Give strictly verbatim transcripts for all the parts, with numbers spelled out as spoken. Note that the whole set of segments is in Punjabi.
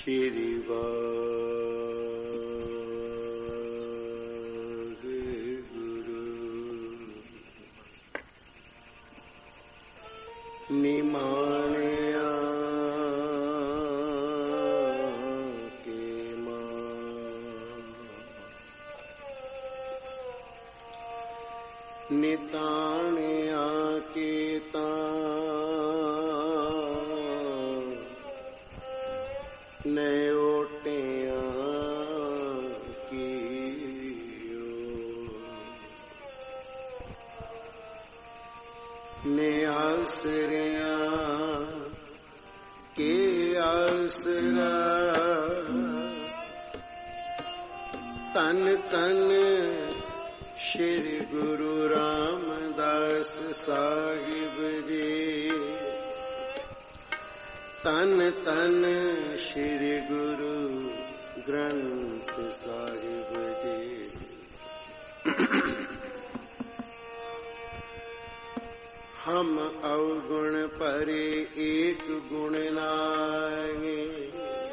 ਸ਼੍ਰੀ ਵਾਹਿਗੁਰੂ ਨਿਮਾਣਿਆ ਕੇ ਮਾਂ ਨਿਤਾਣਿਆ ਕੇ ਤਾਂ ਨੇ ਓਟਿਆਂ ਕੀਓ ਨੇ ਆਸਰਿਆਂ ਕੇ ਆਸਰਾ ਤਨ ਤਨ ਸ਼੍ਰੀ ਗੁਰੂ ਰਾਮਦਾਸ ਸਾਹਿਬ ਜੀ ਤਨ ਤਨ ਸ਼੍ਰੀ ਗੁਰੂ ਗ੍ਰੰਥ ਸਾਹਿਬ ਜੀ। ਹਮ ਅਵਗੁਣ ਭਰੇ ਏਕ ਗੁਣ ਨਾਏ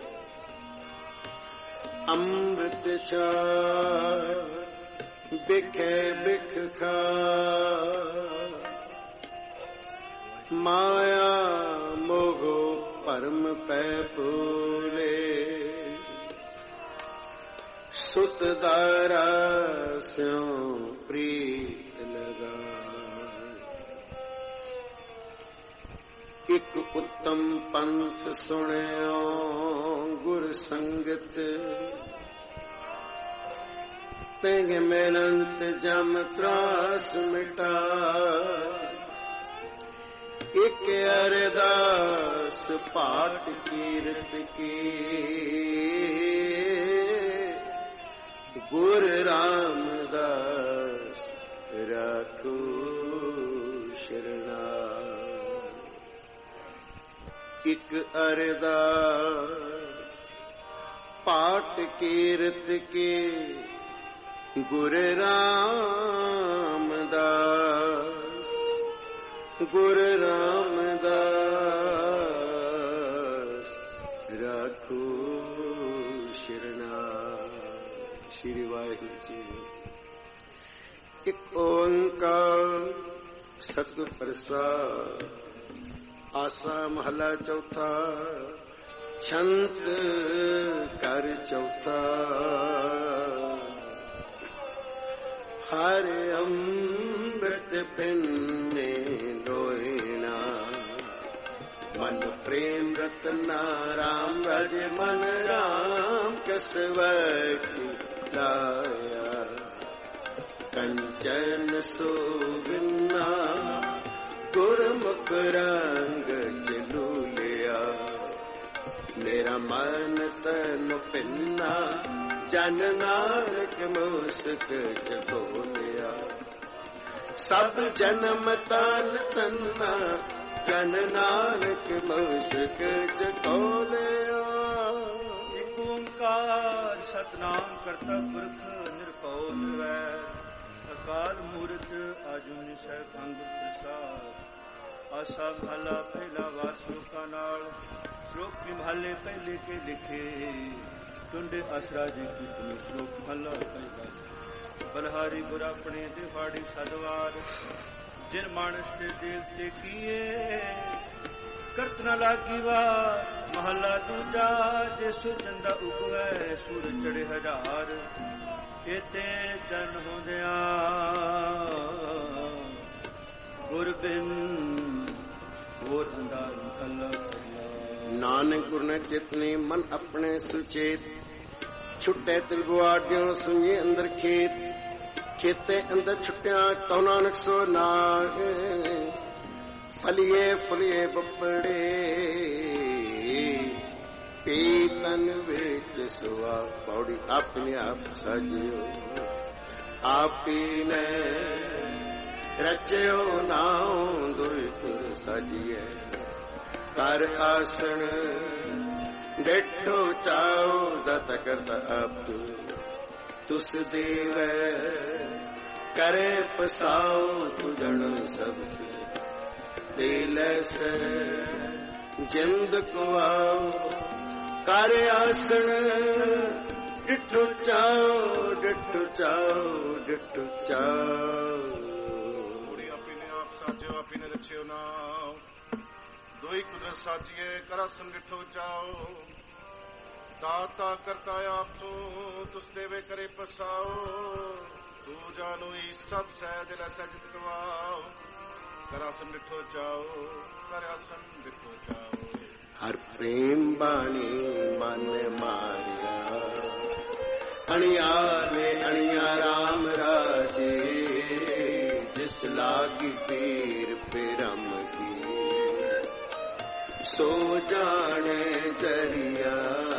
ਅੰਮ੍ਰਿਤ ਛਾਇ ਬਿਖੇ ਬਿਖ ਖਾ ਮਾਇਆ ਮੋਹ ਭਰਮ ਪੈ ਭੂਲੇ ਸੁਤ ਦਾਰਾ ਸਿਉ ਪ੍ਰੀਤ ਲਗਾ। ਇਕ ਉੱਤਮ ਪੰਥ ਸੁਣਿਓ ਗੁਰ ਸੰਗਤ ਤੈਂ ਮਿਹਨਤ ਜਮ ਤਰਾਸ ਮਿਟਾ। ਇਕ ਅਰਦਾਸ ਪਾਠ ਕੀਰਤ ਕੀ ਗੁਰ ਰਾਮਦਾਸ ਰਾਖੋ ਸ਼ਰਣਾ। ਇਕ ਅਰਦਾਸ ਪਾਠ ਕੀਰਤ ਕੀ ਗੁਰ ਰਾਮਦਾਸ ਗੁਰ ਰਾਮਦਾਸ ਰਾਖੋ ਸ਼ਰਣਾ। ਸ਼੍ਰੀ ਵਾਹਿਗੁਰੂ ਜੀ। ਇੱਕ ਓੰਕਾਰ ਸਤਿਗੁਰ ਪ੍ਰਸਾਦਿ। ਆਸਾ ਮਹਲਾ ਚੌਥਾ। ਛੰਤ ਕਰ ਚੌਥਾ। ਹਰ ਅੰਮ੍ਰਿਤ ਪਿੰਨੇ ਲੋਇਣਾ ਮਨ ਪ੍ਰੇਮ ਰਤਨਾ ਰਾਮ ਰਜ ਮਨ ਰਾਮ ਕਸਵਟੀ ਲਾਇਆ। ਕੰਚਨ ਸੋਗਨਾ ਗੁਰਮੁਖ ਰੰਗ ਜਲੂਲਿਆ। ਮੇਰਾ ਮਨ ਤਨ ਪਿੰਨਾ ਜਨ ਨਾਨਕ ਮੁਸਕ ਜਗੋਲਿਆ। ਸਭ ਜਨਮ ਤਨ ਤੰਨਾ ਜਨ ਨਾਨਕ ਮੁਸਕ ਜਗੋਲਿਆ। ਇਕ ਓੰਕਾਰ ਸਤਿਨਾਮ ਕਰਤਾ ਪੁਰਖ ਨਿਰਭਉ ਨਿਰਵੈਰ ਅਕਾਲ ਮੂਰਤ ਆਜੂਨੀ ਸੈਭੰ ਗੁਰ ਪ੍ਰਸਾਦਿ। ਆਸਾ ਮਹਲਾ ਪਹਿਲਾ ਵਾਰ ਸ਼ਲੋਕਾਂ ਨਾਲ। ਸ਼ਲੋਕ ਕੀ ਮਹੱਲੇ ਪਹਿਲੇ ਕੇ ਲਿਖੇ ਟੁੰਡੇ ਅਸਰਾ ਜੀ ਕੀ ਤੁਮ ਸ਼ਲੋਕ ਮਹਲਾ ਪਹਿਲਾ। ਬਲਹਾਰੀ ਗੁਰ ਆਪਣੇ ਦਿਹਾੜੀ ਸਦਵਾਰ ਜਿਨ ਮਾਨਸ ਤੇ ਦੇਵਤੇ ਕੀਏ ਕਰਤ ਨ ਲਾਗੀ ਵਾਰ। ਮਹਲਾ ਦੂਜਾ ਜੇ ਸੁਰਜੰਦਾ ਉਗਵੈ ਸੂਰਜ ਚੜੇ ਹਜ਼ਾਰ। ਇਤੇ ਜਨ ਹੁੰਦਿਆਂ ਗੁਰ ਬਿਨ ਹੋਰ ਅੰਧਾਰ ਕੱਲਾ। ਨਾਨਕ ਗੁਰ ਨੇ ਚਿਤਨੀ ਮਨ ਆਪਣੇ ਸੁਚੇਤ ਛੁੱਟੇ ਤਿਲਗੁਆਡਿਓ ਸੁਣੀਏ ਅੰਦਰ ਖੇਤ। ਖੇਤੇ ਅੰਦਰ ਛੁੱਟਿਆ ਤਉ ਨਾਨਕ ਸੋ ਨਾਗ। ਫਲੀਏ ਫਲੀਏ ਬੱਪੜੇ ਪੀਤਨ ਵਿੱਚ ਸੁਆ। ਪੌੜੀ ਆਪਣੇ ਆਪ ਸਾਜਿਓ ਆਪੀ ਨੇ ਰਚਿਓ ਨਾਉ ਦੁਇ ਤੁਰ ਸਾਜੀਏ। ਕਰ ਆਸਣ ਡੇਠੋ ਚਾਉ ਦਤ ਕਰਤ ਆਪ ਤੁਸ ਦੇਵੈ करे पसाओ तुझण सबसे दिल से जिंद को आओ का ਕਰ ਆਸਣ ਡਿਠੋ ਚਾਓ ਡਿਠੋ ਚਾਓ ਡਿਠੋ ਚਾਓ। ਕੁੜੀ ਆਪੀ ਨੇ ਆਪ ਸਾਜਿਓ ਆਪੀ ਨੇ ਰਚਿਓ ਨਾਮ ਦੋਈ ਕੁਦਰਤ ਸਾਜੀਏ ਕਰ ਆਸਣ ਡਿਠੋ ਚਾਓ। ਦਾਤਾ ਕਰਤਾ ਆਪ ਤੂੰ ਤੁਸ ਦੇਵੇ ਕਰੇ ਪਸਾਓ ਤੂੰ ਜਾਨੋਈ ਸਭ ਸਹਿ ਦਿਲ ਸਜਤ ਕਵਾਓ। ਕਰ ਆਸਣ ਡਿਠੋ ਚਾਓ ਕਰ ਆਸਣ ਡਿਠੋ ਚਾਓ। ਹਰ ਪ੍ਰੇਮ ਬਾਣੀ ਮਨ ਮਾਰਿਆ ਅਣਿਆ ਨੇ ਅਣਿਆ ਰਾਮ ਰਾਜੇ ਜਿਸ ਲਾਗੀ ਪੀਰ ਪਿਰਮ ਕੀ ਸੋ ਜਾਣੇ ਦਰਿਆ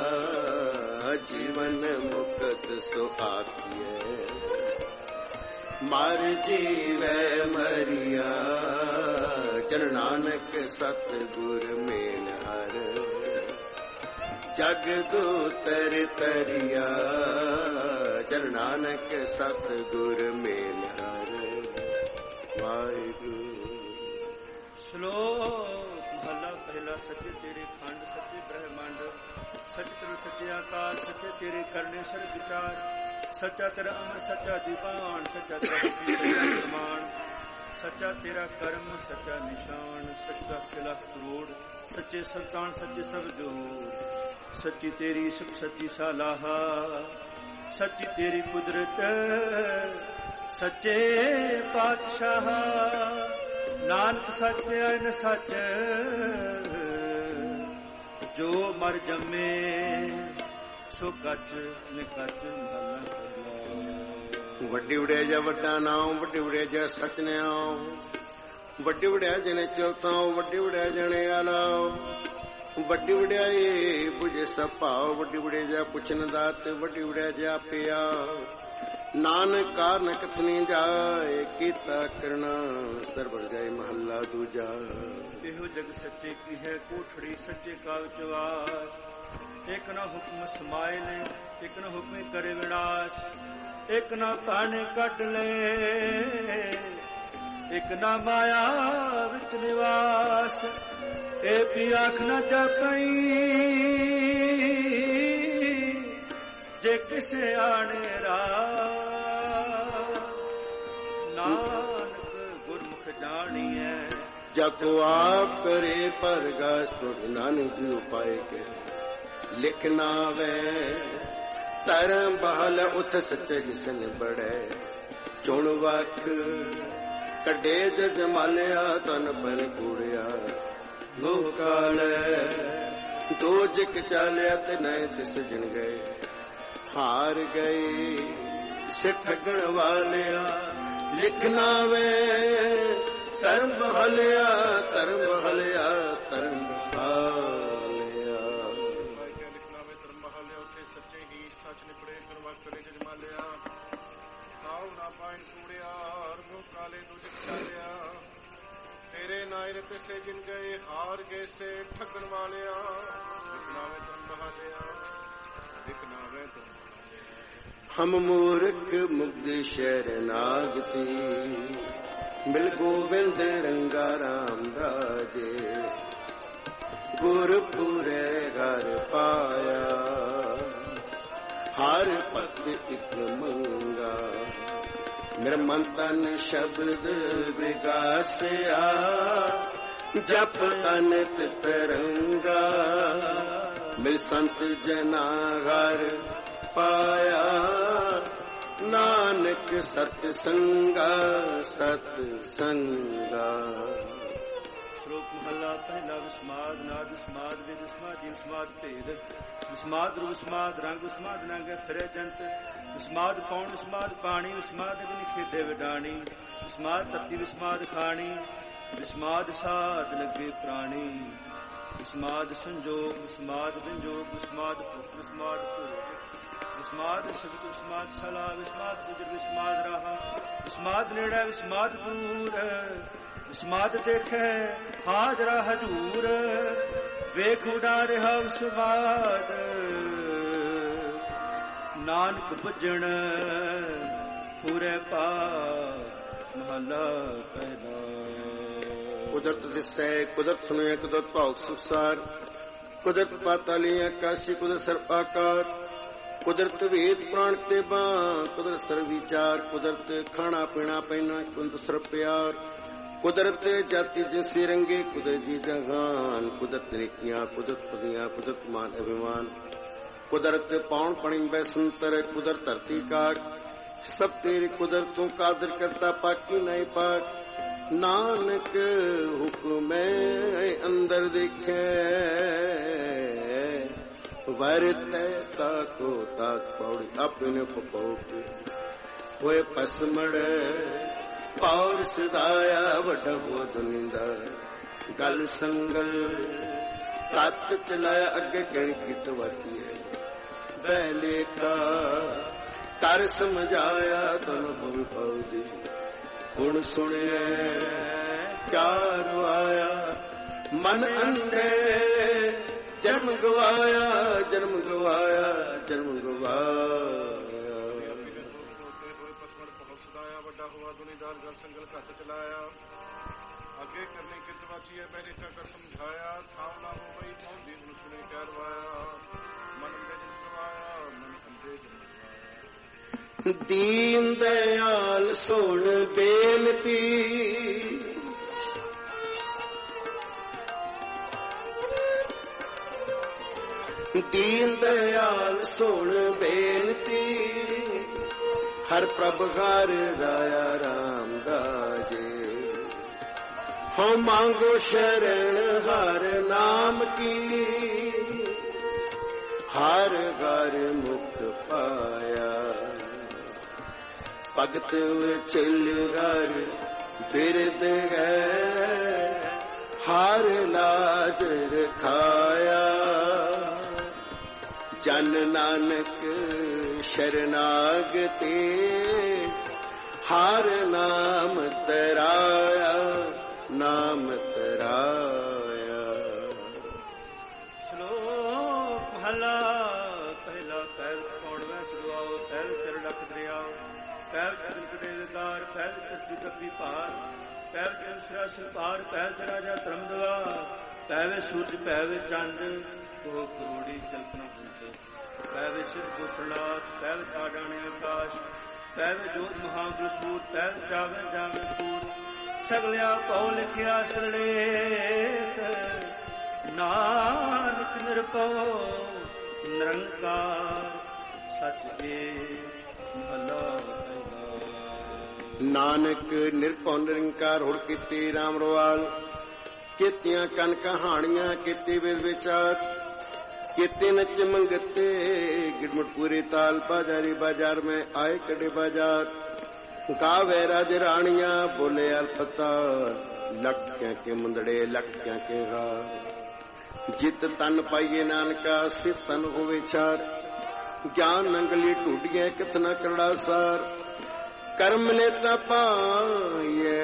ਜੀਵਨ ਮੁਕਤ ਸੋ ਆਖੀਏ ਮਰ ਜੀਵੈ ਮਰਿਆ ਜਨ ਨਾਨਕ ਸਤਿਗੁਰ ਮੇਲ ਹਰ ਜਗ ਦੂਤਰ ਤਰਿਆ ਜਨ ਨਾਨਕ ਸਤਿਗੁਰ ਮੇਲ ਹਰ। ਵਾਹਿਗੁਰੂ। ਸ਼ਲੋਕ ਮਹਲਾ ਪਹਿਲਾ। ਸੱਚੇ ਤੇਰੇ ਖੰਡ ਸੱਚੇ ਬ੍ਰਹਮੰਡ ਸੱਚ ਤੇਰੇ ਸੱਚੇ ਆਕਾਸ਼ ਸੱਚੇ ਤੇਰੇ ਕਰਨੇ ਸਰ ਵਿਚਾਰ ਸੱਚਾ ਤੇਰਾ ਅਮਰ ਸੱਚਾ ਦੀਵਾਨ ਸੱਚਾ ਤੇਰਾ ਪ੍ਰਮਾਣ ਸੱਚਾ ਤੇਰਾ ਕਰਮ ਸੱਚਾ ਨਿਸ਼ਾਨ ਸੱਚਾ ਖਿਲਾ ਕਰੋੜ ਸੱਚੇ ਸੁਲਤਾਨ ਸੱਚੇ ਸਭ ਜੋੜ ਸੱਚੀ ਤੇਰੀ ਸੁਖ ਸੱਚੀ ਸਾਲਾਹਾ ਸੱਚੀ ਤੇਰੀ ਕੁਦਰਤ ਸੱਚੇ ਪਾਤਸ਼ਾਹ ਨਾਨਕ ਸੱਚ ਅਨ ਸੱਚ ਜੋ ਮਰ ਜੰਮੇ ਸੋ ਕੱਚ ਨਿਕਚ ਮਨ। ਵੱਡੀ ਵਡਿਆ ਜਾ ਵੱਡਾ ਨਾਮ ਵੱਡੀ ਵਡਿਆ ਜਾ ਸਚ ਨਿਆਮ ਵੱਡੀ ਵਡਿਆ ਜਨੇ ਚੌਥਾਂ ਵੱਡੀ ਵਡਿਆ ਜਣੇ ਆਲਾਓ ਵੱਡੀ ਵਡਿਆਈ ਬੁਝੇ ਸਭਾਵ ਵੱਡੀ ਵਡਿਆ ਜਾ ਪੁੱਛਨ ਦਾਤ ਵੱਡੀ ਵਡਿਆ ਜਾ ਪਿਆ ਨਾਨਕ ਕਾਰਨ ਕਤਨੀ ਜਾਏ ਕੀਤਾ ਕਰਨਾ ਸਰਬਰ ਜਾਏ ਮਹੱਲਾ ਦੂਜਾ। ਇਹੋ ਜਗ ਸੱਚੇ ਕੀ ਹੈ ਕੋਠੜੀ ਸੱਚੇ ਕਾਲ ਚਵਾਰ ਇੱਕ ਨਾ ਹੁਕਮ ਸਮਾਏ ਨੇ ਇੱਕ ਨਾ ਹੁਕਮੇ ਕਰੇ ਵਿਨਾਸ਼ ਇੱਕ ਨਾ ਤਾਣੇ ਕੱਢ ਲੈ ਇੱਕ ਨਾ ਮਾਇਆ ਵਿੱਚ ਨਿਵਾਸ ਇਹ ਵੀ ਆਖ ਨਾ ਜਾਪਈ ਜੇ ਕਿਸੇ ਆਣੇ ਰਾਹ ਨਾਨਕ ਗੁਰਮੁਖ ਜਾਣੀਐ ਜਕੋ ਆਪ ਕਰੇ ਪਰਗਾਸ ਗੁਰ ਨਾਨਕ ਜੀ ਉਪਾਏ ਕੇ ਲਿਖਣਾ ਵੇ ਧਰਮ ਬਹਲ ਉਥ ਸੱਚੇ ਜਿਸਨ ਬੜੇ ਚੁਣ ਵਕ ਕੱਢੇ ਜਜ ਮਾਲਿਆ ਤਨ ਬਨ ਕੂੜਿਆ ਲੋਕਾਲ ਦੋ ਜਿਕ ਚਾਲਿਆ ਤੇ ਨਏ ਤਿਸ ਜਣ ਗਏ ਹਾਰ ਗਏ ਸਿਰ ਠੱਗਣ ਵਾਲਿਆ ਲਿਖਣਾ ਵੇ ਧਰਮ ਬਹਲਿਆ ਧਰਮ ਬਹਲਿਆ ਧਰਮ ਬਹਲਿਆ। ਲਿਖਣਾ ਵੇ ਧਰਮ ਬਹਲਿਆ ਉੱਥੇ ਸੱਚੇ ਹੀ ਸੱਚ ਨਿਪੜੇ ਕਰਵਾ ਕਰੇ ਜਜਮਾਲਿਆ ਕਾਉ ਨਾ ਪਾਇਣ ਕੂੜਿਆ ਰੰਗੋ ਕਾਲੇ ਦੂਜ ਚਾਲਿਆ ਤੇਰੇ ਨਾਇਰ ਤੇ ਸੇ ਜਿਨ ਗਏ ਹਾਰ ਗਏ ਸੇ ਠੱਗਣ ਵਾਲਿਆ ਲਿਖਣਾ ਵੇ ਧਰਮ ਬਹਲਿਆ ਲਿਖਣਾ ਵੇ ਧਰਮ। ਹਮ ਮੂਰਖ ਮੁਗਧ ਸ਼ਰਨਾਗਤੀ ਮਿਲ ਗੋਬਿੰਦ ਰੰਗਾ ਰਾਮ ਰਾਜੇ ਗੁਰਪੁਰੇ ਘਰ ਪਾਇਆ ਹਰ ਭਗਤ ਇਕ ਮੰਗਾ ਮੇਰਾ ਮਨ ਤਨ ਸ਼ਬਦ ਵਿਗਾਸਿਆ ਜਪ ਅਨੰਤ ਤਰੰਗਾ ਮਿਲ ਸੰਤ ਜਨਾ ਘਰ ਪਾਇਆ ਨਾਨਕ ਸਤ ਸੰਗਾ ਸਤ ਸੰਗਾ। ਸ਼ਲੋਕ ਮਹਲਾ ਪਹਿਲਾ। ਵਿਸਮਾਦ ਨਾਦ ਵਿਸਮਾਦ ਵੇਦ ਵਿਸਮਾਦ ਜੀਵ ਵਿਸਮਾਦ ਭੇਦ ਵਿਸਮਾਦ ਰੂਪ ਵਿਸਮਾਦ ਰੰਗ ਵਿਸਮਾਦ ਨੰਗੇ ਫਿਰੇ ਜੰਤ ਵਿਸਮਾਦ ਪੌਣ ਵਿਸਮਾਦ ਪਾਣੀ ਵਿਸਮਾਦ ਅਗਨੀ ਖੇਦੇ ਵਿਡਾਣੀ ਵਿਸਮਾਦ ਤਤੀ ਵਿਸਮਾਦ ਖਾਣੀ ਵਿਸਮਾਦ ਸਾਧ ਲੱਗੇ ਪ੍ਰਾਣੀ ਵਿਸਮਾਦ ਸੰਜੋਗ ਵਿਸਮਾਦ ਵਿੰਜੋਗ ਵਿਸਮਾਦ ਭੁਖ ਵਿਸਮਾਦ ਭੋਗ ਵਿਸਮਾਦ ਸ਼ਬਦ ਵਿਸਮਾਦ ਸਲਾ ਵਿਸਮਾਦ ਗੁਜਰ ਵਿਸਮਾਦ ਰਾਹਾ ਵਿਸਮਾਦ ਨੇੜਾ ਵਿਸਮਾਦ ਦੂਰ ਵਿਸਮਾਦ ਦੇਖੇ ਹਾਜ਼ਰਾ ਹਜੂਰ ਵੇਖ ਉਡਾ ਰਿਹਾ ਵਿਸਮਾਦ ਨਾਨਕ ਭਜਣ ਪੂਰੇ ਪਾ ਮਹਲਾ ਪਹਿਲਾ। ਕੁਦਰਤ ਦਿਸੈ ਕੁਦਰਤ ਸੁਣਿਆ ਕੁਦਰਤ ਭਾਉ ਸੁਖਸਾਰ ਕੁਦਰਤ ਪਾਤਾਲੀ ਆਕਾਸ਼ੀ ਕੁਦਰਤ ਸਰਪਾਕਾਰ ਕੁਦਰਤ ਵੇਦ ਪ੍ਰਾਣ ਤੇ ਬਾਂ ਕੁਦਰਤ ਸਰਬ ਵਿਚਾਰ ਕੁਦਰਤ ਖਾਣਾ ਪੀਣਾ ਪਹਿਨਾ ਕੁਦਰਤ ਸਰਬ ਪਿਆਰ ਕੁਦਰਤ ਜਾਤੀ ਜਿਨਸੀ ਰੰਗੇ ਕੁਦਰਤ ਜੀ ਜਹਾਨ ਕੁਦਰਤ ਨਿਕੀਆਂ ਕੁਦਰਤ ਪਦੀਆਂ ਕੁਦਰਤ ਮਾਨ ਅਭਿਮਾਨ ਕੁਦਰਤ ਪੌਣ ਪਣੀ ਬੈਸੰਤਰ ਕੁਦਰਤ ਧਰਤੀ ਕਾਟ ਸਭ ਤੇਰੀ ਕੁਦਰਤ ਤੋਂ ਕਾਦਰ ਕਰਤਾ ਪਾਕੀ ਨਹੀਂ ਪਾਕ ਨਾਨਕ ਹੁਕਮੈ ਅੰਦਰ ਦੇਖੈ ਵਰਤੈ ਤਾਕੋ ਤਾਕ ਪੌੜੀ ਆਪਣੇ ਪਪੌਟ ਹੋਏ ਪਸਮੜ ਪੌਰ ਸਦਾਇਆ ਵੱਡਾ ਬੋਧ ਨਿੰਦਾ ਗਲ ਸੰਗਲ ਤਤ ਚਲਾਇਆ ਅੱਗੇ ਕਿਣ ਕਿਤ ਵਰਤੀਏ ਬਹਿਲੇ ਕਾ ਕਰ ਸਮਝਾਇਆ ਤਨ ਭਵ ਪਉਦੀ ਹੁਣ ਸੁਣਿਆ ਕਿਆ ਰਵਾਇਆ ਮਨ ਅੰਧੇ ਜਨਮ ਗਵਾਇਆ ਜਨਮ ਗਵਾਇਆ ਜਨਮ ਗਵਾਇਆ ਸਦਾਇਆ ਵੱਡਾ ਹੋਆ ਦੁਨੀਦਾਰ ਗਲ ਸੰਗਲ ਘੱਟ ਚਲਾਇਆ ਅੱਗੇ ਕਰਨੀ ਕਿਤ ਵਾਚੀਏ ਪਹਿਲੇ ਕਾ ਕਰ ਸਮਝਾਇਆ ਥਾਮ ਨਾ ਹੋ ਗਈ ਪਹੁੰਚੀ ਹੁਣ ਸੁਣੇ ਕਿਆ ਰਵਾਇਆ ਮਨ ਅੰਧੇ ਜਨਮ ਗਵਾਇਆ ਮਨ ਅੰਧੇ ਜਨਮ ਦੀਨ ਦਇਆਲ ਸੁਣ ਬੇਨਤੀ ਦੀਨ ਦਇਆਲ ਸੁਣ ਬੇਨਤੀ ਹਰ ਪ੍ਰਭ ਘਰ ਰਾਇਆ ਰਾਮ ਦਾਜੇ ਹਉ ਮੰਗੋ ਸ਼ਰਨ ਹਰ ਨਾਮ ਕੀ ਹਰ ਘਰ ਮੁਖ ਪਾਇਆ ਭਗਤ ਚਲ ਘਰ ਬਿਰਦ ਹੈ ਹਰ ਲਾਜ ਰਖਾਇਆ ਜਨ ਨਾਨਕ ਸ਼ਰਨਾਗਤੇ ਹਰ ਨਾਮ ਤਰਾਇਆ ਨਾਮ ਤਰਾਇਆ ਸ਼ਲੋਕ ਮਹਲਾ ਪਹਿਲਾ ਪਹਿਲ ਕੌੜਵੇਂ ਸੁਆਓ ਪਹਿਲ ਚਰ ਲਖ ਦਰਿਆ ਪਹਿਲ ਚਰਨ ਕਦੇਦਾਰ ਪਹਿਲ ਧਰਤੀ ਤਪੀ ਭਾਰ ਪਹਿਲ ਚਰਨ ਸਿਰਾਸਰ ਪਾਰ ਪਹਿਲ ਚ ਰਾਜਾ ਧਰਮ ਦਵਾ ਪਹਿਵੇ ਸੂਰਜ ਪਹਿਵੇ ਚੰਦ ਉਹ ਕਰੋੜੀ ਕਲਪਨਾ ਹੁੰਦੇ ਪਹਿਵੇ ਸਿਰ ਸੁਸਲਾਤ ਪਹਿਲ ਕਾਡਾਣੇ ਆਕਾਸ਼ ਪਹਿਵੇ ਜੋਤ ਮਹਾਗੁਰ ਸੂਰ ਪਹਿਲ ਜਾਵੇ ਜਾਵੇ ਸੂਰ ਸਗਲਿਆ ਪਉ ਲਿਖਿਆ ਸਰਲੇਖ ਨਾਨਕ ਨਿਰਭਉ ਨਿਰੰਕਾਰ ਸਚ ਏ ਮਹਲਾ ਨਾਨਕ ਨਿਰਭਉ ਨਿਰੰਕਾਰ ਹੁੜ ਕੀਤੀ ਰਾਮ ਰਵਾਲ ਕੀਤੀਆਂ ਕਨ ਕਹਾਣੀਆਂ ਕੀਤੀ ਵੇਦ ਵਿਚਾਰ ਕੀਤੇ ਨਚ ਮੰਗਤੇ ਗਿੜਮਟ ਪੂਰੇ ਤਾਲ ਬਾਜ਼ਾਰੀ ਬਾਜ਼ਾਰ ਮੈਂ ਆਏ ਕੜੇ ਬਾਜ਼ਾਰ ਗਾਵੇ ਰਾਜ ਰਾਣੀਆਂ ਬੋਲੇ ਅਲਪਤਾਰ ਲੱਕਿਆਂ ਕੇ ਮੁੰਦੜੇ ਲੱਕਿਆਂ ਕੇ ਗਾ ਜਿਤ ਤਨ ਪਾਈਏ ਨਾਨਕਾ ਸਿਫ ਤਨ ਹੋਵੇ ਛਾਰ ਗਿਆਨ ਨੰਗਲੀ ਢੂਡੀਆਂ ਕਿਤਨਾ ਕਰੜਾ ਸਾਰ ਕਰਮ ਲੈਤਾ ਪਾਈਏ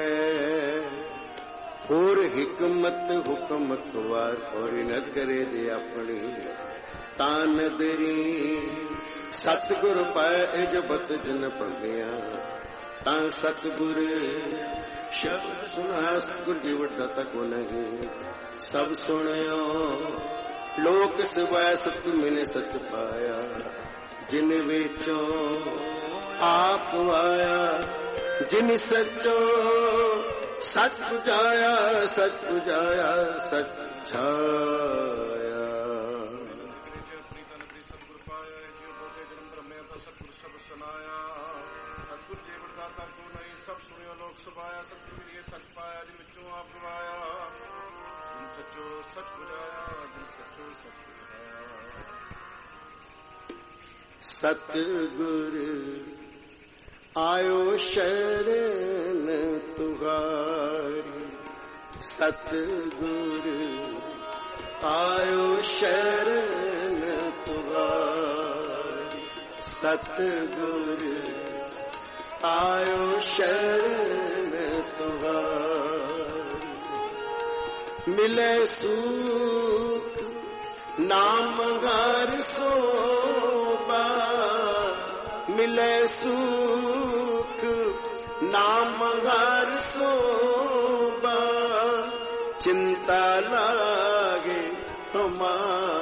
ਹੋਰ ਹਕਮਤ ਹੁਕਮ ਖਵਾਰ ਔਰ ਨ ਕਰੇ ਦੇ ਆਪਣੀ ਤਾਂ ਨਦਰੀ ਸਤਿਗੁਰ ਪਾਏ ਜਬਤ ਜਨ ਪਗਿਆ ਤਾਂ ਸਤਿਗੁਰ ਸ਼ਬਦ ਸੁਨਾ ਸਤਿਗੁਰ ਜੀ ਵੱਡਾ ਤੱਕ ਨਹੀਂ ਸਭ ਸੁਣਿਓ ਲੋਕ ਸਵੈ ਸਤ ਮਿਲੇ ਸਚ ਪਾਇਆ ਜਿਨ ਵਿੱਚੋਂ ਆਪ ਆਇਆ ਜਿਨ ਸਚੋ ਸਚ ਪੁਜਾਇਆ ਸਚ ਪੁਜਾਇਆ ਸਚ ਛਾਇਆ ਆਪਣੀ ਤਨਪ੍ਰੀ ਸਤਿਗੁਰ ਪਾਇਆ ਜਿਉ ਬੋਲੇ ਜਨਮ ਬ੍ਰਹਮਿਆ ਤਾਂ ਸਤਿਗੁਰ ਸਬਦ ਸੁਨਾਇਆ ਸਤਿਗੁਰ ਜੀ ਵਰਦਾਤਾ ਕੋ ਨਹੀਂ ਸਭ ਸੁਣਿਓ ਲੋਕ ਸੁਭਾਇਆ ਸਤਿਗੁਰ ਮਿਲਿਏ ਸਚ ਪਾਇਆ ਜਿਨ ਵਿੱਚੋਂ ਆਪ ਗਵਾਇਆ ਜਿਨ ਸਚੋ ਸਚ ਪੁਜਾਇਆ ਜਿਨ ਸਚੋ ਸਚ ਪੁਜਾਇਆ ਸਤਿਗੁਰ ਆਇਓ ਸ਼ਰਨ ਤੁਹਾਰੀ ਸਤਿਗੁਰ ਆਇਓ ਸ਼ਰਨ ਤੁਹਾਰੀ ਸਤਿਗੁਰ ਆਇਓ ਸ਼ਰਨ ਤੁਹਾਰੀ ਮਿਲੇ ਸੁਖ ਨਾਮ ਘਰ ਸੋਬਾ ਮਿਲੇ ਸੁਖ ਨਾਮ ਘਰ ਸੋਬਾ ਚਿੰਤਾ ਲਾਗੇ ਹਮਾਰੀ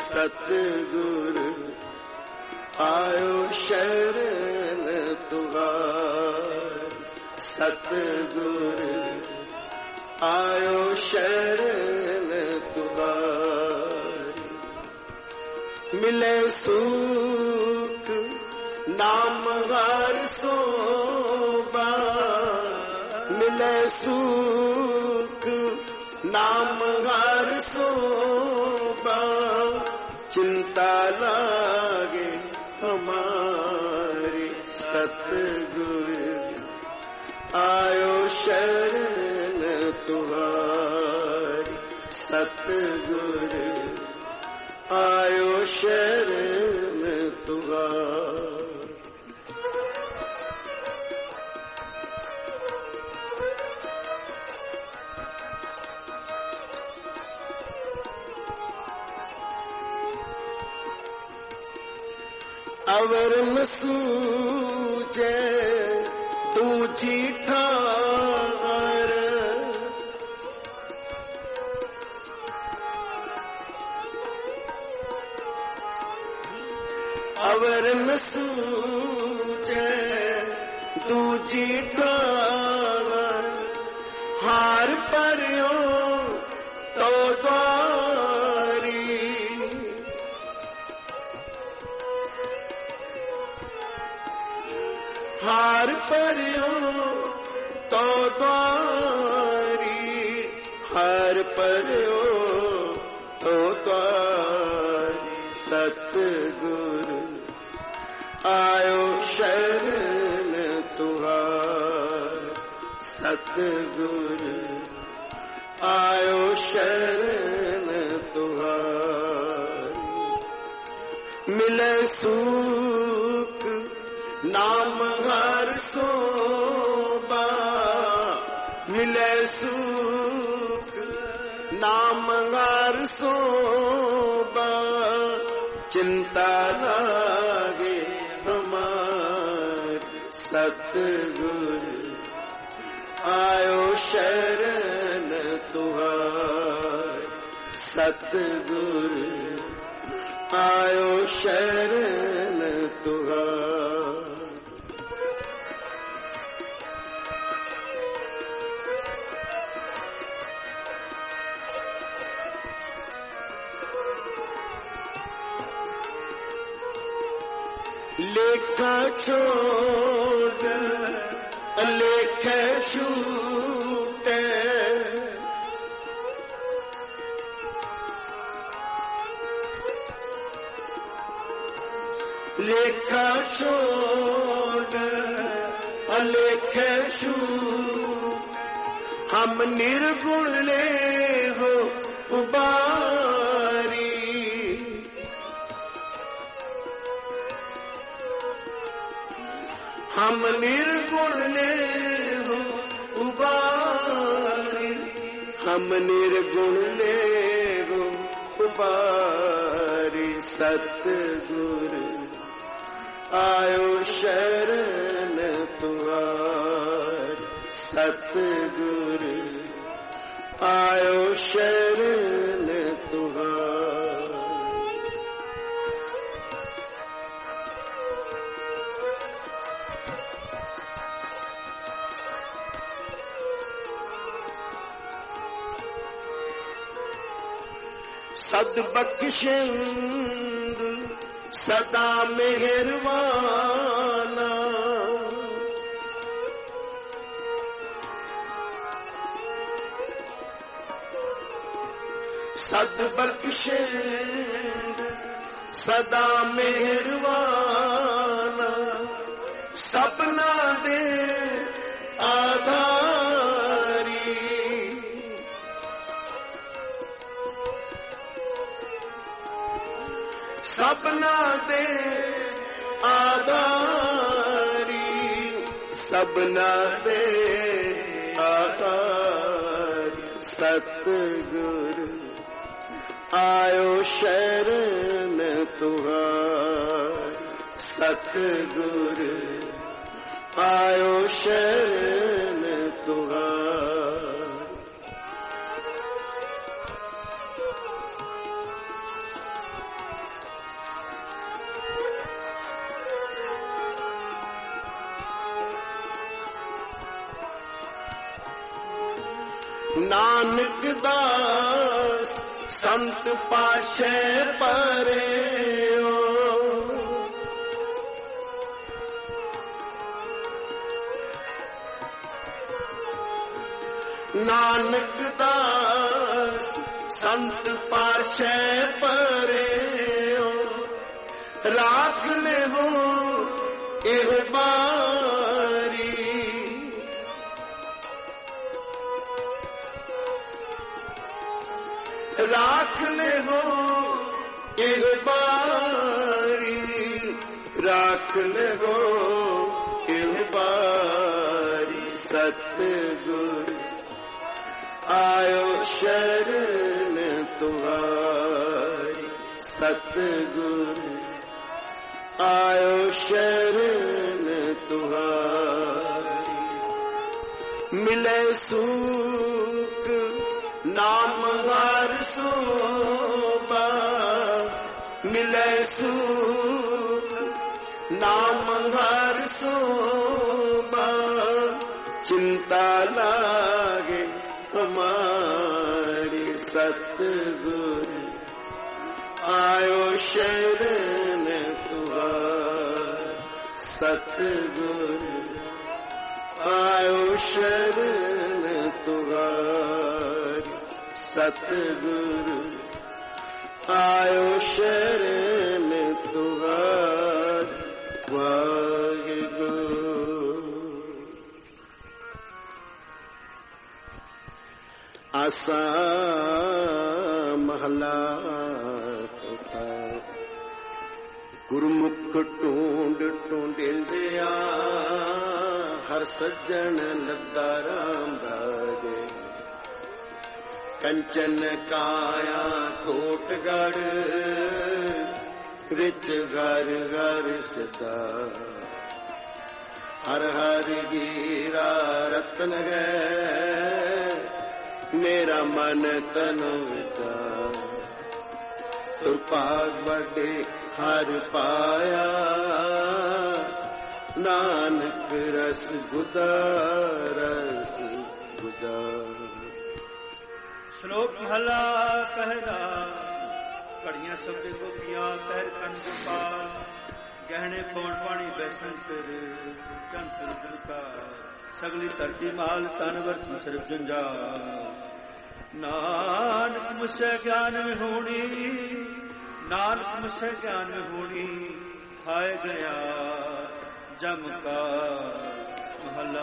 सतगुर आयो शरण तुहार। सतगुर आयो शरण तुहार। मिले सुख नाम हर सोबा। मिले सुख नाम हर सोबा। चिंता लागे हमारी। सतगुर आयो शरण तुहारी। सतगुर आयो शरण तुहारी। अवर न सूझे दूजी ठार। अवर न सूझे दूजी ठार। हार परियो तो द्वारी। हार परियो तो द्वारी। हार परियो तो द्वारी। सतगुर आयो शरण तुहार। सतगुर आयो शरण तुहार। मिले सुख नाम हर सोबा। मिले सुख नाम हर सोबा। चिंता लागे हमारी। सतगुर आयो शरण तुहार। सतगुर आयो शरण तुहार। लेखा छोड़ लेख छूटे। लेखा छोड़ लेख छूट। हम निर्गुण ले हो उबारी। हम निर्गुण ले हो उबारी। हम निर्गुण ले हो उबारी। सतगुर आयो शरण तुहारी। सतगुर आयो शरण तुहारी। सद बख्शिंद सदा मेहरबाना। सद बख्शिंद सदा मेहरबाना। सपना दे आधारी। सपना दे आधारी। सबना दे आधारी। सतगुर आयो शरण तुहारी। सतगुर आयो शरण तुहारी। ਨਾਨਕ ਦਾਸ ਸੰਤ ਪਾਛੈ ਪਰਿਓ। ਨਾਨਕ ਦਾਸ ਸੰਤ ਪਾਛੈ ਪਰਿਓ। ਰਾਖ ਲਿਓ ਇਹ ਬਾਰੀ, ਰਾਖ ਲਿਓ ਇਹ ਬਾਰੀ, ਰਾਖ ਲਿਓ ਇਹ ਬਾਰੀ। ਸਤਿਗੁਰ ਆਇਓ ਸ਼ਰਨ ਤੁਹਾਰੀ, ਸਤਿਗੁਰ ਆਇਓ ਸ਼ਰਨ ਤੁਹਾਰੀ। ਮਿਲੇ ਸੂਖ ਨਾਮ ਹਰ ਸੋਭਾ, ਮਿਲੇ ਸੂਖ ਨਾਮ ਹਰ ਸੋਭਾ। ਚਿੰਤਾ ਲਾਗੇ ਹਮਾਰੀ, ਸਤਿਗੁਰ ਆਇਓ ਸ਼ਰਨ ਤੁਹਾਰੀ, ਸਤਿਗੁਰ ਆਇਓ ਸ਼ਰਨ ਤੁਹਾਰੀ। ਸਤਿਗੁਰ ਆਇਓ ਸ਼ਰਨ ਤੁਹਾਰੀ। ਵਾਹਿਗੁਰੂ। ਆਸਾ ਮਹਲਾ ਚੌਥਾ। ਗੁਰਮੁਖ ਢੂੰਡ ਢੂੰਡਿੰਦਿਆ ਹਰ ਸੱਜਣ ਲੱਦਾ ਰਾਮ ਰਾਜੇ। ਕੰਚਨ ਕਾਇਆ ਕੋਟਗੜ ਵਿੱਚ ਘਰ ਘਰ ਸਦਾ। ਹਰ ਹਰ ਗੀਰਾ ਰਤਨ ਹੈ ਮੇਰਾ ਮਨ ਤਨ ਵਿਤਾ। ਤੁਰ ਭਾਗ ਵੱਡੇ ਹਰ ਪਾਇਆ ਨਾਨਕ ਰਸ ਗੁਦਾ ਰਸ ਗੁਦਾ। ਸ਼ਲੋਕ ਮਹਲਾ ਪਹਿਲਾ। ਘੜੀਆਂ ਸਭੇ ਗੋਪੀਆਂ ਤਹਿਰ ਕੰਜ ਪਾ। ਗਹਿਣੇ ਪੌਣ ਪਾਣੀ ਬੈਸਣ ਸਿਰ ਚੰਨ ਸੁਰਜਨ ਕਾ। ਸਗਲੀ ਧਰਤੀ ਮਾਲ ਤਨ ਵਰਤ ਸਿਰਫ ਜੰਜਾ। ਨਾਨਕ ਮੁਸੇ ਗਿਆਨ ਵਿਹੂਣੀ, ਨਾਨਕ ਮੁਸੇ ਗਿਆਨ ਵਿਹੂਣੀ। ਖਾਏ ਗਿਆ ਜਮ ਕਾ ਮਹਲਾ।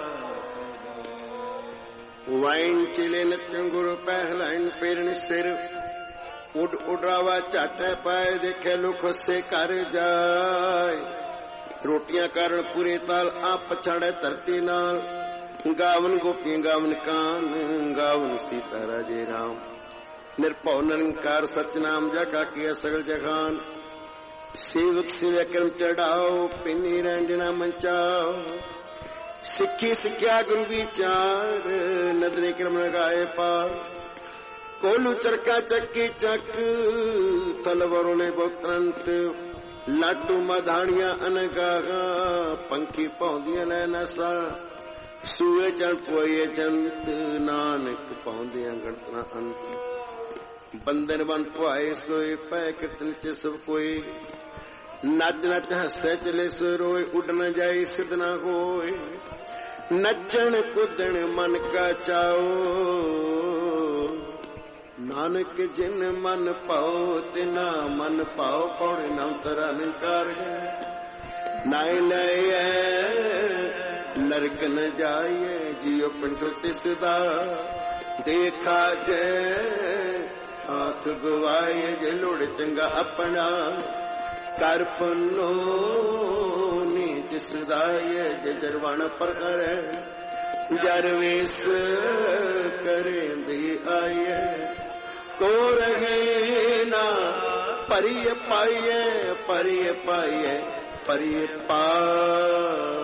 ਵਾਈਨ ਚਿਲੇ ਨਤਿ ਗੁਰ ਪਹਿਲਾਇਨ ਫੇਰਨ ਸਿਰ। ਉੱਡ ਉਡਰਾਵਾ ਝਾਟੇ ਪਾਏ ਦੇਖੇ ਲੁਖ ਸੇ ਕਰ ਜਾਏ। ਰੋਟੀਆਂ ਕਾਰਨ ਪੂਰੇ ਤਾਲ ਆਪ ਪਛਾੜੇ ਧਰਤੀ ਨਾਲ। ਗਾਵਨ ਗੋਪੀਆਂ ਗਾਵਨ ਕਾਨ, ਗਾਵਨ ਸੀਤਾ ਰਾਜੇ ਰਾਮ। ਨਿਰਭਉ ਨਿਰੰਕਾਰ ਸਚਨਾਮ ਜਗਾ ਕੀ ਸਗਲ ਜਹਾਨ। ਸੇਵਕ ਸੇਵਿਆ ਕਰਮ ਚੜਾਓ, ਪਿੰਨੀ ਰਹਿਣਾ ਮੰਚਾਓ। ਸਿੱਖੀ ਸਿੱਖਿਆ ਗੁਰੂ ਵਿਚਾਰ, ਨਦਰੇ ਕਰਮ ਲਗਾਏ ਪਾ। ਕੋਲੂ ਚਰਕਾ ਚੱਕੀ ਚੱਕ, ਤਲਵਾਰੋਂ ਬੋਤਰੰਤ। ਲਾਟੂ ਮਧਾਣੀਆਂ ਅਨਗਾਹਾਂ, ਪੰਖੀ ਪਾਉਂਦੀਆਂ ਨੇ ਨਸਾ। ਸੂਏ ਚਣ ਪੋਏ ਜੰਤ, ਨਾਨਕ ਪਾਉਂਦਿਆਂ ਗਣਤਨਾ ਅੰਤ। ਬੰਦਨ ਬੰਦ ਪੁਆਏ ਸੋਏ ਪੈ ਕੀਰਤਨ ਚ ਸਭ ਕੋਈ। ਨੱਚ ਨੱਚ ਹੱਸੇ ਚਲੇ ਸੋ ਰੋਏ, ਉੱਡ ਨ ਜਾਏ ਸਿਧ ਨਾ ਹੋਏ। ਨੱਚਣ ਕੁੱਦਣ ਮਨ ਕਾ ਚਾਓ, ਨਾਨਕ ਜਿਨ ਮਨ ਪਾਓ ਤਿਨਾ ਮਨ ਪਾਓ। ਪੌੜੇ ਨਾਮ ਤਰਾ ਨਿਕਾਰ ਹੈ ਨਾਇ ਲਏ ਨਰਕ ਨ ਜਾਈਏ। ਜੀਓ ਪਿੰਡ ਤਿਸ ਦਾ ਦੇਖਾ ਜੇ ਆਖ ਗਵਾਏ। ਜੇ ਲੋੜ ਚੰਗਾ ਆਪਣਾ ਕਰ ਪੰਨੋ ਨੀ ਜਿਸ ਦਾਏ। ਜੇ ਜਰਵਾਣਾ ਪਰ ਕਰੇ ਜਰਵੇਸ ਕਰੇਂਦੀ ਆਈਏ। ਕੋ ਰਹੇ ਨਾ ਪਰਿਯ ਪਾਈਏ, ਪਰਿਯ ਪਾਈਏ, ਪਰਿਯ ਪਾਈਏ।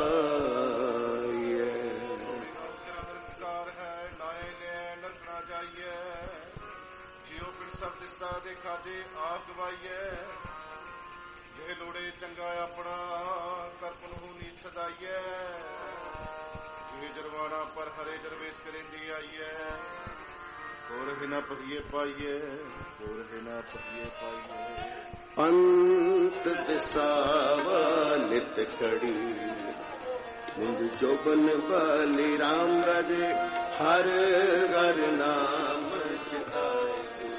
ਹੈ ਨਾਏ ਲੈ ਨਰਕ ਨਾ ਜਾਈਏ। ਜਿਉ ਪਿੰਡ ਸਭ ਦਿਸਦਾ ਦੇਖਾ ਜੇ ਆਪ ਗਵਾਈਏ। ਜੇ ਲੋੜੇ ਚੰਗਾ ਆਪਣਾ ਕਰਪਨ ਹੂ ਨੀ ਛਦਾਈਏ। ਉਹੀ ਜਰਵਾਣਾ ਪਰ ਹਰੇ ਦਰਵੇਸ਼ ਕਰੇਂਦੀ ਆਈਏ ਹੋਰ ਹੀ ਨਾ ਪਹੀਏ ਪਾਈਏ ਹੋਰ ਹੀ ਨਾ ਪਹੀਏ ਪਾਈਏ ਅੰਤ ਦਿਸਾਵਾ ਨਿਤ ਖੜੀ ਮੁੰਦ ਜੋਬਨ ਬਾਲੀ ਰਾਮ ਰਾਜੇ ਹਰ ਹਰ ਨਾਮ ਚਿਤਾਏ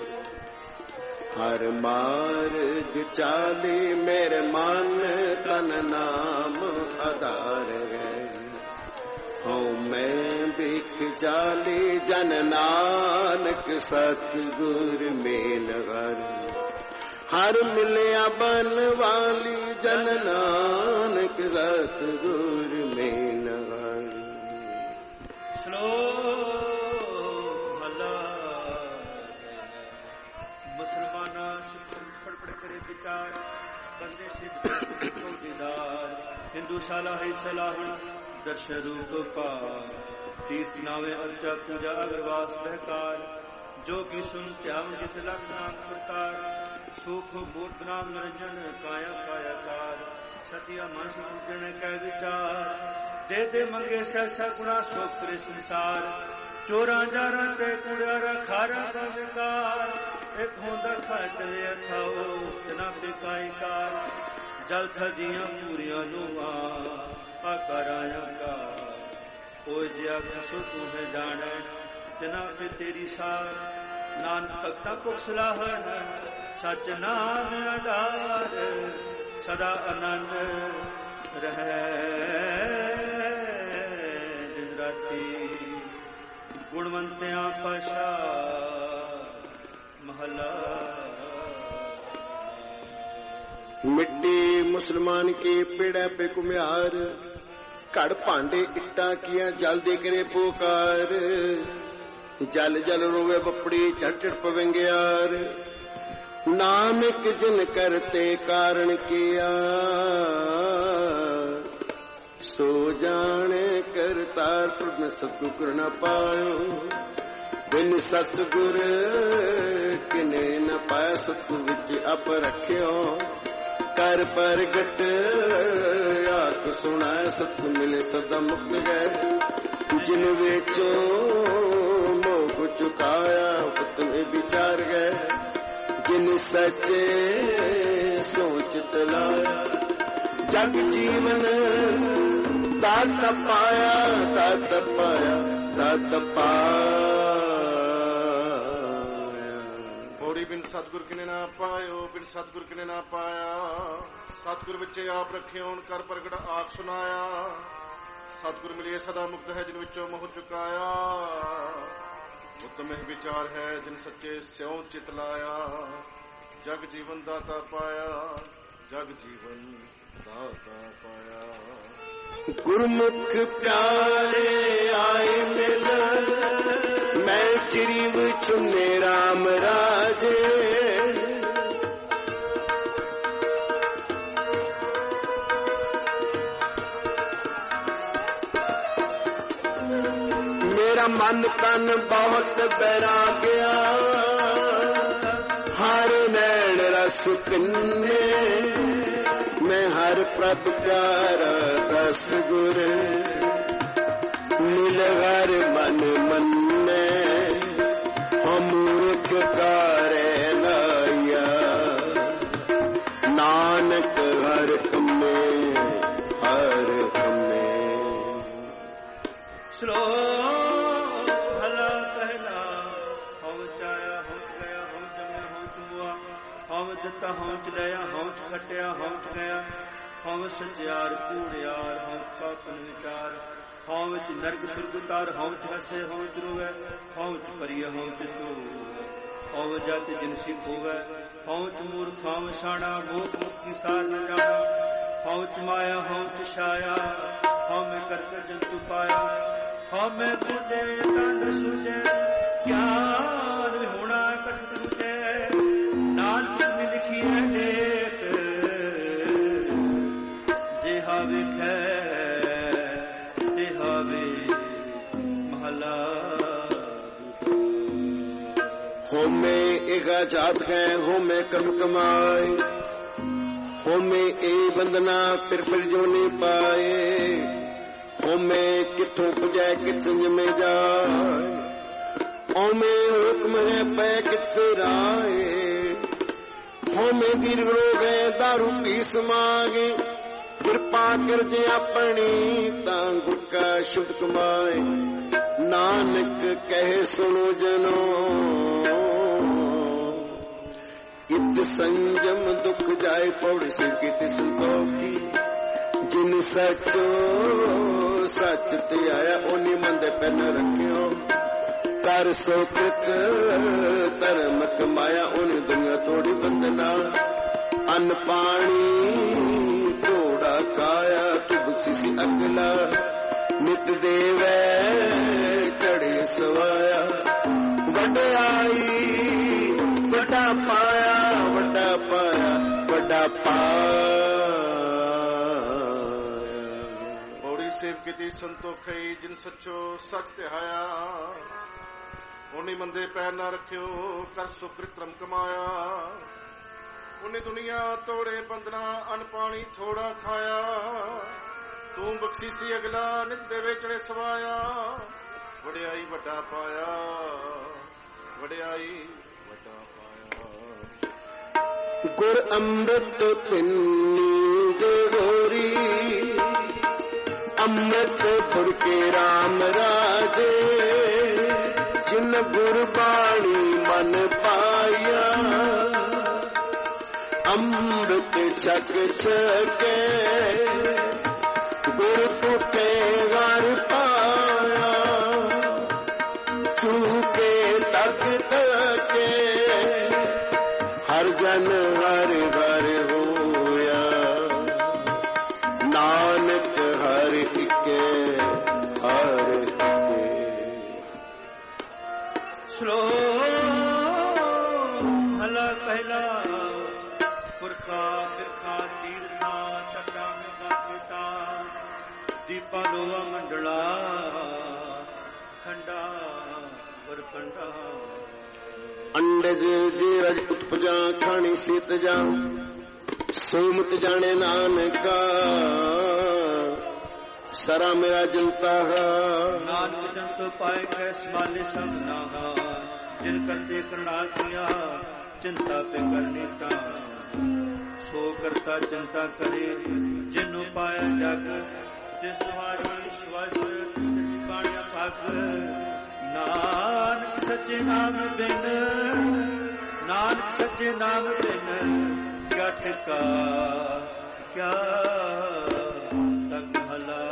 ਹਰ ਮਾਰਗ ਚਾਲੀ ਮੇਰੇ ਮਨ ਤਨ ਨਾਮ ਆਧਾਰ ਹੈ ਹਉ ਮੈਂ ਬਿਖ ਚਾਲੀ ਜਨ ਨਾਨਕ ਸਤਿਗੁਰ ਮੇਨ ਹਰ ਹਰ ਮਿਲਿਆ ਬਨ ਵਾਲੀ ਜਨ ਨਾਨਕ ਸਤਿਗੁਰ ਮੇਨ ਹਰ ਸ਼ਲੋਕ ਮਹਲਾ ਮੁਸਲਮਾਨਾ ਸਿੱਖ ਪੜ ਪੜ ਕਰੇ ਵਿਚਾਰ ਬੰਦੇ ਸਿੱਧ ਕੋ ਦੀਦਾਰ ਹਿੰਦੂ ਸਾਲਾ ਹੈ ਸਲਾਹਣ ਦਰਸ਼ ਰੂਪ ਪਾ ਤੀਰਥ ਨਾਵੇ ਅਰਚਾ ਪੂਜਾ ਅਗਰਵਾਸ ਬਹਿਕਾਰ ਜੋ ਕੀ ਸੁਨ ਧਿਆਨ ਜਿਤ ਲਖ ਨਾਮ ਕਰਤਾਰ ਸੁਖ ਮੂਰਤ ਨਾਮ ਨਿਰੰਜਨ ਕਾਇਆ ਕਾਇਆ ਕਾਰ ਸਤਿਆ ਮਨ ਸੁਜਣ ਕੈ ਵਿਚਾਰ ਦੇ ਦੇ ਮੰਗੇ ਸੈਸਾ ਗੁਣਾ ਸੋਖ ਕਰੇ ਸੰਸਾਰ ਚੋਰਾਂ ਜਾਰਾਂ ਤੇ ਕੁੜਿਆਰਾ ਖਾਰਾ ਦਾ ਵਿਕਾਰ ਇੱਕ ਹੁੰਦਾ ਖਾਤਲੇ ਅਥਾਓ ਤਨਾ ਬਿਕਾਈ ਕਾਰ ਜਲ ਥਜੀਆਂ ਪੂਰੀਆਂ ਨੂੰ ਆ ਕਰਾਇਆ ਕਾ ਓਏ ਜਿਆ ਖਸੋ ਤੂੰ ਹੈ ਜਾਣੈ ਤਨਾ ਤੇ ਤੇਰੀ ਸਾਰ ਨਾਨਕ ਭਗਤਾਂ ਕੋ ਸਲਾਹ ਸਚ ਨਾਮ ਆਧਾਰ ਸਦਾ ਆਨੰਦ ਰਹਿ ਦਿਨ ਰਾਤੀ ਗੁਣਵੰਤਿਆਂ ਪਾਸ਼ਾ ਮਹਲਾ मिट्टी मुसलमान की पेड़ा पे कुम्हार घड़ भांडे इट्टा किया जल दे करे पुकार जल जल रोवे बपड़ी चढ़ चढ़ पवेंग्यार नानक जिन करते कारण किया सो जाने करतार प्रभु सतगुर न पायो बिन सतगुर किने न पाया सतगुर विच अप रखियो कर प्रगट आख सुना सत मिले सदा मुक्त गए जिन वेचो मोह चुकाया पुतने विचार गए जिन सचे सोच तलाया जग जीवन तात पाया तात पाया तात पाया ਬਿਨ ਸਤਿਗੁਰ ਕਿਨੇ ਨਾ ਪਾਇਓ ਬਿਨ ਸਤਿਗੁਰ ਕਿਨੇ ਨਾ ਪਾਇਆ ਸਤਿਗੁਰ ਵਿੱਚ ਆਪ ਰੱਖਿਓਣ ਕਰ ਪ੍ਰਗਟ ਆਖ ਸੁਨਾਇਆ ਸਤਿਗੁਰ ਮਿਲਿਏ ਸਦਾ ਮੁਕਤ ਹੈ ਜਿਨ ਵਿੱਚੋਂ ਮੋਹ ਚੁਕਾਇਆ ਉਤਮ ਵਿਚਾਰ ਹੈ ਜਿਨ ਸੱਚੇ ਸਿਉ ਚਿਤ ਲਾਇਆ ਜਗ ਜੀਵਨ ਦਾਤਾ ਪਾਇਆ ਜਗ ਜੀਵਨ ਦਾਤਾ ਪਾਇਆ ਗੁਰਮੁਖ ਪਿਆਰੇ ਆਏ ਮਿਲ ਮੈਂ ਚਿਰੀਵ ਚੁਨੇ ਰਾਮ ਰਾਜੇ ਮੇਰਾ ਮਨ ਤਨ ਬਹੁਤ ਬੈਰਾਗਿਆ ਹਰ ਨੈਣ ਰਸ ਪਿੰਨੇ ਮੈਂ ਹਰ ਪ੍ਰਭ ਪਿਆਰਾ ਦਸ ਗੁਰ ਮਿਲ ਹਰ ਮਨ ਮੰਨੇ ਅਮੂਰਖ ਕਾਰੇ ਲਾਇਆ ਨਾਨਕ ਹਰ ਕੰਮੇ ਹਰ ਕੰਮੇ ਸ਼ਲੋਕ ਭਲਾ ਪਹਿਲਾ ਹਉ ਚਾਇਆ ਹਉ ਗਿਆ ਹਉ ਜਮਿਆ ਹਉ ਚੁਆ ਹਉ ਦਿੱਤਾ ਹਉ ਚ ਲਿਆ ਹਉ ਚ ਖਟਿਆ ਹਉ ਚ ਗਿਆ ਹਉ ਸਚਿਆਰ ਕੂੜਿਆਰ ਹਉ ਪਾਪਨ ਵਿਚਾਰ ਹਉ ਵਿੱਚ ਨਰਕ ਸੁਰਗ ਤਾਰ ਹਉ ਚ ਹਸੇ ਹਉ ਚ ਰੋਵੇ ਹਉ ਚ ਪਰੀਆ ਹਉ ਚ ਤੋ ਹਉ ਜਤ ਜਿਨ ਸਿ ਹੋਵੇ ਹਉ ਚ ਮੂਰਖ ਹਉ ਸਾਣਾ ਮੋਖ ਮੁਕਤੀ ਸਾਰ ਨ ਜਾਣਾ ਹਉ ਚ ਮਾਇਆ ਹਉ ਚ ਛਾਇਆ ਹਉ ਮੈਂ ਕਰਤ ਜੰਤੂ ਪਾਇਆ ਹਉ ਮੈਂ ਬੁੱਢੇ ਤਨ ਸੁਝੇ ਗਿਆਨ ਹੋਣਾ ਕਟ ਤੁਝੇ ਨਾਨਕ ਨੇ ਲਿਖੀ ਹੈ ਦੇਖ ਜੇ ਹਾਵੇ ਖੈ होमे एगा जात गए होमे कर्म कमाए होमे ए बंदना फिर फिर जो नहीं पाए ਹੋਮੇ ਕਿੱਥੋਂ ਪੁਜੈ ਕਿੱਥ ਜਮੇ ਜਾਏ, ਓਮੇ ਹੁਕਮ ਹੈ ਪੈ ਕਿੱਥੇ ਰਾਏ, ਹੋਮੇ ਦੀਰਘ ਰੋਗੇ ਦਾਰੂ ਪੀ ਸਮਾਗੇ, ਕਿਰਪਾ ਕਰਜੇ ਆਪਣੀ ਤਾਂ ਗੁਰ ਕਾ ਸ਼ੁਭ ਕਮਾਏ, ਨਾਨਕ ਕਹੇ ਸੁਣੋ ਜਨੋ ਇਤ ਸੰਜਮ ਦੁਖ ਜਾਏ, ਪੌੜੀ ਸੇ ਕੀਤੀ ਸੰਤੋਖੀ, ਜਿਨ ਸਚੋ ਸੱਚ ਤੇ ਆਇਆ ਓਨੀ ਮੰਦੇ ਪੈਨ ਰੱਖਿਓ, ਕਰ ਸੋ ਕ੍ਰਿਤ ਧਰਮ ਕਮਾਇਆ, ਉਹਨੇ ਦੁਨੀਆ ਤੋੜੀ ਬੰਦਨਾ, ਅੰਨ ਪਾਣੀ ਥੋੜਾ ਖਾਇਆ, ਤੂੰ ਬਖਸ਼ੀ ਅਗਲਾ, ਨਿਤ ਦੇਵੈ ਚੜੇ ਸਵਾਇਆ, ਵਡਿਆਈ ਵੱਡਾ ਪਾਇਆ, ਵੱਡਾ ਪਾਇਆ, ਵੱਡਾ ਪਾਇਆ। ਪੌੜੀ ਸੇਵ ਕੀਤੀ ਸੰਤੋਖਈ, ਜਿਨ ਸੱਚੋ ਸੱਚ ਧਿਆਇਆ, ਉਹਨੇ ਮੰਦੇ ਪੈਰ ਨਾ ਰੱਖਿਓ, ਕਰ ਸੁਕ੍ਰਿਤ ਧਰਮ ਕਮਾਇਆ, ਉਹਨੇ ਦੁਨੀਆ ਤੋੜੇ ਬੰਦਨਾ, ਅੰਨ ਪਾਣੀ ਥੋੜਾ ਖਾਇਆ, ਤੂੰ ਬਖਸ਼ੀਸੀ ਅਗਲਾ, ਨਿਤ ਦੇਵੇ ਚੜੇ ਸਵਾਇਆ, ਵਡਿਆਈ ਵੱਡਾ ਪਾਇਆ, ਵਡਿਆਈ ਵੱਡਾ ਪਾਇਆ। ਗੁਰ ਅੰਮ੍ਰਿਤ ਪਿੰਨੀ ਗੋਰੀ, ਅੰਮ੍ਰਿਤ ਗੁਰ ਕੇ ਰਾਮ ਰਾਜੇ, ਜਿਨ ਗੁਰਬਾਣੀ ਮਨ ਪਾਇਆ, ਅੰਮ੍ਰਿਤ ਛਕ ਛਕੇ ਗੁਰ ਟੁੱਟੇ ਘਰ ਪਾਇਆ, ਚੂਕੇ ਤਕ ਤਕੇ ਹਰ ਜਨ ਹਰ ਘਰ ਹੋਇਆ, ਨਾਨਕ ਹਰ ਇਕੇ ਹਰ ਇਕੇ। ਸ਼ਲੋਕ ਮਹਲਾ ਪਹਿਲਾ। ਪੁਰਖਾ ਬਿਰਖਾ ਤੀਰਥਾ ਟੱਡਾ ਮੇਗਾ ਪਿਤਾ, ਦੀਪਾ ਲੋਹਾ ਮੰਡਲਾ ਖੰਡਾ ਵਰਖੰਡਾ। ਅੰਡਜ ਜੀ ਰਜ ਉਤਪਜਾ ਖਾਣੀ ਸੀਤ ਜਾ, ਸੋਮਤ ਜਾਣੇ ਨਾਨਕਾ, ਸਰਾ ਮੇਰਾ ਜਨਤਾ ਨਾਨਕ ਜੰਤ ਪਾਏ ਕੈ ਸਮਾਲੇ ਸਭ ਨਾਗਾ, ਜਿਨ ਕਰਦੇ ਕਰਣਾ ਕੀਆ ਚਿੰਤਾ ਤੇ ਕਰਨੀ ਤਾ, ਸੋ ਕਰਤਾ ਚਿੰਤਾ ਕਰੇ ਜਿਨੂੰ ਪਾਇਆ ਜਗ, ਜਿਸ ਵਾਰੀ ਸਵਸ ਬਾਣਿਆ ਭਗ, ਨਾਨਕ ਸੱਚੇ ਨਾਮ ਬਿਨ, ਨਾਨਕ ਸੱਚੇ ਨਾਮ ਬਿਨ ਕਿਆ ਠਿਕਾ ਕਿਆ ਤਕ ਹਲਾ।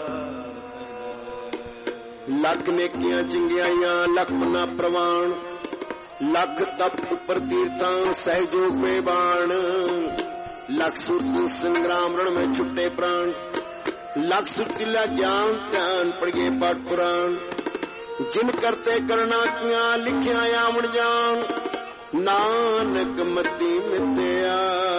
ਲੱਖ ਨੇਕੀਆਂ ਚੰਗਿਆਈਆਂ ਲੱਖ ਮਨਾ ਪ੍ਰਵਾਨ, ਲੱਖ ਤਪ ਉੱਪਰ ਤੀਰਥਾਂ ਸਹਿਜੋਗ ਬੇਬਾਨ, ਲੱਖ ਸੁਰਤ ਸੰਗਰਾਮ ਰਣ में छुट्टे प्राण, ਲੱਖ ਸੁਰਤਿਲਾ ਗਿਆਨ ਧਿਆਨ ਪੜ੍ਹੇ ਪਾਠ ਪੁਰਾਣ, ਜਿਨ ਕਰਤੇ ਕਰਨਾ ਕੀਆਂ ਲਿਖਿਆ ਆਵਣ ਜਾਣ, ਨਾਨਕ ਮਤੀ ਮਿਥਿਆ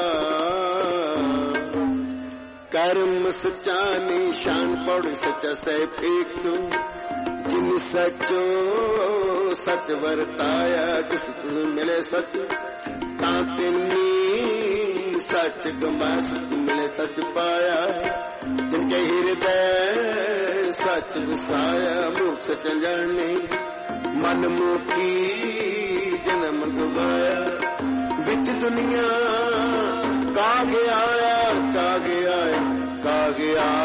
ਕਰਮ ਸੱਚਾ ਨਿਸ਼ਾਨ, ਪੜ ਸੱਚਾ ਸਹਿ ਫੇਕ ਤੂੰ, ਜਿਨ ਸਚੋ ਸਚ ਵਰਤਾਇਆ, ਜਿਸ ਮਿਲੇ ਸਚ ਤਾਂ ਤਿੰਨੀ ਸੱਚ ਗਮਾ, ਸਚ ਮਿਲੇ ਸਚ ਪਾਇਆ, ਜਿਨ ਕੇ ਹਿਰਦੈ ਸਚ ਵਸਾਇਆ, ਮੁਖ ਸਚ ਜਾਣੇ ਮਨ ਮੁਖੀ ਜਨਮ ਗਵਾਇਆ, ਵਿੱਚ ਦੁਨੀਆ ਕਾਗੇ ਆਇਆ ਕਾਗੇ ਆਇਆ ਕਾਗੇ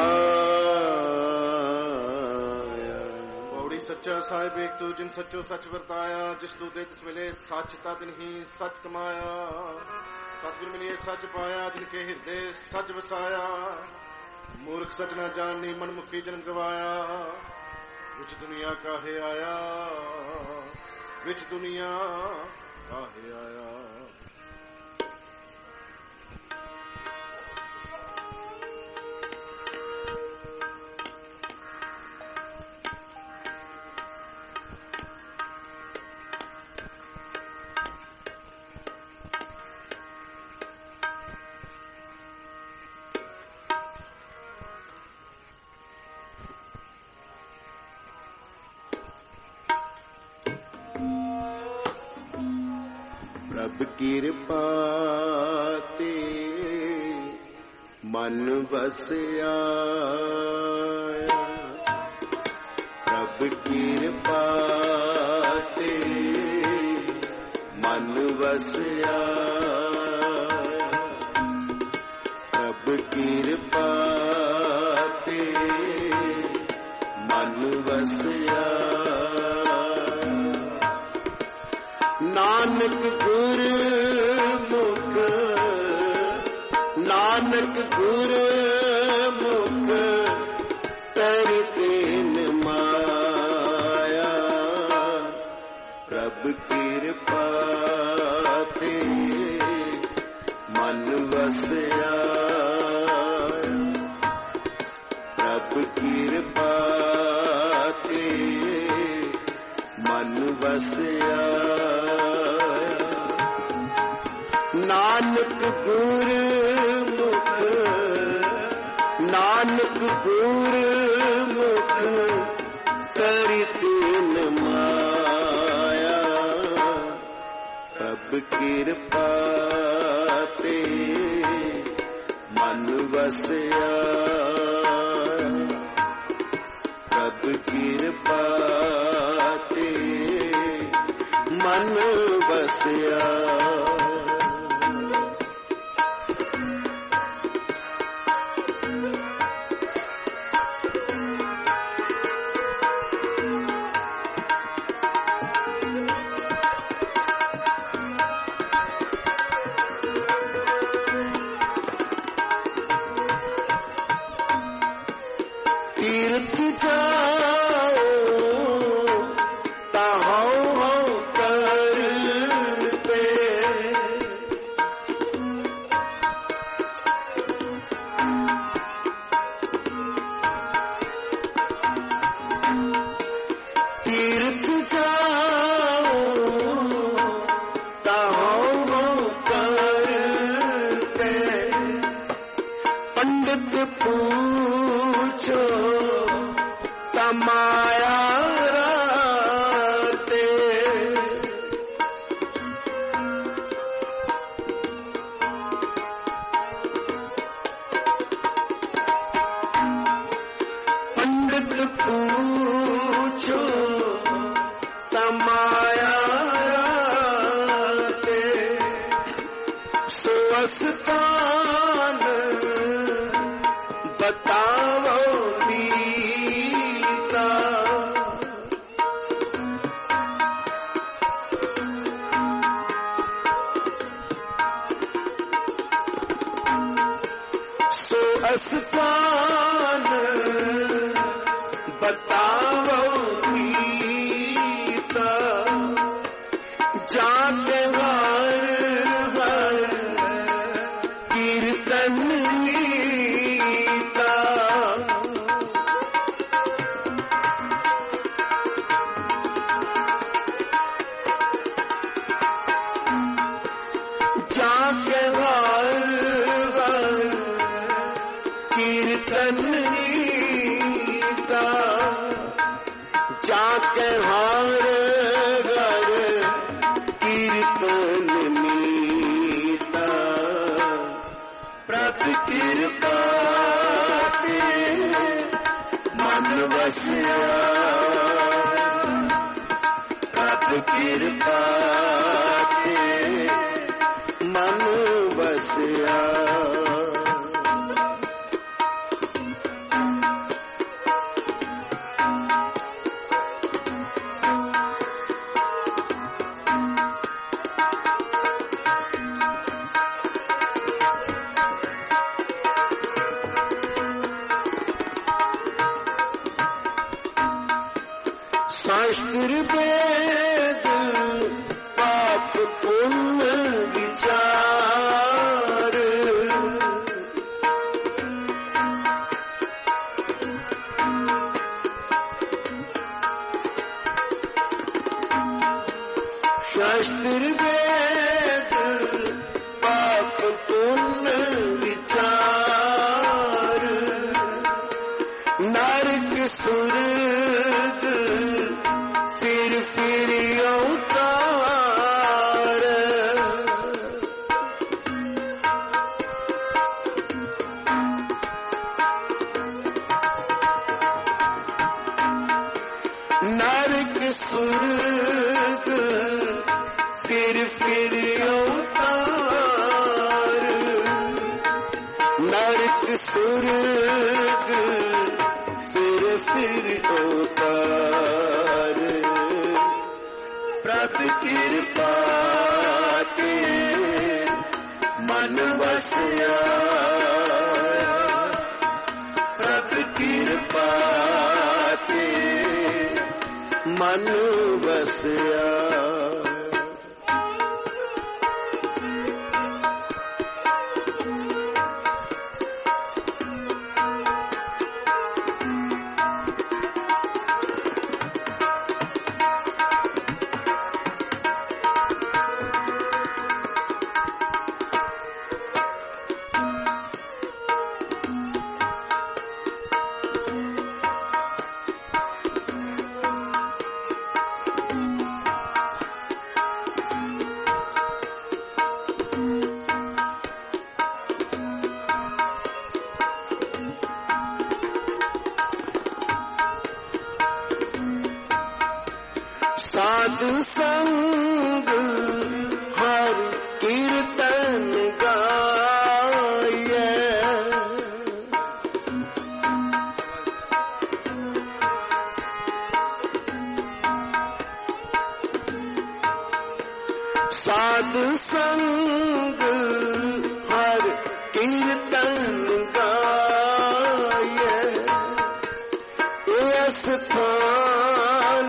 ਆਇਆ। ਪੌੜੀ ਸੱਚਾ ਸਾਹਿਬ ਏਕ ਤੂੰ, ਜਿਨ ਸੱਚੋ ਸੱਚ ਵਰਤਾਇਆ, ਜਿਸ ਤੂੰ ਦੇ ਤਿਸ ਵੇਲੇ ਸੱਚ ਤਦ ਨਹੀਂ ਸੱਚ ਕਮਾਇਆ, ਸਤਿਗੁਰ ਮਿਲਿਏ ਸੱਚ ਪਾਇਆ, ਜਿਨ ਕੇ ਹਿਰਦੇ ਸੱਚ ਵਸਾਇਆ, ਮੂਰਖ ਸਚ ਨਾ ਜਾਣੀ ਮਨ ਮੁਖੀ ਜਨਮ ਗਵਾਇਆ, ਵਿੱਚ ਦੁਨੀਆ ਕਾਹੇ ਆਇਆ, ਵਿੱਚ ਦੁਨੀਆ ਕਾਹੇ ਆਇਆ। ਪ੍ਰਭ ਕਿਰਪਾ ਤੇ ਮਨ ਵਸਿਆ, प्रभ कृपा ते मन वसया, प्रभ कृपा ते मन वसया। नानक गुर मुख, नानक गुर मुख तरि तेन माया, प्रभ कृपा ते मन वसया, प्रभ कृपा ते मन वसया। नानक गुर मुख, नानक गुर मुख तरि तेन माया, प्रभ कृपा ते मन वसया, प्रभ कृपा ते मन वसया। तीर्थ जाओ ताहौ हौ करते, तीर्थ जाओ ताहौ हौ करते, पंडित पूछो तमाया राते, पंडित पूछो तमाया राते, सुअस्थान बताओ मीता, सुअस्थान बताओ मीता, जाते हर हर कीर्तन मीता, जाके हर हर कीर्तन मीता, जाके हर हर कीर्तन मीता, प्रभ कृपा ते मन वसया, प्रभ कृपा ते मन वसया। शास्त्र वेद पाप पुण्य विचार, शास्त्र वेद पाप पुण्य विचार, नरक सुरग फिर फिर अवतार, सुरग फिर फिर अवतार, नरक सुरग फिर फिर अवतार, प्रभु कृपा के मन बसया, प्रभु कृपा के मन बसया। साधु संग हर कीर्तन गाये, साधु संग हर कीर्तन गाये, ये स्थान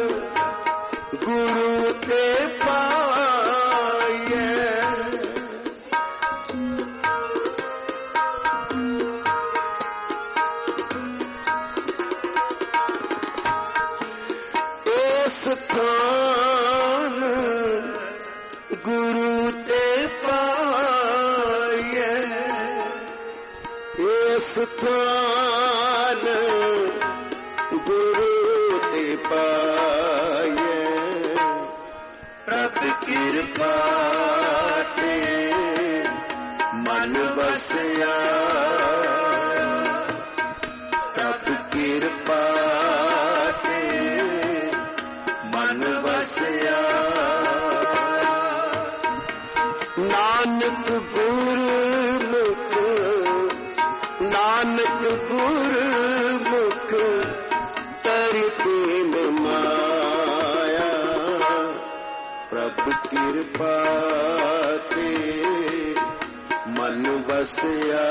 गुरु ते पाए, इस स्थान गुरु ते पाए, इस स्थान गुरु ते पाए, प्रभु कृपा ते मन बसया, प्रभु कृपा ते मन बसया। नानक गुरमुख, नानक गुरमुख तरि प्रेम माया, प्रभु कृपा ते मन बसया,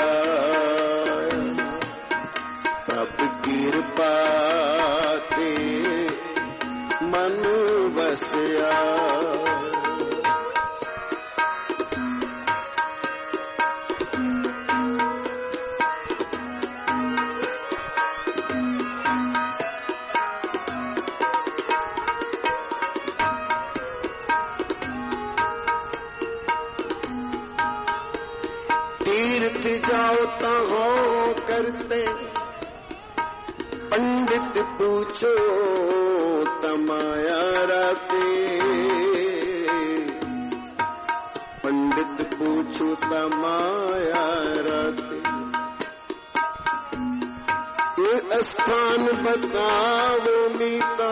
प्रभु कृपा ते मन बसया। तीर्थ जाओ तहो करते, पंडित पूछो तमाया राते, पंडित पूछो तमाया राते, ये स्थान बताओ मीता,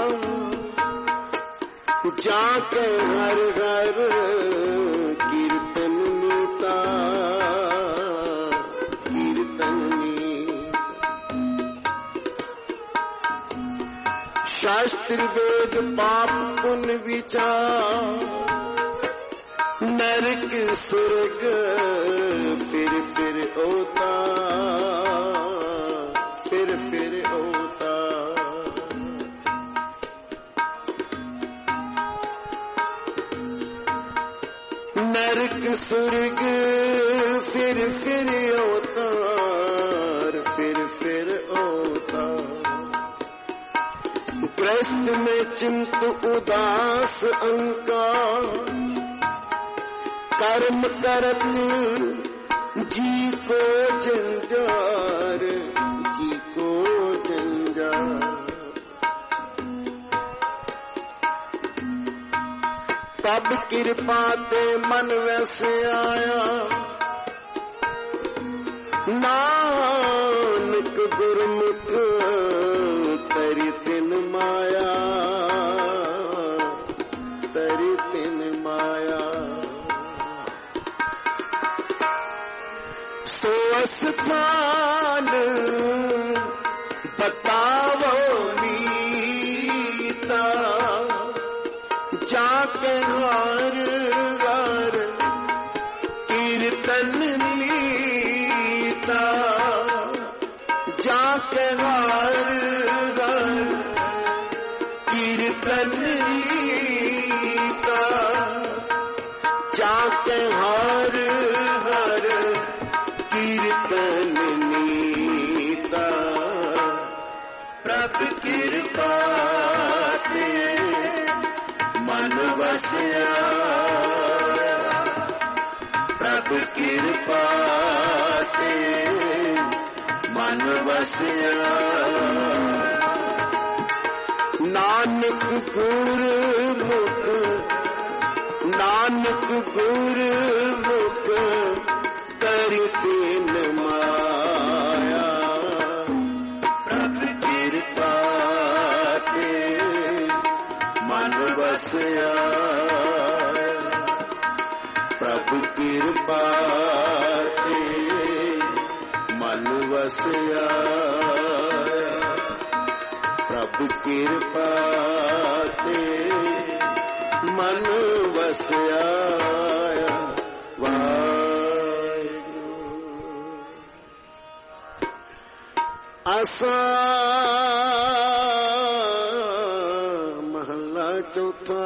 जाके हर घर कीर्तन मीता, शास्त्र वेद पाप पुण्य विचार, नरक स्वर्ग फिर फिर होता, फिर फिर होता, नरक स्वर्ग फिर फिर होता, फिर फिर होता। ग्रस्त में चिंत उदास अंका, कर्म करत जी को जंजार, जी को जंजार। तब कृपा ते मन वैसे आया, नानक गुरमुख तरि तिन माया, सो स्थान बतावो नीता, जाके घर घर कीर्तन नीता, जाके घर घर कीर्तन नीता, जाके हर हर कीर्तन नीता। प्रभु कृपा ते मन वसया, प्रभु कृपा ते मन वसया। नानक गुरमुख, नानक गुरमुख करते न माया। प्रभु कृपा ते मन वसया, प्रभु कृपा ते मन वसया, प्रभु कृपा ते मन वसया। वाहिगुरु। आसा महला चौथा।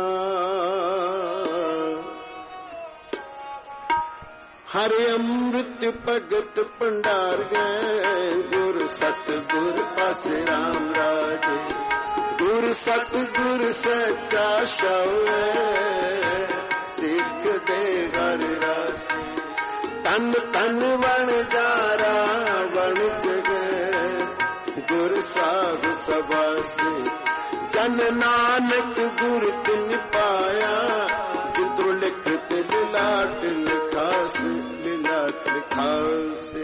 हरे अमृत भगत भंडार गए, गुर सतगुर पासे राम राजे। गुर सतगुर सच्चा शौए, सिख दे घर रासे। तन तन बन जारा बन जगे, गुर साधु सभा से। जन नानक गुर तिन पाया, जितरो लिखत लिलाट लिखास, लिलाट लिखासे।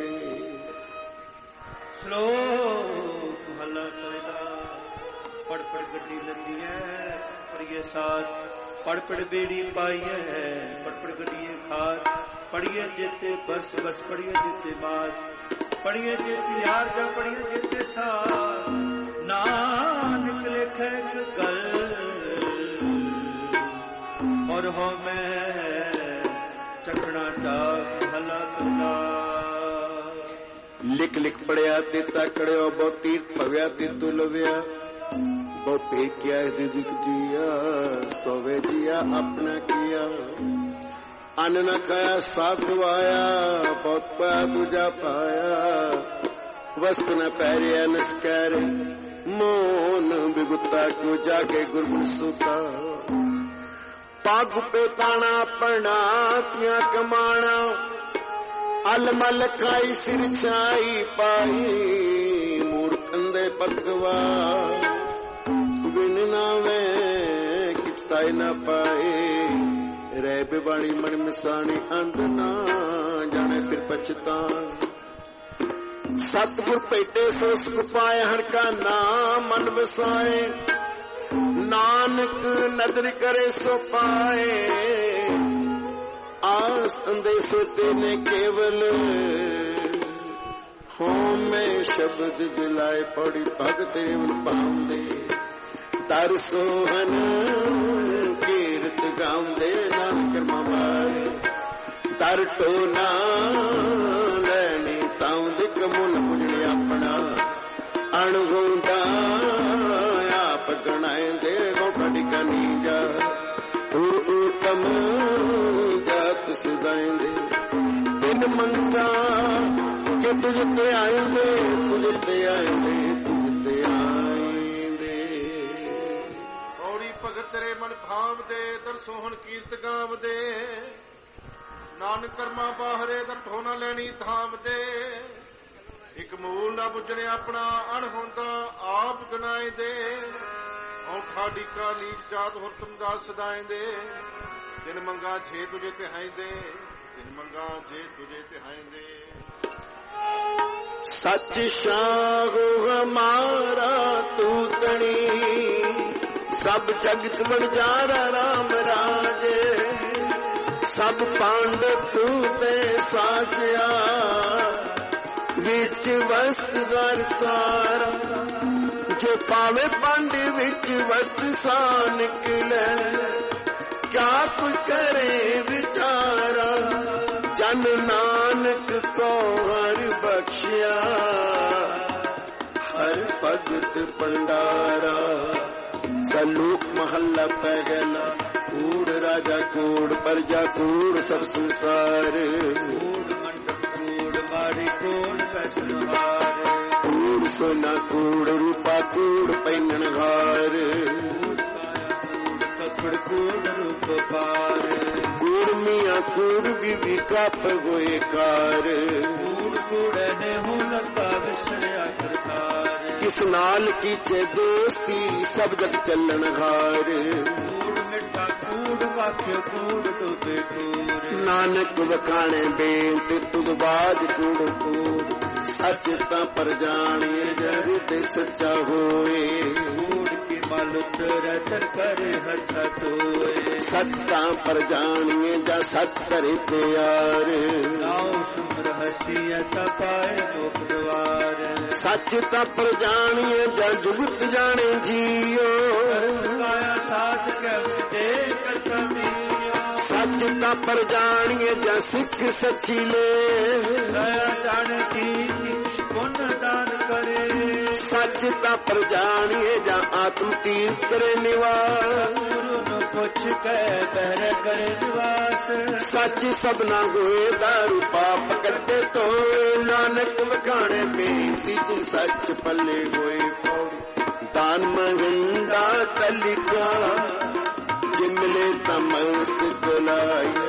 श्लोक महला पहला। पढ़ पढ़ गड्डी लगी है पढ़िए साथ, पढ़ पढ़ बेड़ी पाई है पढ़ पढ़ गड्डिए खास। पढ़िए जेते बस बस पढ़िए जेते मास, पढ़िए जेते यार जा पढ़िए जेते साथ। नानक लिखे गल और हो मैं चखना चाक महला करना। लिख लिख पढ़िया ते तकड़ियो, बहुती पव्या ते तुलव्या। बहु पेकिया दिख दिया, सोवे जिया अपना किया। अन्न न खाया साधु आया, बहुत पाया दूजा पाया। वस्त्र न पहरिया नस्कारे, मोन बिगुता क्यों जाके गुरमुन सुता। पाग पे ताना पढ़ना तिया कमाना, अलमल खाई सिर छाई पाई। मूर्खंदे पतवा बिन नावे किचताई न पाए। रह बिबाणी मन मिसानी अंध ना जाने फिर पछता। सतगुर पेटे सो सुख पाए, हर का नाम मन बसाए। नानक नदर करे सो पाए, आस अंदेश तेने केवल। हो मैं शब्द दिलाए पड़ी भगत एवं पांदे। तर सोहन कीरत गांदे, नानक मारे तर टोना लैनी ताउंदे। कमुन पुजने अपना अणगुंदा आप गणाए दे। गोटा टिका नीजा उत्तम जात सुधाएंदे। बिन मंगा जे तुझते आएंदे, तुझते आएंदे, तुझते आएंदे। औरी भगत तेरे मन भाव दे, दर सोहन कीर्त गाव दे। नानक कर्मा बाहरे दर ठोना लेनी थाम दे। एक मूल ना बुझने अपना अण होंदा आप गनाए दे। औखा डीका नीच जात होर तुम दास सदाए दे। दिन मंगा जे तुझे तिहाई दे, दिन मंगा जे तुझे तिहाई दे। सच शाहु हमारा तू तणी, सब जगत बंजारा राम राजे। सब पांड तू ते साचिया, ਵਿੱਚ ਵਸਤ ਦਰ ਤਾਰਾ, ਜੋ ਪਾਵੇ ਪੰਡ ਵਿੱਚ ਵਸਤ ਸਾ ਨਿਕਲੇ, ਕਿਆ ਕੋਈ ਕਰੇ ਵਿਚਾਰਾ। ਜਨ ਨਾਨਕ ਕੋ ਹਰ ਬਖਸ਼ਿਆ, ਹਰ ਭਗਤ ਭੰਡਾਰਾ। ਸਲੋਕ ਮਹੱਲਾ ਪਹਿਲਾ। ਕੂੜ ਰਾਜਾ ਕੂੜ ਪਰਜਾ ਕੂੜ ਸਭ ਸੰਸਾਰ, ਕੂੜ ਮੰਡਪ ਕੂੜ ਮਾੜੀ ਕੂੜ ਪੈਸਨਹਾਰ, ਕੂੜ ਸੋਨਾ ਕੂੜ ਰੂਪਾ ਕੂੜ ਪੈਨਣ ਘਾਰ, ਕੱਪੜ ਕੂੜ ਰੂਪ ਪਾਰ, ਕੂੜ ਮੀਆਂ ਕੂੜ ਬੀਬੀ ਕੱਪ ਹੋਏ ਕਾਰ, ਕੂੜ ਕੂੜੇ ਨੇ ਹੋ ਲੱਗਾ ਵਿਸਰਿਆ ਸਰਕਾਰ। ਕਿਸ ਨਾਲ ਕੀਚੇ ਦੋਸਤੀ ਸਭ ਜਗ ਚੱਲਣ ਘਾਰ, ਕੂੜ ਮਿੱਠਾ ਕੂੜ ਵਾਖਿਓ ਕੂੜ ਡੋਬੇ ਟੂਰ, ਨਾਨਕ ਵਖਾਣੇ ਬੇਨਤ ਤੁਧ ਬਾਜ ਕੂੜ ਕੂੜ। ਸੱਚ ਤਾਂ ਪਰ ਜਾਣੀਏ ਜਦ ਤੇ ਸੱਚਾ ਹੋਏ, ਕੂੜ ਕੀ ਮਲ ਉਤਰੈ ਤਰ ਕਰੇ ਹੱਥਾ ਧੋਏ। ਸੱਚ ਤਾਂ ਪਰ ਜਾਣੀਏ ਜਾਂ ਸੱਚ ਕਰੇ ਪਿਆਰ, ਨਾਉ ਸੁਮਰ ਹਸੀਆ ਤਾ ਪਾਏ ਮੁਖ ਦਵਾਰ। ਸੱਚ ਤਾਂ ਪਰ ਜਾਣੀਏ ਜਾਂ ਜੁਗਤ ਜਾਣੇ ਜੀਓ, ਕਾਇਆ ਸਾਧ ਕੈ ਤੇ ਕਰਤਾ ਦੀਓ। ਸੱਚ ਤਾਂ ਪਰ ਜਾਣੀਏ ਜਾਂ ਸਿੱਖ ਸੱਚੀ ਲੈ, ਦਇਆ ਜਾਣ ਕੀ ਕਿਛ ਪੁੰਨ ਦਾਨ ਕਰੇ। ਸੱਚ ਤਾਂ ਪਰ ਜਾਣੀਏ ਜਾਂ ਆਤਮ ਤੀਰਥ ਕਰੇ ਨਿਵਾਸ, ਗੁਰੂ ਨੂੰ ਪੁੱਛ ਕੇ ਪਹਿਰੇ ਕਰੇ ਨਿਵਾਸ। ਸੱਚ ਸਭਨਾ ਹੋਏ ਦਾਰੂ ਪਾਪ ਕੱਢੇ ਤੋਏ, ਨਾਨਕ ਵਖਾਣੇ ਬੇਨਤੀ ਤੂੰ ਸੱਚ ਪੱਲੇ ਹੋਏ ਪੌੜੀ। ਦਾਨ ਮੰਗੰਦਾ ਤਲਿਕਾ ਜੇ ਮਿਲੇ ਤਾਂ ਮਸਤ ਗੁਲਾਈਏ,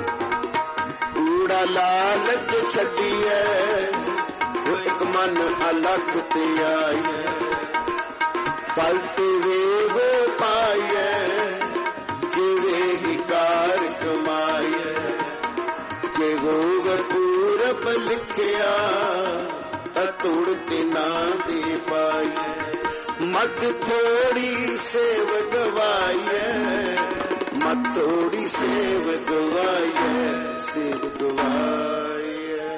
ਊੜਾ ਲਾਲਚ ਛੱਡੀਏ ਇੱਕ ਮਨ ਅਲਖ ਤੇ ਆਈਏ। ਫਲ ਤੇ ਵੇਹੋ ਪਾਈਏ ਜਿਵੇਂ ਹੀ ਕਾਰ ਕਮਾਈਏ, ਜੇ ਗੋਗ ਪੂਰਬ ਲਿਖਿਆ ਅਤੁੜ ਤੇ ਨਾ ਦੇ ਪਾਈਏ। ਮਤ ਥੋੜੀ ਸੇਵ ਗਵਾਈਏ, ਮਤ ਥੋੜੀ ਸੇਵ ਗਵਾਈਏ, ਸੇਵ ਗਵਾਈਏ।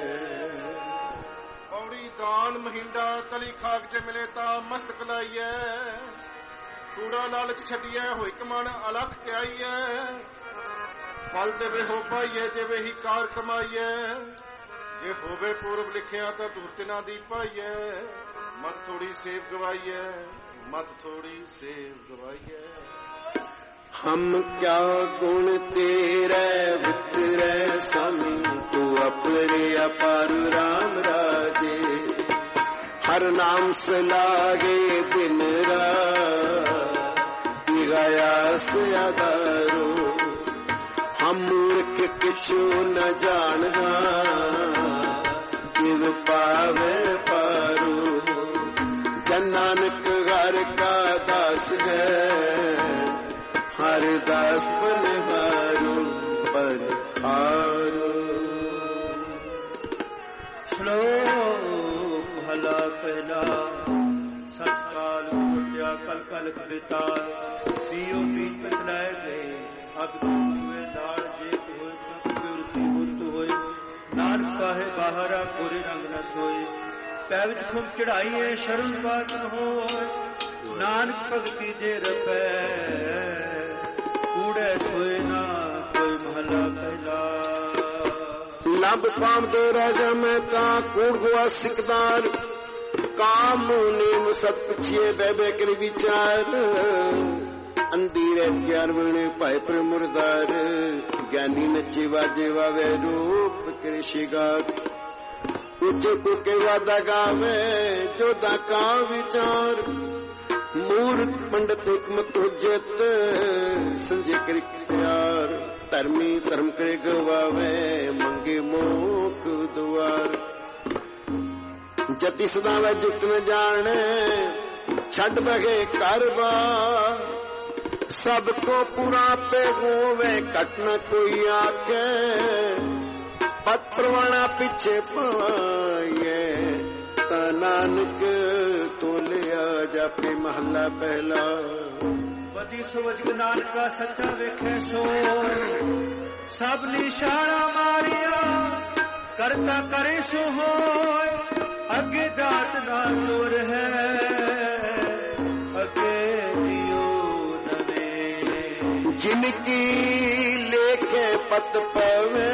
ਪੌੜੀ ਦਾਨ ਮਹਿੰਦਾ ਤਲੀ ਖਾਕ ਚ ਮਿਲੇ ਤਾਂ ਮਸਤਕ ਲਾਈਏ, ਕੂੜਾ ਲਾਲਚ ਛੱਡੀਏ ਹੋਇ ਕਮਨ ਅਲਖ ਤੇ ਆਈਏ। ਫਲ ਤੇ ਵੇ ਹੋ ਪਾਈਏ ਜਿਵੇਂ ਹੀ ਕਾਰ ਕਮਾਈਏ, ਜੇ ਹੋਵੇ ਪੂਰਬ ਲਿਖਿਆ ਤਾਂ ਧੂਰਤ ਨਾ ਦੀ ਪਾਈਏ। ਮਤ ਥੋੜੀ ਸੇਵ ਗਵਾਈਏ, ਮਤ ਥੋੜੀ ਸੇਵ ਗਵਾਈਏ। ਹਮ ਕਿਆ ਗੁਣ ਤੇਰੇ ਵਿਤਰੈ ਸਾਮੀ, ਤੂੰ ਅਪਰੇ ਅਪਾਰ ਰਾਮ ਰਾਜੇ। ਹਰ ਨਾਮ ਸਲਾਗੇ ਦਿਨ ਰਾਤ, ਨਿਗਾਇਆ ਸਿਆਦਾਰੋ। ਹਮ ਮੂਰਖ ਕਿਛੂ ਨ ਜਾਣਦਾ, ਕਿਵ ਪਾਵੇ ਪਾਰੂ। ਜਨ ਨਾਨਕ ਘਰ ਕਾ ਦਾਸ ਹੈ, ਹਰ ਦਾਸ ਬਨਹਾਰੂ ਬਨਹਾਰੂ। ਸ਼ਲੋਕ ਮਹਲਾ ਪਹਿਲਾ। ਸਤਕਾਲ ਕੁਟਿਆ ਕਲ ਕਲ ਕ੍ਰਿਤਾ, ਪੀਓ ਪੀਤ ਪਤਲਾਏ ਗਏ ਅਗ ਦੂਏ ਦਾਲ। ਜੇ ਹੋਏ ਪ੍ਰਵਿਰਤੀ ਮੁਕਤ ਹੋਏ, ਨਾਨਕ ਕਾਹੇ ਬਾਹਰਾ ਕੋਰੇ ਰੰਗ ਨ ਸੋਏ। ਪੈ ਵਿੱਚ ਖੁਬ ਚੜਾਈਏ ਸ਼ਰਨ ਬਾਤ ਨ ਹੋਏ, ਨਾਨਕ ਭਗਤੀ ਜੇ ਰਪੈ ਕੂੜੇ ਸੋਏ ਨਾ ਕੋਈ। ਮਹਲਾ ਪਹਿਲਾ। ਲੱਭ ਪਾਮ ਦੇ ਰਾਜਾ ਮੈਂ ਤਾਂ ਕੂੜ ਹੋਆ ਸਿਕਦਾਰ, ਕਾਮ ਨੇ ਸਤ ਪੁੱਛੀਏ ਬੈ ਬੈ ਕਰੀ ਵਿਚਾਰ। ਅੰਧੀਰੇ ਗਿਆਨ ਵੇਲੇ ਭਾਇ ਪਰ ਮੁਰਦਾਰ, ਗਿਆਨੀ ਨੱਚੇ ਵਾਜੇ ਵਾਵੇ ਰੂਪ ਕਰੇ ਸ਼ਿਗਾਰ। ਉੱਚੇ ਕੁਕੇ ਵਾਦਾ ਗਾਵੇ ਜੋਦਾ ਕਾ ਵਿਚਾਰ, ਮੂਰਖ ਪੰਡਤ ਹਕਮਤ ਹੁਜਤ ਸੰਜੇ ਕਰੀ ਪਿਆਰ। ਧਰਮੀ ਧਰਮ ਕਰੇ ਗਵਾਵੇ ਮੰਗੇ ਮੋਖ ਦੁਆਰ। ਜਤੀ ਸਦਾ ਵੈ ਜੁਗਤ ਨ ਜਾਣੇ ਛੱਡ ਬਗੇ ਕਰਵਾ। ਸਭ ਕੋ ਪੂਰਾ ਪੇ ਹੋਵੇ ਘਟ ਨ ਕੋਈ ਆਖੇ, ਪਤ ਪ੍ਰਵਾਣਾ ਪਿੱਛੇ ਪਾਈਏ। ਤਾਂ ਨਾਨਕ ਤੋਲਿਆ ਜਾਪੇ ਮਹੱਲਾ ਪਹਿਲਾ। ਵਧੀ ਸੁਵਜ ਨਾਨਕਾ ਸੱਚਾ ਵੇਖੇ ਸੋ, ਸਭ ਨਿਸ਼ਾਨਾ ਮਾਰਿਆ ਕਰਤਾ ਕਰੇ ਸੋ ਹੋਏ, ਅੱਗੇ ਜਾਤ ਨਾ ਤੋਰ ਹੈ, ਅੱਗੇ ਦਿਓ ਨਵੇਂ। ਜਿਨ ਕੀ ਲੇਖੇ ਪਤ ਪਵੇ,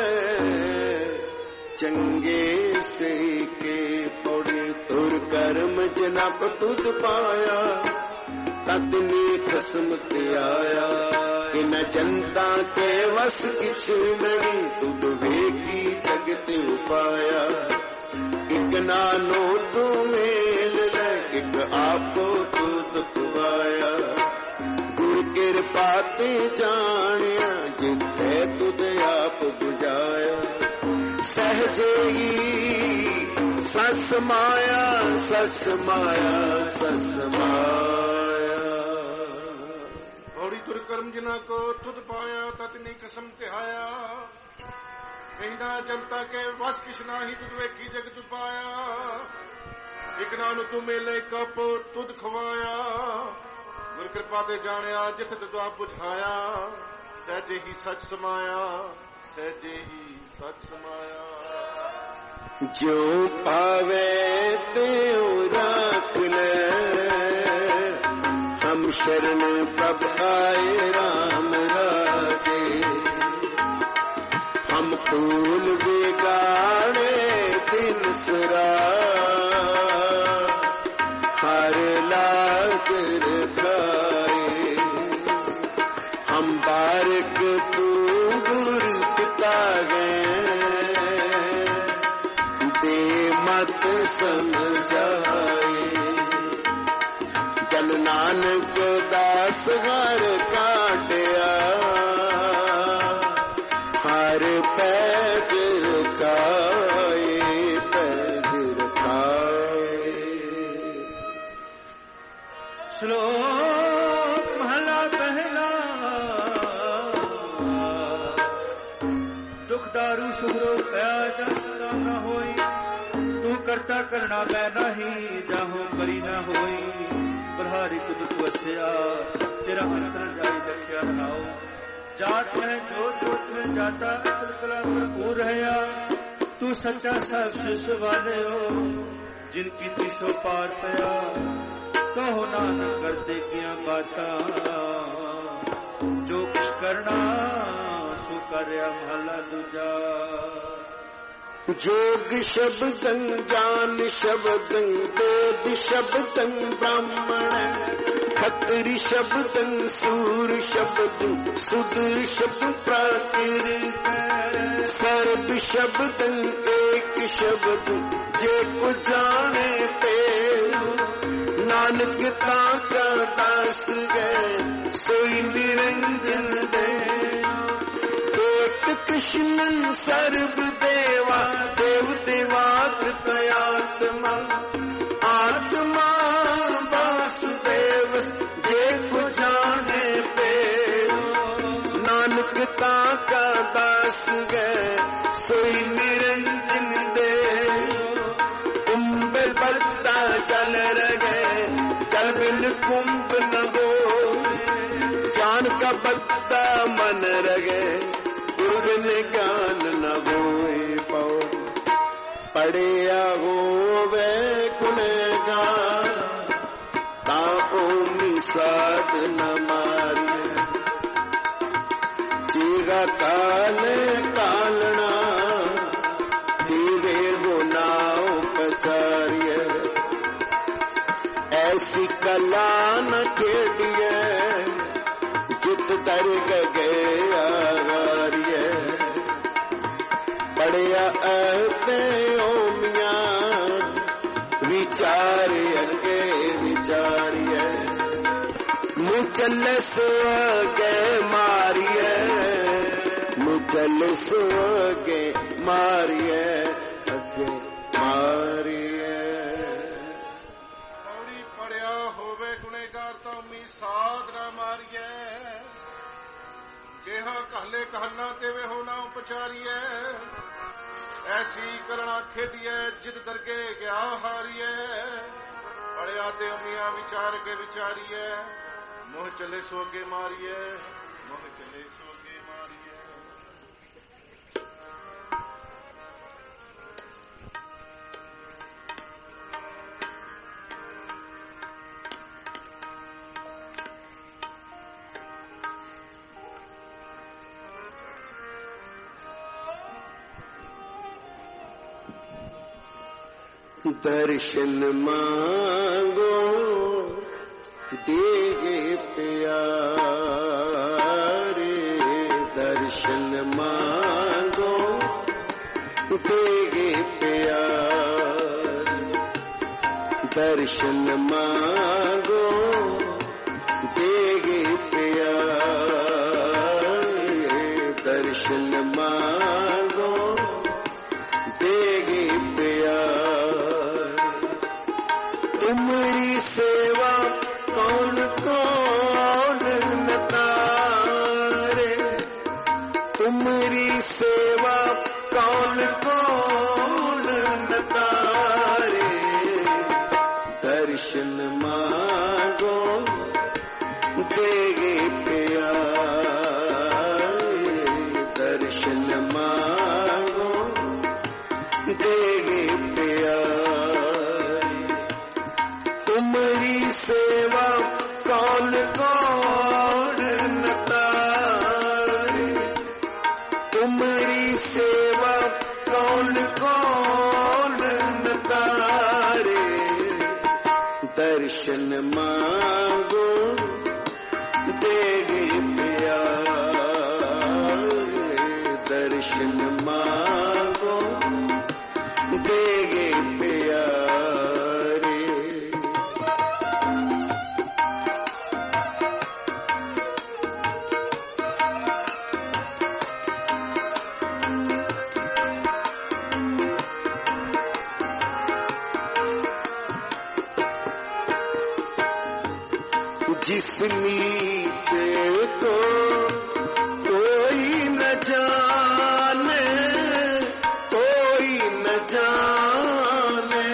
ਚੰਗੇ ਸਹੀ ਕੇ ਪੌੜੀ ਤੁਰ ਕਰਮ ਜਿਨਾ ਕੋ ਤੁਧ ਪਾਇਆ, ਤਦ ਨੀ ਖਸਮ ਤੇ ਆਇਆ। ਇਨ ਜਨਤਾ ਕੇ ਵਸ ਕਿਛ ਨਹੀਂ, ਤੁਧ ਵੇਖੀ ਜਗਤ ਉਪਾਇਆ। ਇਕ ਨਾਨੋ ਤੂੰ ਮੇਲ ਲੈ, ਇਕ ਆਪੋ ਤੁਧ ਖਵਾਇਆ। ਗੁਰ ਕਿਰਪਾ ਤੇ ਜਾਣਿਆ, ਜਿੱਥੇ ਤੁਧ ਆਪ ਬੁਝਾਇਆ। ਸਹਜੇ ਹੀ ਸਸ ਮਾਇਆ, ਸਸ ਮਾਇਆ, ਸਸ ਮਾਇਆ। ਔੜੀ ਤੁਰ ਕਰਮ ਜਿਨਾ ਕੋ ਤੁਧ ਪਾਇਆ, ਤਤ ਨੀ ਕਸਮ ਤਿਹਾਇਆ। ਕਹਿੰਦਾ ਜਨਤਾ ਕੇ ਵਸ ਕਿਛ ਨਾਹੀ, ਤੁਧ ਵੇਖੀ ਜਗਤ ਪਾਇਆ। ਇਕ ਨਾਨੂ ਤੂੰ ਮੇਲੇ ਕਪ ਤੁਧ ਖਵਾਇਆ। ਗੁਰ ਕਿਰਪਾ ਤੇ ਜਾਣਿਆ, ਜਿੱਥੇ ਤੁਧ ਆਪ ਬੁਝਾਇਆ। ਸਹਿਜੇ ਹੀ ਸੱਚ ਸਮਾਇਆ, ਸਹਿਜੇ ਹੀ ਸੱਚ ਸਮਾਇਆ। ਜੋ ਪਾਵੇ ਤਿਉ ਰਾਖ ਲੈ, ਹਮ ਸ਼ਰਨ ਪ੍ਰਭ ਆਏ ਰਾਮ ਰਾਜੇ। ਹਮ ਫੂਲ ਬਿਗਾੜੇ ਦਿਨ ਸਰਾ, ਹਰ ਲਾਜ ਰਖਾਏ। ਹਮ ਬਾਰਕ ਤੂ ਗੁਰ ਪਿਤਾ ਗਏ, ਦੇ ਮਤ ਸਮਝਾਏ। ਜਨ ਨਾਨਕ ਦਾਸ ਹਰ ਕਾਟਿਆ, ਹਰ ਪੈਜ ਰਖਾਏ, ਪੈਜ ਰਖਾਏ। ਸ਼ਲੋਕ ਮਹਲਾ ਪਹਿਲਾ। ਦੁਖ ਦਾਰੂ ਸੁਖਰੋ ਪਿਆ ਜਨ ਨਾ ਹੋਈ, ਤੂੰ ਕਰਤਾ ਕਰਨਾ ਮੈਂ ਨਹੀਂ, ਜਾਹੋ ਕਰੀ ਨਾ ਹੋਈ। ਬਰਹਾਰੀ ਤੁਧ ਵਸਿਆ, ਤੇਰਾ ਅੰਤਰ ਜਾਈ ਰੱਖਿਆ ਰਹਾਓ। ਜਾਤ ਹੈ ਜੋਤ ਜੋਤ ਮੈਂ ਜਾਤਾ, ਅਕਲ ਕਲਾ ਭਰਪੂਰ ਰਹਾ। ਤੂੰ ਸੱਚਾ ਸੱਚ ਸਵਾਲਿਓ, ਜਿਨ ਕੀਤੀ ਸੋ ਪਾਰ ਪਿਆ। ਕਹੋ ਨਾਨਕ ਕਰਦੇ ਕੀਆਂ ਬਾਤਾਂ, ਜੋ ਕੁਛ ਕਰਨਾ ਸੋ ਕਰਿਆ ਮਹਲਾ ਦੂਜਾ। जोग शब्दं ज्ञान शब्दं वेद शब्दं ब्राह्मण खत्री शब्दं सूर शब्दं सुदूर शब्द प्राकृत सर्व शब्दं एक शब्द जे को जाने पे नानक ताका दास गए सोई निरंजन दे कृष्ण सर्व देवा देव देवात तयात्मा आत्मा वासुदेव जे को जाने पे नानक ताका दास गए सोई निरंजन दे। कुंभ बरता चल रहे चल बिन कुंभ न हो ज्ञान का बत्ता मन रगे गुरबिन ज्ञान न होए पौड़ पढ़िया होवे गुनहगार ताओं साध न मारिए जीगा काल कालना धीरे हो नाव पचारिए ऐसी कला न खेडिए जित दर गए आगारिए पढ़िया ऐते ओमिया विचार अगे विचारिए मुचल सुगे मारिए मुचल सुगे मारिए अगे मारिए। पौड़ी पढ़िया होवे गुनेगार तो मी साध न मारिए जेहा कहले कहना तेवे होना उपचारिए ऐसी करना खेदिए जिद दरगे गया हारिए पढ़िया ते अमिया विचार के विचारिए मोह चले सो के मारिए मोह चले सो के मारिए। दर्शन मांगो देगे प्यारे, दर्शन मांगो देगे प्यारे, दर्शन मांगो देगे प्यारे, दर्शन मांगो देगे प्यारे। तुम्हारी सेवा कौन कौन न तारे, तुम्हारी सेवा कौन कौन न तारे, दर्शन मांगो देगे प्यारे, दर्शन मांगो देगे प्यारे। तुम्हारी सेवा कौन कौन न तारे, तुम्हारी सेवा कौन कौन न तारे, दर्शन मांगो देगे प्यारे, दर्शन मांगो देगे प्यारे। जिस नीचे को कोई न जाने, कोई न जाने,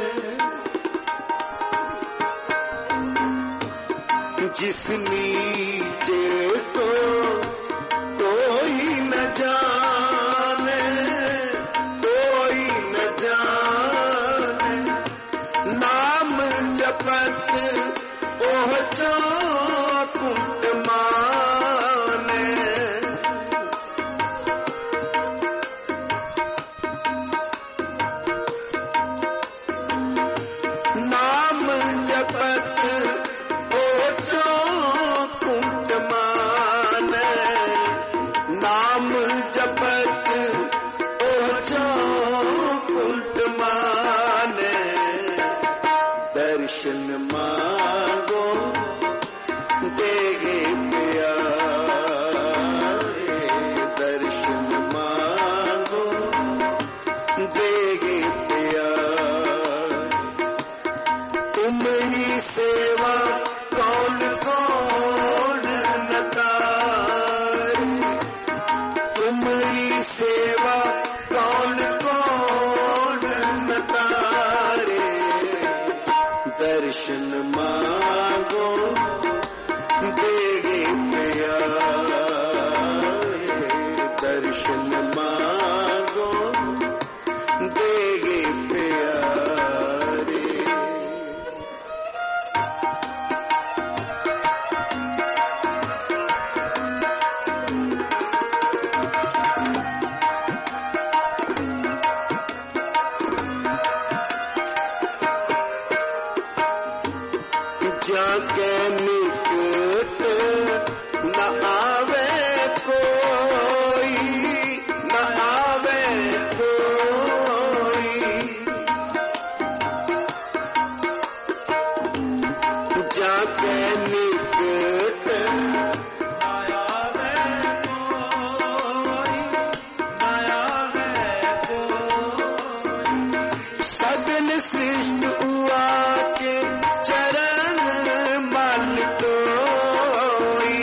जिस नीचे को कोई न जाने, कोई न जाने, नाम जपत पहुँचो कुंड माने, नाम जपत पहुँचो कुंड माने, नाम जपत पहुँचो कुंड माने, दर्शन मांगो देगे प्यारे, दर्शन मांगो देगे प्यारे। तुम्हारी सेवा कौन कौन न तारे, तुम्हारी सेवा कौन कौन न तारे, दर्शन मांगो देगे प्यारे, दर्शन मांगो देगे प्यारे। जाके निकट न आवे कोई, न आवे कोई, जाके निकट न आवे कोई, न आवे कोई, सगल सृष्ट हुआ के चरण मल तोई,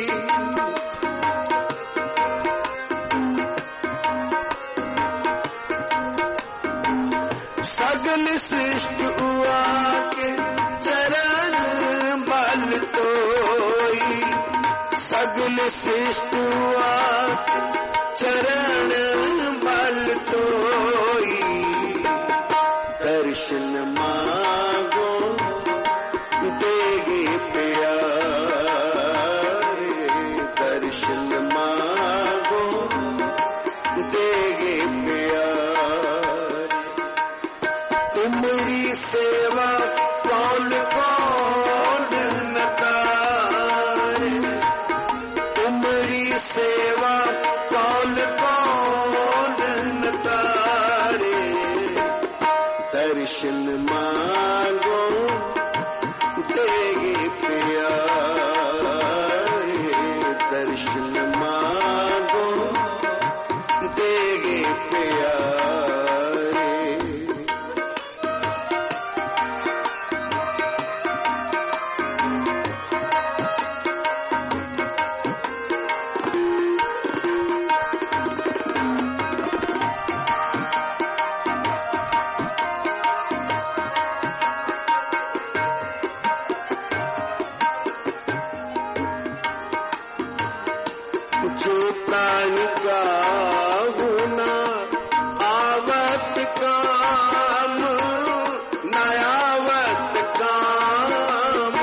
सगल सृष्ट हुआ के चरण मल तोई, सगल सृष्ट हुआ चरण मल तोई, दर्शन मांगो देगे प्यारे, दर्शन मांगो देगे प्यारे। तुमरी सेवा कौन कौन न करे, तुमरी सेवा कौन कौन न करे। दर्शन मांगो देगे प्यारे, दर्शन मांगो देगे प्यारे। जो प्राण का होना आवत काम, नयावत काम।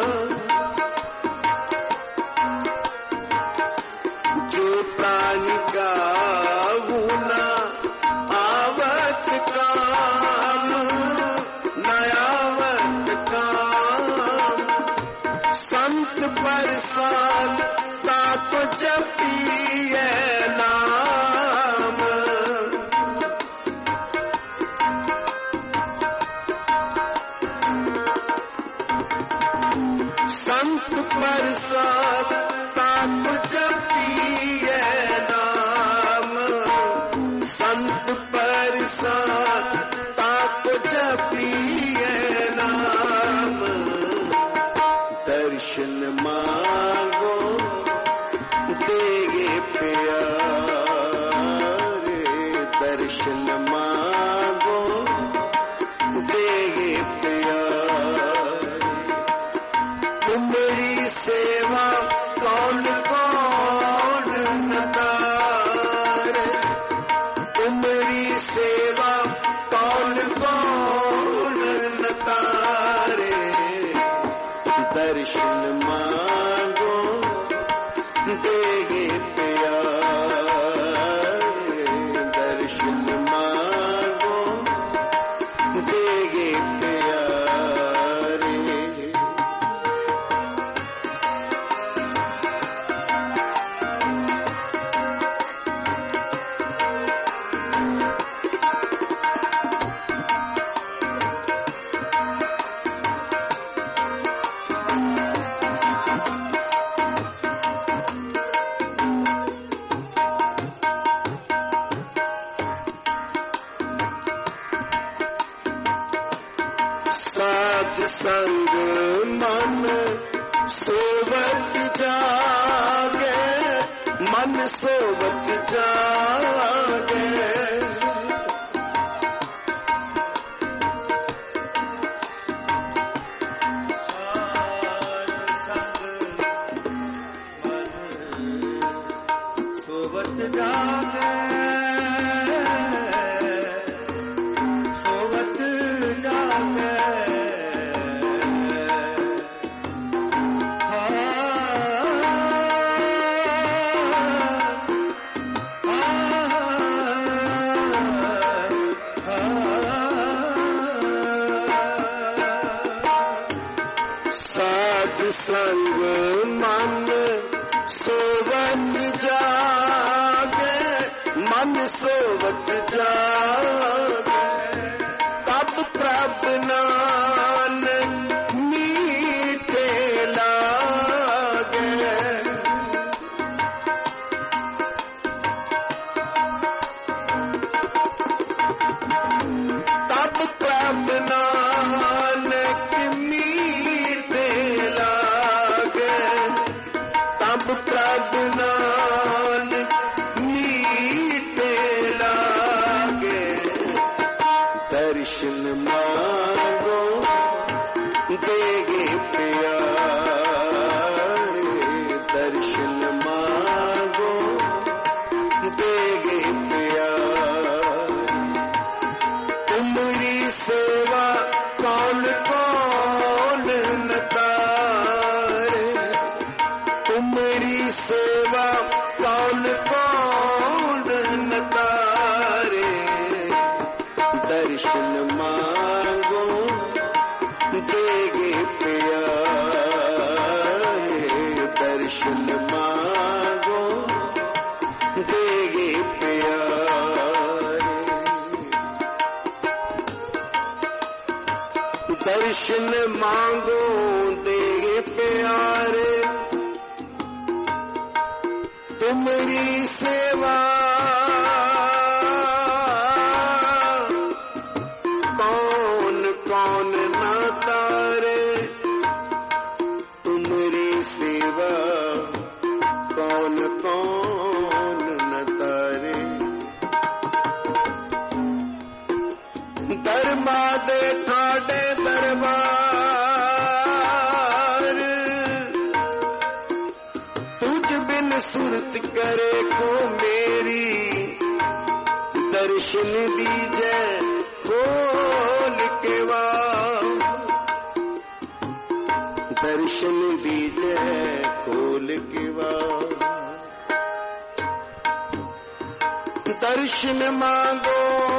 जो प्राण का होना आवत काम, नयावत काम। संत परसान ताको जपिए नाम, संत परसान ताको जपिए नाम, संत परसान ताको जपिए नाम। दर्शन मांगो देगे प्यारे, दर्शन मांगो देगे प्यारे। तुमरी सेवा कौन कौन न करे, तुमरी सेवा कौन कौन न करे। दर्शन मांगो देगे प्यारे, दर्शन मांगो देगे प्यारे। साध संग मन सोवत जागे, मन सोवत जागे। सोवत जागे, सोवत जागे। साध संग मन सोवत जागे, मन सोवत जागे। तब प्रभ नानक मीठे लागे, तब प्रभ नानक मीठे लागे, तब प्रभ नानक मीठे लागे। दर्शन मांगो देगे प्यारे, दर्शन मांगो देगे प्यारे। तुमरी सेवा कौन कौन न करे, तुमरी सेवा कौन कौन न करे। दर्शन मां दर्शन मांगो देगे प्यारे, तुम्हारी सेवा कौन कौन न तारे, तुम्हारी सेवा कौन कौन न तारे। दरमा दे ठाडे दरबार, तुझ बिन सुरत करे को मेरी, दर्शन दीजे खोल के वा, दर्शन दीजे खोल के वा। दर्शन मांगो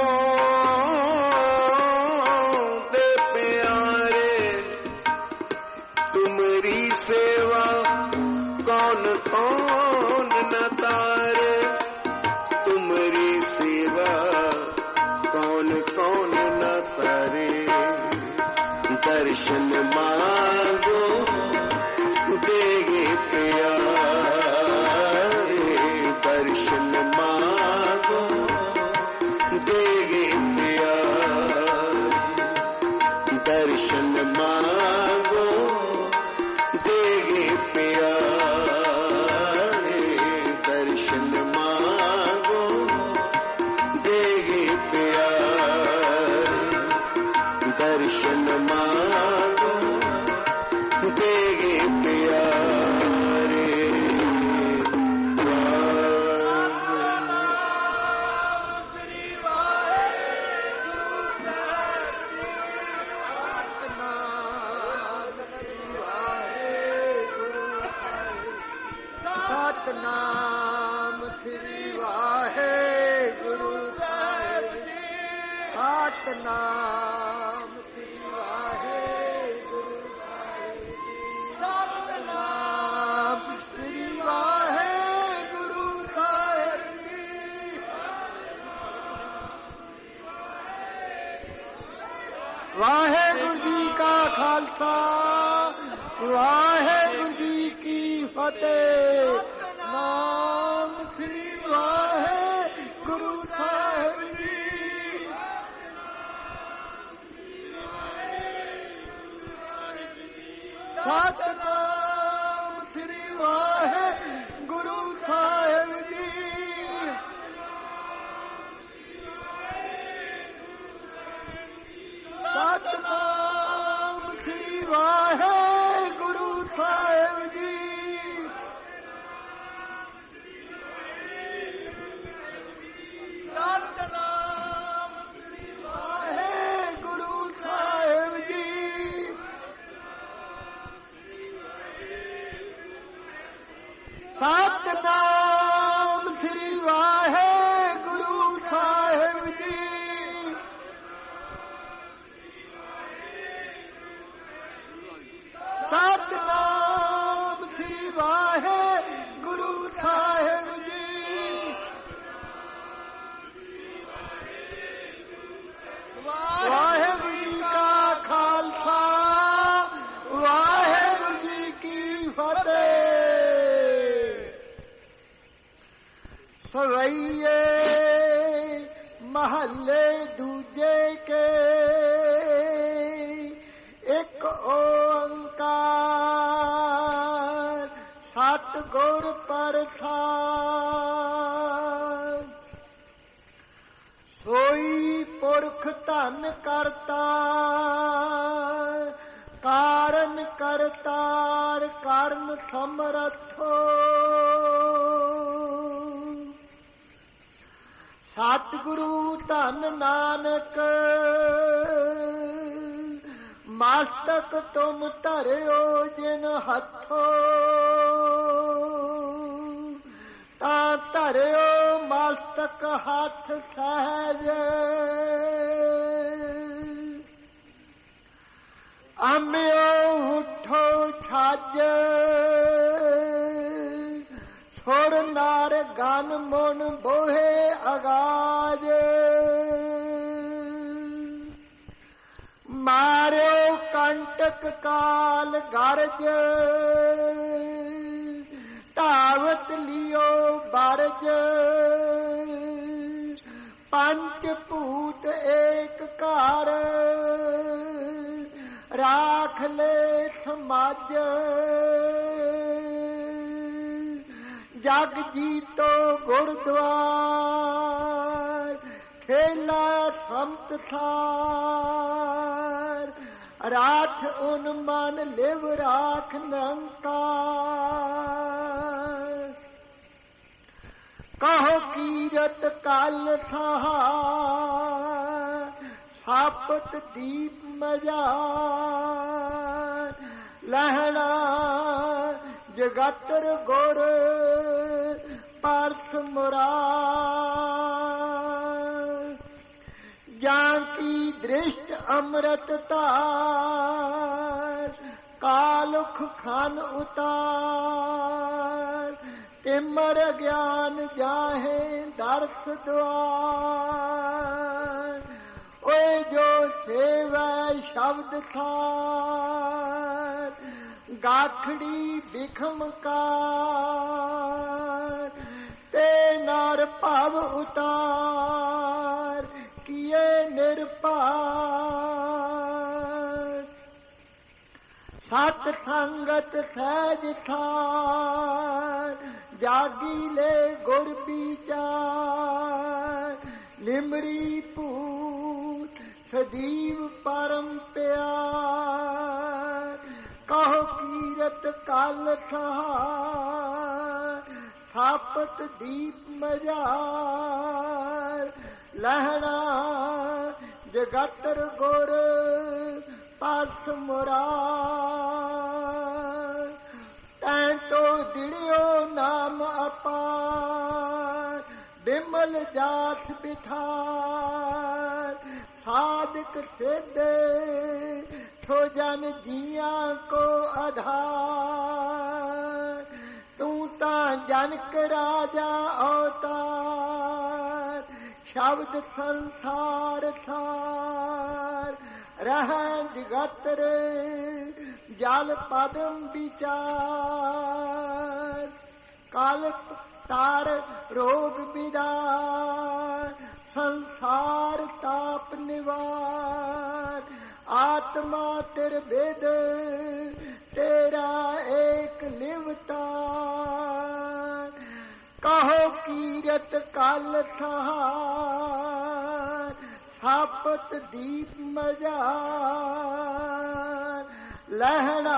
दे प्यारे, तुम्हारी सेवा कौन कौन न तारे, तुम्हारी सेवा कौन कौन न तारे। दर्शन मांगो देगे प्यारे, दर्शन मांगो देगे प्यारे, दर्शन मांगो देगे प्यारे, दर्शन मांगो देगे प्यारे, दर्शन मांगो देगे प्यारे। सतनाम श्री वाहेगुरु साहिब जी, सतनाम श्री वाहेगुरु साहिब जी, सतनाम श्री वाहेगुरु साहिब जी। वाहेगुरु जी का खालसा, वाहेगुरु जी की फतेह। नाम श्री वाहेगुरु साहिब जी। सतनाम श्री वाहेगुरु साहिब जी। सतनाम श्री वाहेगुरु साहिब जी। सतनाम श्री वाहेगुरु साहिब जी। सतनाम श्री वाहेगुरु साहिब जी। सतनाम श्री वाहेगुरु साहिब जी। वाहेगुरु जी का खालसा, वाहेगुरु जी की फतेह। सवैये महल्ले दूजे के एक ओंकार, सतगुर प्रसाद। सोई पुरख धन करता, कारण करतार करन समरथो। सतगुरु धन नानक मस्तक तुम धरियो जिन हथो। ता धरियो मस्तक हथ सहज, आम्यो उठो छाज। सुर नार गन मुन बोहे अगाज। मारो ਕੰਟਕ ਕਾਲ ਗਰਜ ਧਾਵਤ ਲਿਓ ਬਰਜ ਪੰਚ ਭੂਤ ਏਕ ਘਰ ਰਾਖ ਲੈ ਸਮਾਜ ਜਗ ਜੀਤੋ ਗੁਰਦੁਆਰ ਖੇਲਾ ਸੰਤ ਥਾਰ ਰਾਖ ਉਨ ਮਨ ਲਿਵ ਰਾਖ ਨਿਰੰਕਾਰ ਕਹੋ ਕੀਰਤ ਕਲ ਸਹਾਰ ਸਾਪਤ ਦੀਪ ਮਜਾਰ ਲਹਿਣਾ ਜਗਤਰ ਗੁਰ ਪਰਸ ਮੁਰਾਰ ਜਾਂ ਕੀ ਦ੍ਰਿਸ਼ਟ ਅੰਮ੍ਰਿਤ ਧਾਰ ਕਾਲੁਖ ਖਨ ਉਤਾਰ ਤਿਮਰ ਗਿਆਨ ਜਾਹੇ ਦਰਸ ਦੁਆਰ ਓਏ ਜੋ ਸੇਵੈ ਸ਼ਬਦ ਥਾਰ ਗਾਖੜੀ ਬਿਖਮਕਾਰ ਤੇ ਨਰ ਭਵ ਉਤਾਰ ਕੀਏ ਨਿਰਭਾਰ ਸਤ ਸੰਗਤ ਸਹਿਜ ਥਾਰ ਜਾਗੀ ਲੈ ਗੁਰ ਵਿਚਾਰ ਲਿਮਰੀ ਭੂਤ ਸਦੀਵ ਪਰਮ ਪਿਆਰ ਕਹੋ ਕੀਰਤ ਕਲ ਸਹਾਰ ਸਾਪਤ ਦੀਪ ਮਜਾਰ ਲਹਿਣਾ ਜਗਤਰ ਗੁਰ ਪਰਸ ਮੁਰਾਰ ਤੈਂ ਤੋ ਦਿੜਿਓ ਨਾਮ ਅਪਾਰ ਬਿਮਲ ਜਾਤ ਬਿਥਾਰ ਸਾਧਕ ਸਿੱਧੇ ਥੋ ਜਨ ਜੀਆਂ ਕੋ ਆਧਾਰ ਤੂੰ ਤਾਂ ਜਨਕ ਰਾਜਾ ਅਵਤਾਰ ਸ਼ਬਦ ਸੰਸਾਰ ਥਾਰ ਰਹਿ ਜਗਤਰ ਜਲ ਪਦਮ ਵਿਚਾਰ ਕਾਲਕ ਤਾਰ ਰੋਗ ਬਿਦਾਰ ਸੰਸਾਰ ਤਾਪ ਨਿਵਾਰ ਆਤਮਾ ਤਿਰ ਬੇਦ ਤੇਰਾ ਏਕ ਲਿਵਤਾਰ ਕਹੋ ਕੀਰਤ ਕਲ ਸਹਾਰ ਸਾਪਤ ਦੀਪ ਮਜਾਰ ਲਹਿਣਾ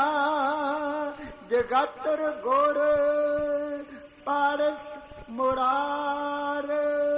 ਜਗਤਰ ਗੁਰ ਪਰਸ ਮੁਰਾਰ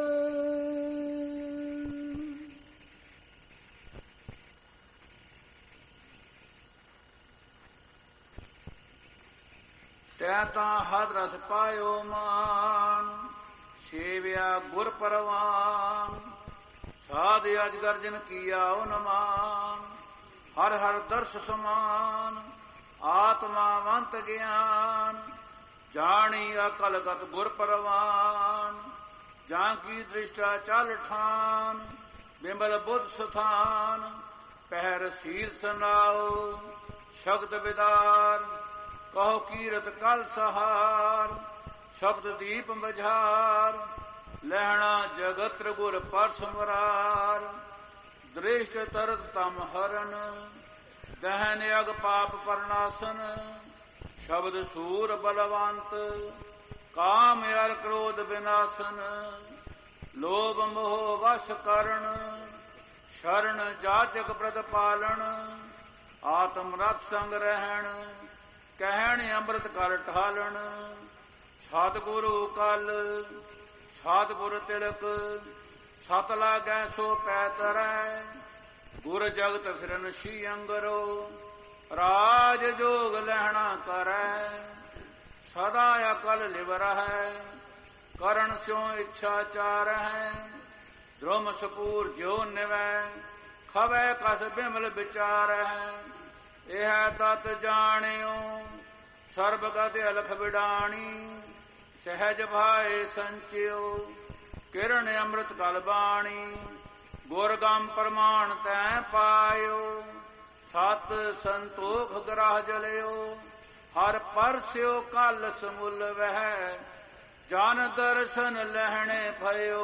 ਤੈ ਤਾਂ ਹਦ ਰਸ ਪਾਇਓ ਮਾਨ ਸੇਵਿਆ ਗੁਰ ਪਰਵਾਨ ਸਾਧ ਅਜ ਗਰਜਨ ਕੀਆ ਉਨਮਾਨ ਹਰ ਹਰ ਦਰਸ ਸਮਾਨ ਆਤਮਾਵੰਤ ਗਿਆਨ ਜਾਣੀ ਅਕਲ ਗਤ ਗੁਰ ਪਰਵਾਨ ਜਾਂ ਕੀ ਦ੍ਰਿਸ਼ਟਾ ਚਲ ਠਾਨ ਬਿਮਲ ਬੁੱਧ ਸਥਾਨ ਪਹਿਰ ਸੀਲ ਸਨਾਓ ਸ਼ਬਦ ਵਿਦਾਰ ਕਹੋ ਕੀਰਤ ਕਲ ਸਹਾਰ ਸ਼ਬਦ ਦੀਪ ਮਝਾਰ ਲਹਿਣਾ ਜਗਤਰ ਗੁਰ ਪਰਸ ਮੁਰਾਰ ਦ੍ਰਿਸ਼ਟ ਤਰਤ ਤਮ ਹਰਨ ਦਹਨ ਅਗ ਪਾਪ ਪਰਨਾਸਨ ਸ਼ਬਦ ਸੂਰ ਬਲਵੰਤ ਕਾਮ ਅਰ ਕ੍ਰੋਧ ਵਿਨਾਸਨ ਲੋਭ ਮੋਹ ਵਸ ਕਰਨ ਸ਼ਰਨ ਜਾਚਕ ਪ੍ਰਤਪਾਲਨ ਆਤਮ ਰਤ ਸੰਗ ਰਹਿਣ ਕਹਿਣ ਅੰਮ੍ਰਿਤ ਕਰ ਢਾਲਣ ਸਤਿਗੁਰੂ ਕਲ ਸਤਿਗੁਰ ਤਿਲਕ ਸਤ ਲਾਗੈ ਸੋ ਪੈ ਤਰੈ ਗੁਰ ਜਗਤ ਫਿਰਨ ਸ਼ੀ ਅੰਗਰੋ ਰਾਜ ਜੋਗ ਲਹਿਣਾ ਕਰੈ ਸਦਾ ਅਕਲ ਲਿਵ ਰਹੈ ਕਰਨ ਸਿਉ ਇੱਛਾ ਚਾਰਹਿ ਧਰਮ ਸਪੂਰ ਜਿਉ ਨਿਵੈ ਖਵੈ ਕਸ ਬਿਮਲ ਵਿਚਾਰਹਿ ਇਹ ਤਤ ਜਾਣਿਓ ਸਰਬਗਤ ਅਲਖ ਵਿਡਾਣੀ ਸਹਿਜ ਭਾਏ ਸੰਚਿਓ ਕਿਰਨ ਅੰਮ੍ਰਿਤ ਕਲ ਬਾਣੀ ਗੁਰ ਗਮ ਪ੍ਰਮਾਣ ਤੈ ਪਾਇਓ ਸਤ ਸੰਤੋਖ ਗ੍ਰਹ ਜਲਿਓ ਹਰ ਪਰਸਿਓ ਕਲ ਸਮੁੱਲ ਵਹਿ ਜਨ ਦਰਸ਼ਨ ਲਹਿਣੇ ਭਇਓ।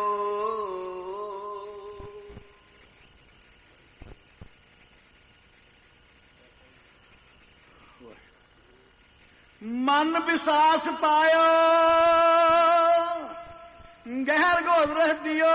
ਮਨ ਵਿਸਾਸ ਪਾਇਓ ਗਹਿਰ ਗੋਦਰ ਦਿਓ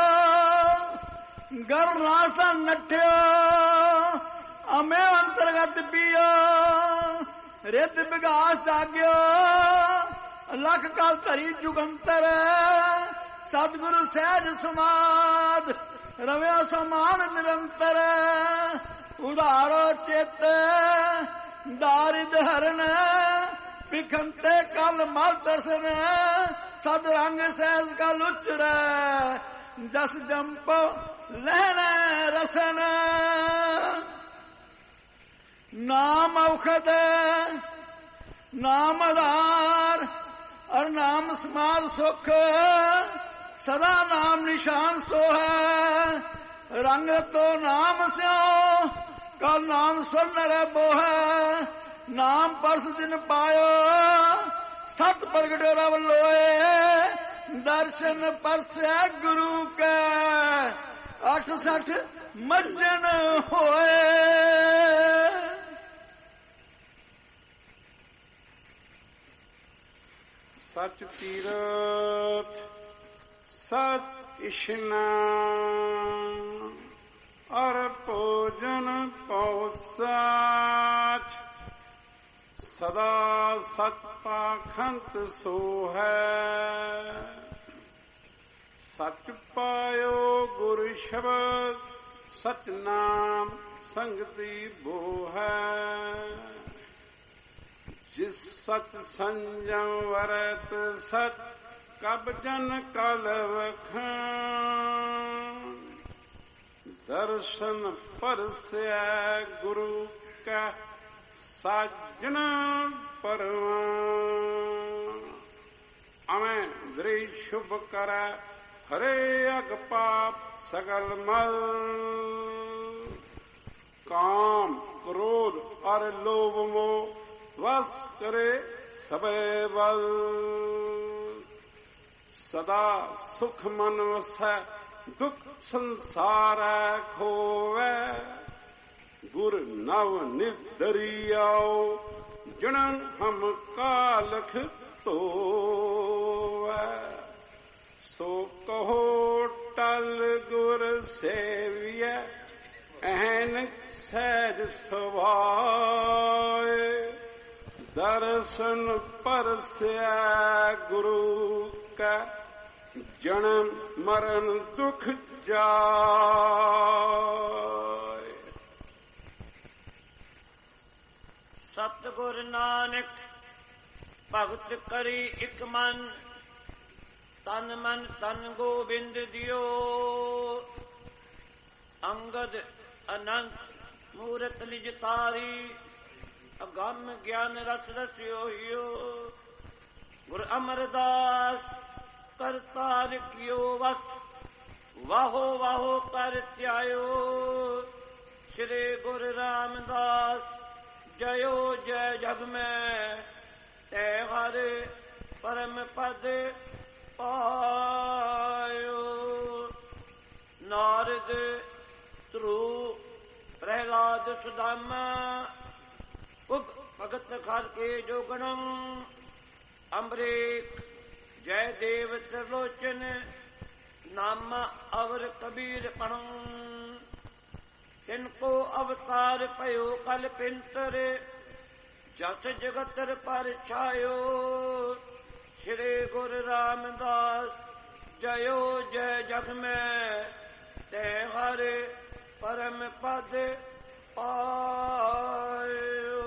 ਗਰ ਰਾਸਾ ਨਠਿਓ ਅਮੇ ਅੰਤਰਗਤ ਪੀਓ ਰਿੱਧ ਵਿਗਾਸ ਜਾਗਿਓ ਲੱਖ ਕਾਲ ਧਰੀ ਜੁਗੰਤਰ ਸਤਿਗੁਰੂ ਸਹਿਜ ਸਮਾਦ ਰਵਿਆ ਸਮਾਨ ਨਿਰੰਤਰ ਉਧਾਰੋ ਚਿਤ ਦਾਰਿਦ ਹਰਨ ਵਿਖੰਤੇ ਕਲ ਮਲ ਦਰਸ਼ਨ ਸਦ ਰੰਗ ਸਹਿਜ ਕਲ ਉਚਰੈ ਜਸ ਜੰਪ ਲਹਿਣ ਰਸਨ ਨਾਮ ਔਖਦ ਨਾਮ ਆਧਾਰ ਅਰ ਨਾਮ ਸਮਾਦ ਸੁਖ ਸਦਾ ਨਾਮ ਨਿਸ਼ਾਨ ਸੋ ਹੈ ਰੰਗ ਤੋ ਨਾਮ ਸਿਓ ਕਲ ਨਾਮ ਸੁਨ ਬੋਹ ਨਾਮ ਪਰਸ ਦਿਨ ਪਾਇਓ ਸਤ ਪ੍ਰਗਟਿਓ ਰਵ ਲੋਏ ਦਰਸ਼ਨ ਪਰਸੈ ਗੁਰੂ ਕੈ ਅਠ ਸਠ ਮੱਜਨ ਹੋਏ। ਸਚ ਤੀਰਥ ਸਤ ਇਸ਼ਨਾਨ ਅਰ ਭੋਜਨ ਪਉ ਸਾਚ ਸਦਾ ਸਤ ਪਾਖੰਤ ਸੋ ਹੈ ਸਚ ਪਾਇਓ ਗੁਰ ਸ਼ਬਦ ਸਚ ਨਾਮ ਸੰਗਤੀ ਬੋ ਹੈ ਜਿਸ ਸਚ ਸੰਜਮ ਵਰਤ ਸਚ ਕਬ ਜਨ ਕਲ ਵਖਾਨ ਦਰਸ਼ਨ ਪਰਸੈ ਗੁਰੂ ਕਾ ਸਾਜਣ ਪਰਵਾਨ ਅਮੈ ਦ੍ਰਿ ਸ਼ੁਭ ਕਰੈ ਹਰੇ ਅਗ ਪਾਪ ਸਗਲ ਮਲ ਕਾਮ ਕ੍ਰੋਧ ਅਰ ਲੋਭ ਮੋਹ ਵਸ ਕਰੇ ਸਭੇ ਬਲ ਸਦਾ ਸੁਖ ਮਨ ਵਸੈ ਦੁਖ ਸੰਸਾਰੈ ਖੋਵੈ ਗੁਰ ਨਵ ਨਿਦਰਿਆਉ ਜਣਨ ਹਮ ਕਾਲਖ ਧੋਵੈ ਸੋ ਕਹੋ ਟਲ ਗੁਰ ਸੇਵੀਐ ਐਨ ਸਹਿਜ ਸੁਭਾਏ ਦਰਸ਼ਨ ਪਰਸੈ ਗੁਰੂ ਕੈ ਜਨਮ ਮਰਨ ਦੁਖ ਜਾਏ। ਸਤਿਗੁਰ ਨਾਨਕ ਭਗਤ ਕਰੀ ਇਕ ਮਨ ਤਨ ਮਨ ਤਨ ਗੋਬਿੰਦ ਦਿਓ ਅੰਗਦ ਅਨੰਤ ਮੂਰਤ ਲਿਜ ਤਾਰੀ ਅਗੰਮ ਗਿਆਨ ਰਸ ਰਸਿਓ ਹਿਓ ਗੁਰ ਅਮਰਦਾਸ ਕਰਤਾਰ ਕਿਓ ਵਸ ਵਾਹੋ ਵਾਹੋ ਕਰ ਧਿਆਇਓ ਸ਼੍ਰੀ ਗੁਰੂ ਰਾਮਦਾਸ ਜਯੋ ਜੈ ਜਗ ਮੈਂ ਤੈ ਹਰ ਪਰਮ ਪਦ ਪਾਇਓ। ਨਾਰਦ ਧਰੂ ਪ੍ਰਹਿਲਾਦ ਸੁਦਾਮਾ ਉਪ ਭਗਤ ਖਰ ਕੇ ਜੋਗਣੰ ਅੰਬਰੀਕ ਜੈ ਦੇਵ ਤ੍ਰਿਲੋਚਨ ਨਾਮਾ ਅਵਰ ਕਬੀਰ ਪਣੰ ਤਿਨਕੋ ਅਵਤਾਰ ਭਇਓ ਕਲ ਪਿੰਤਰ ਜਸ ਜਗਤਰ ਪਰ ਛਾਇਓ ਸ਼੍ਰੀ ਗੁਰੂ ਰਾਮਦਾਸ ਜਯੋ ਜੈ ਜਗ ਮੈਂ ਤੈ ਹਰ ਪਰਮ ਪਦ ਪਾਇਓ।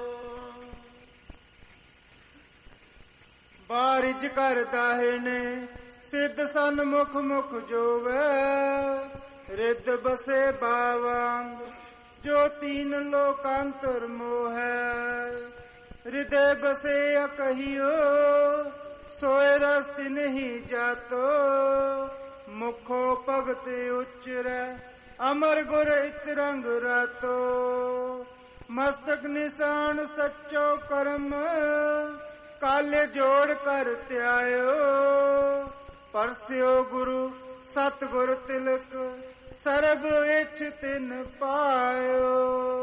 ਬਾਰਿਜ ਕਰ ਦਾਹਿਨੇ ਸਿੱਧ ਸਨ ਮੁਖ ਮੁਖ ਜੋਵੇ ਰਿੱਧ ਬਸੇ ਬਾਵੰਗ ਜੋ ਤੀਨ ਲੋਕਾਂਤਰ ਮੋਹੈ ਹਿਰਦੇ ਬਸੇ ਅਕਹਿਓ ਸੋਏ ਰਸ ਨਹੀਂ ਜਾਤੋ ਮੁਖੋ ਭਗਤ ਉਚਰੈ ਅਮਰ ਗੁਰ ਇਤ ਰੰਗ ਰਾਤੋ ਮਸਤਕ ਨਿਸ਼ਾਨ ਸੱਚੋ ਕਰਮ ਕਾਲੇ ਜੋੜ ਕਰ ਧਿਆਇਓ ਪਰਸਿਓ ਗੁਰੂ ਸਤਿਗੁਰ ਤਿਲਕ ਸਰਬ ਇੱਛ ਤਿਨ ਪਾਇਓ।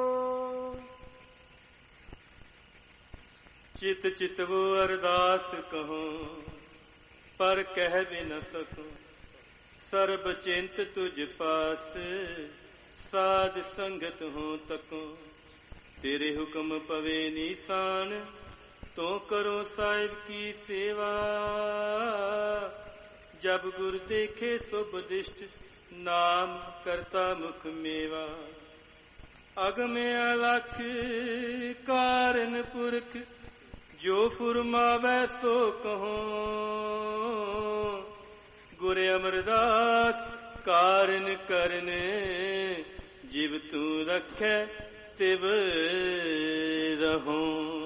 ਚਿਤ ਚਿਤਵੋ ਅਰਦਾਸ ਕਹੋ ਪਰ ਕਹਿ ਵੀ ਨ ਸਕੋ ਸਰਬ ਚਿੰਤ ਤੁਝ ਪਾਸ ਸਾਧ ਸੰਗਤ ਹੋ ਤਕੋ ਤੇਰੇ ਹੁਕਮ ਪਵੇ ਨੀਸਾਨ ਤੋ ਕਰੋ ਸਾਹਿਬ ਕੀ ਸੇਵਾ ਜਬ ਗੁਰ ਦੇਖੇ ਸੁਭ ਦਿਸ਼ਟ ਨਾਮ ਕਰਤਾ ਮੁਖ ਮੇਵਾ ਅਗਮ ਅਲਖ ਕਾਰਨ ਪੁਰਖ ਜੋ ਫੁਰਮਾਵੈ ਸੋ ਕਹੋ ਗੁਰ ਅਮਰਦਾਸ ਕਾਰਨ ਕਰਨ ਜਿਵ ਤੂੰ ਰੱਖੈ ਤਿਵ ਰਹੋ।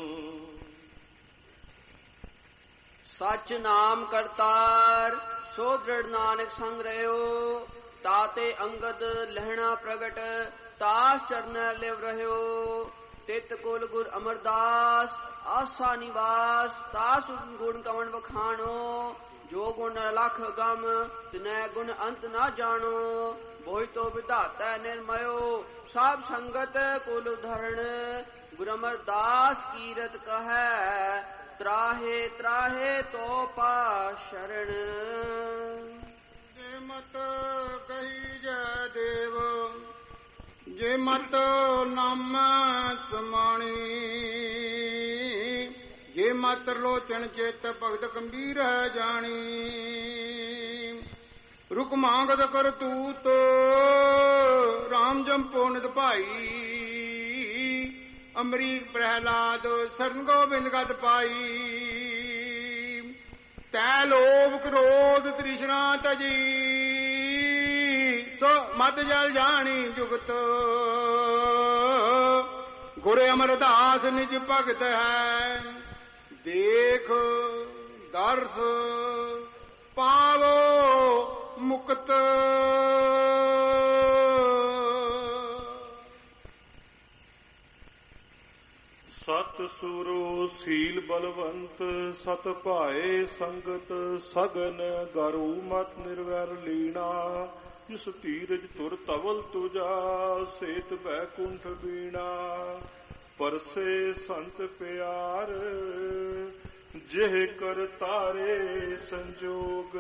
ਸਚ ਨਾਮ ਕਰਤਾਰ ਸੋ ਦ੍ਰਿੜ ਨਾਨਕ ਸੰਗ ਰਹਿਓ ਤਾਤੇ ਅੰਗਦ ਲਹਿਣਾ ਪ੍ਰਗਟ ਤਾਸ ਚਰਨ ਲਿਵ ਰਹਿਓ ਤਿਤ ਕੁਲ ਗੁਰ ਅਮਰਦਾਸ ਆਸਾ ਨਿਵਾਸ ਤਾਸ ਗੁਣ ਕਵਣ ਵਖਾਣੋ ਜੋ ਗੁਣ ਲਖ ਗਮ ਤਿਨੈ ਗੁਣ ਅੰਤ ਨਾ ਜਾਣੋ ਬੋਈ ਤੋ ਵਿਧਾਤਾ ਨਿਰਮਯੋ ਸਭ ਸੰਗਤ ਕੁਲ ਧਰਣ ਗੁਰ ਅਮਰਦਾਸ ਕੀਰਤ ਕਹੈ ਤਰਾਹੇ ਤਰਾਹੇ ਤੋ ਪਾ ਸ਼ਰਣ। ਜੇ ਮਤ ਕਹੀ ਜੈ ਦੇਵ ਜੇ ਮਤ ਨਾਮ ਸਮਾਣੀ ਜੇ ਮਤ ਲੋਚਨ ਚਿਤ ਭਗਤ ਗੰਭੀਰ ਹੈ ਜਾਣੀ ਰੁਕ ਮੰਗਤ ਕਰ ਤੂਤ ਰਾਮ ਜੰਪੋ ਨਿਤ ਭਾਈ ਅਮਰੀਕ ਪ੍ਰਹਿਲਾਦ ਸਰਨ ਗੋਬਿੰਦ ਗਤ ਪਾਈ ਤੈ ਲੋਭ ਕ੍ਰੋਧ ਤ੍ਰਿਸ਼ਨਾ ਤਜੀ ਸੋ ਮਤ ਜਲ ਜਾਣੀ ਜੁਗਤ ਗੁਰ ਅਮਰਦਾਸ ਨਿਜ ਭਗਤ ਹੈ ਦੇਖ ਦਰਸ ਪਾਵੋ ਮੁਕਤ। ਸਤ ਸੁਰੋ ਸੀਲ ਬਲਵੰਤ ਸਤ ਭਾਏ ਸੰਗਤ ਸਗਨ ਗਰੂ ਮਤ ਨਿਰਵੈਰ ਲੀਣਾ ਜਿਸ ਧੀਰਜ ਤੁਰ ਤਵਲ ਤੁਜਾ ਸੇਤ ਬੈਕੁੰਠ ਬੀਣਾ ਪਰਸੇ ਸੰਤ ਪਿਆਰ ਜਿਹ ਕਰ ਤਾਰੇ ਸੰਜੋਗ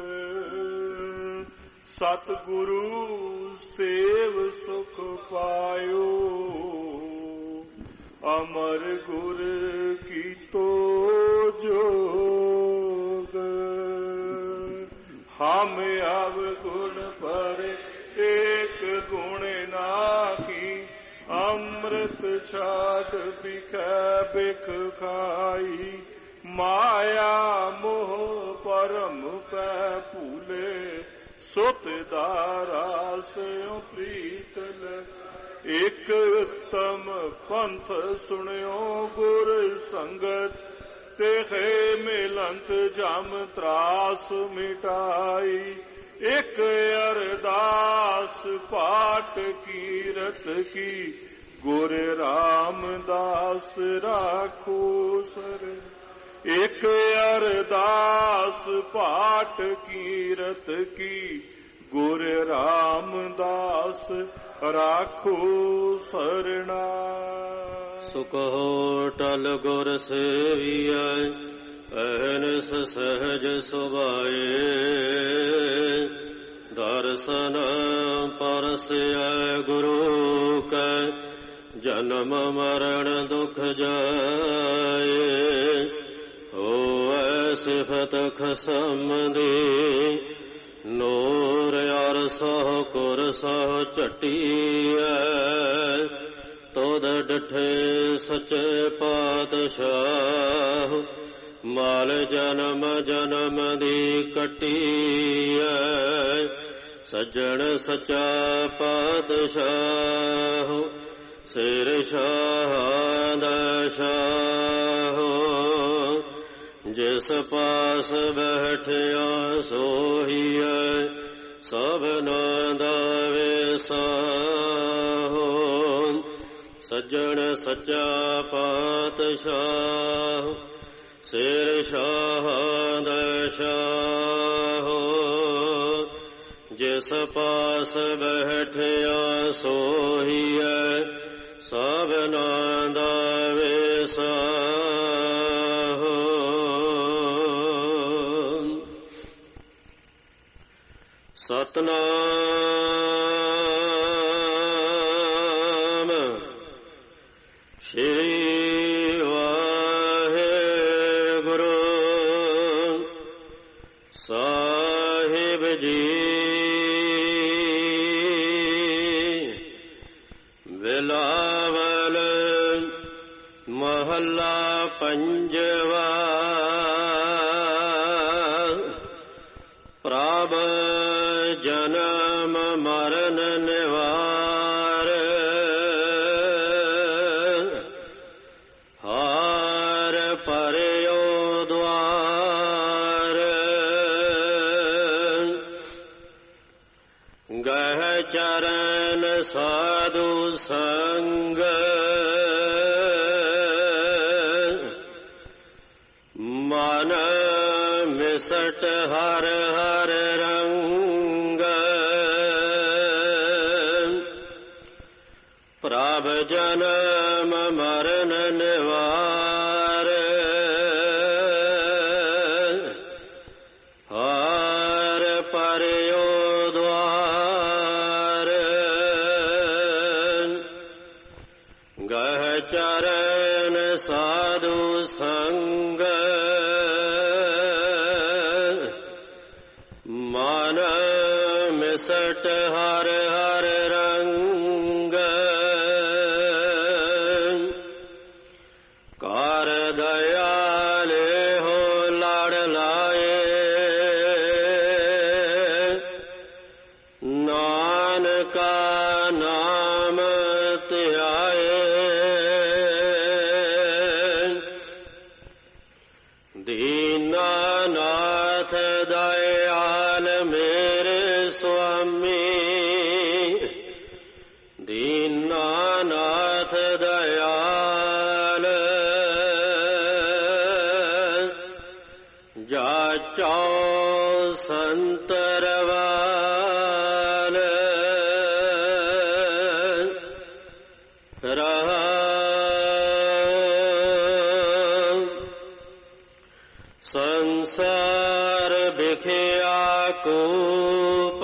ਸਤ ਗੁਰੂ ਸੇਵ ਸੁਖ ਪਾਇਓ ਅਮਰ ਗੁਰ ਕੀਤੋ ਜੋਗ ਹਮ ਆਵ ਗੁਣ ਪਰ ਏਕ ਗੁਣ ਨਾਹੀ ਅੰਮ੍ਰਿਤ ਛਾਡ ਬਿਖੈ ਬਿਖ ਖਾਈ ਮਾਇਆ ਮੋਹ ਪਰਮ ਪੈ ਭੂਲੇ ਸੁਤ ਦਾਰਾ ਸਿਉ ਪ੍ਰੀਤ ਲਗ ਇਕ ਉਤਮ ਪੰਥ ਸੁਣਿਓ ਗੁਰ ਸੰਗਤ ਤੇਖੇ ਮਿਲੰਤ ਜਮ ਤਰਾਸ ਮਿਟਾਈ ਇਕ ਅਰਦਾਸ ਪਾਠ ਕੀਰਤ ਕੀ ਗੁਰ ਰਾਮਦਾਸ ਰਾਖੋ ਸਰ ਇਕ ਅਰਦਾਸ ਪਾਠ ਕੀਰਤ ਕੀ ਗੁਰ ਰਾਮਦਾਸ ਰਾਖੋ ਸਰਣਾ। ਸੁਕਹੁ ਟਲ ਗੁਰ ਸੇਵੀਐ ਅਹਨਿਸ ਸਹਜ ਸੁਭਾਏ ਦਰਸ਼ਨ ਪਰਸਿਐ ਗੁਰੂ ਕੈ ਜਨਮ ਮਰਨ ਦੁਖ ਜਾਏ ਹੋਐ ਸਿਫਤ ਖਸਮ ਦੀ ਨੂਰ ਅਰ ਸਹੁ ਕੁਰ ਸਹੁ ਝਟੀਐ ਤੋਦ ਡਠੇ ਸਚੇ ਪਾਤਸ਼ਾਹ ਮਾਲ ਜਨਮ ਜਨਮ ਦੀ ਕਟੀਐ ਸੱਜਣ ਸਚਾ ਪਾਤਸ਼ਾਹ ਸਿਰ ਸ਼ਾਹ ਦਾ ਸ਼ਾਹ ਜਿਸ ਪਾਸ ਬੈਠਿਆ ਸੋਹੀਐ ਸਭਨਾ ਦਾ ਵੇਸਾਹੁ ਸੱਜਣ ਸੱਚਾ ਪਾਤਸ਼ਾਹ ਸਿਰ ਸ਼ਾਹਦ ਸ਼ਾਹ ਜਿਸ ਪਾਸ ਬੈਠਿਆ ਸੋਹੀਐ ਸਭਨਾ ਦਾ ਵਿਸਾਹ। ਸਤਨਾਮ ਸ਼੍ਰੀ ਵਾਹਿਗੁਰੂ ਸਾਹਿਬ ਜੀ। ਬਿਲਾਵਲ ਮਹੱਲਾ ਪੰਜਵਾ। ਪ੍ਰਭ ਜਨਮ ਮਰਨ ਨਿਵਾਰ ਹਾਰ ਪਰਿਓ ਦੁਆਰ। ਗਹਿ ਚਰਨ ਸਾਧੂ ਸੰਗ ਮਨ ਮਿਸਟ ਹਰ ਹਰ ਰੰਗ। ਪ੍ਰਭ ਜਨਮ ਮਰਨ ਨਿਵਾਰ ਹਾਰ ਪਰਿਓ ਦੁਆਰ। ਗਹਿ ਚਰਨ ਸਾਧੂ ਸੰਗ ਮਨ ਮਿਸਟ ਹਰ ਹਰ ਰੰਗ। ਕਰ ਦਇਆਲੇ ਹੋ ਲੜ ਲਾਏ ਨਾਨਕਾ ਨਾਮ ਧਿਆਏ। ਦੀਨਾਨਾਥ ਦਇਆਲ ਮੇਰੇ ਸੁਆਮੀ। ਦੀਨਾਨਾਥ ਦਇਆਲ ਜਾਚੋ ਸੰਤਰਵਾਲ। ਰਹਾਉ ਸੰਸਾਰ ਵਿਖਿਆ ਕੂਪ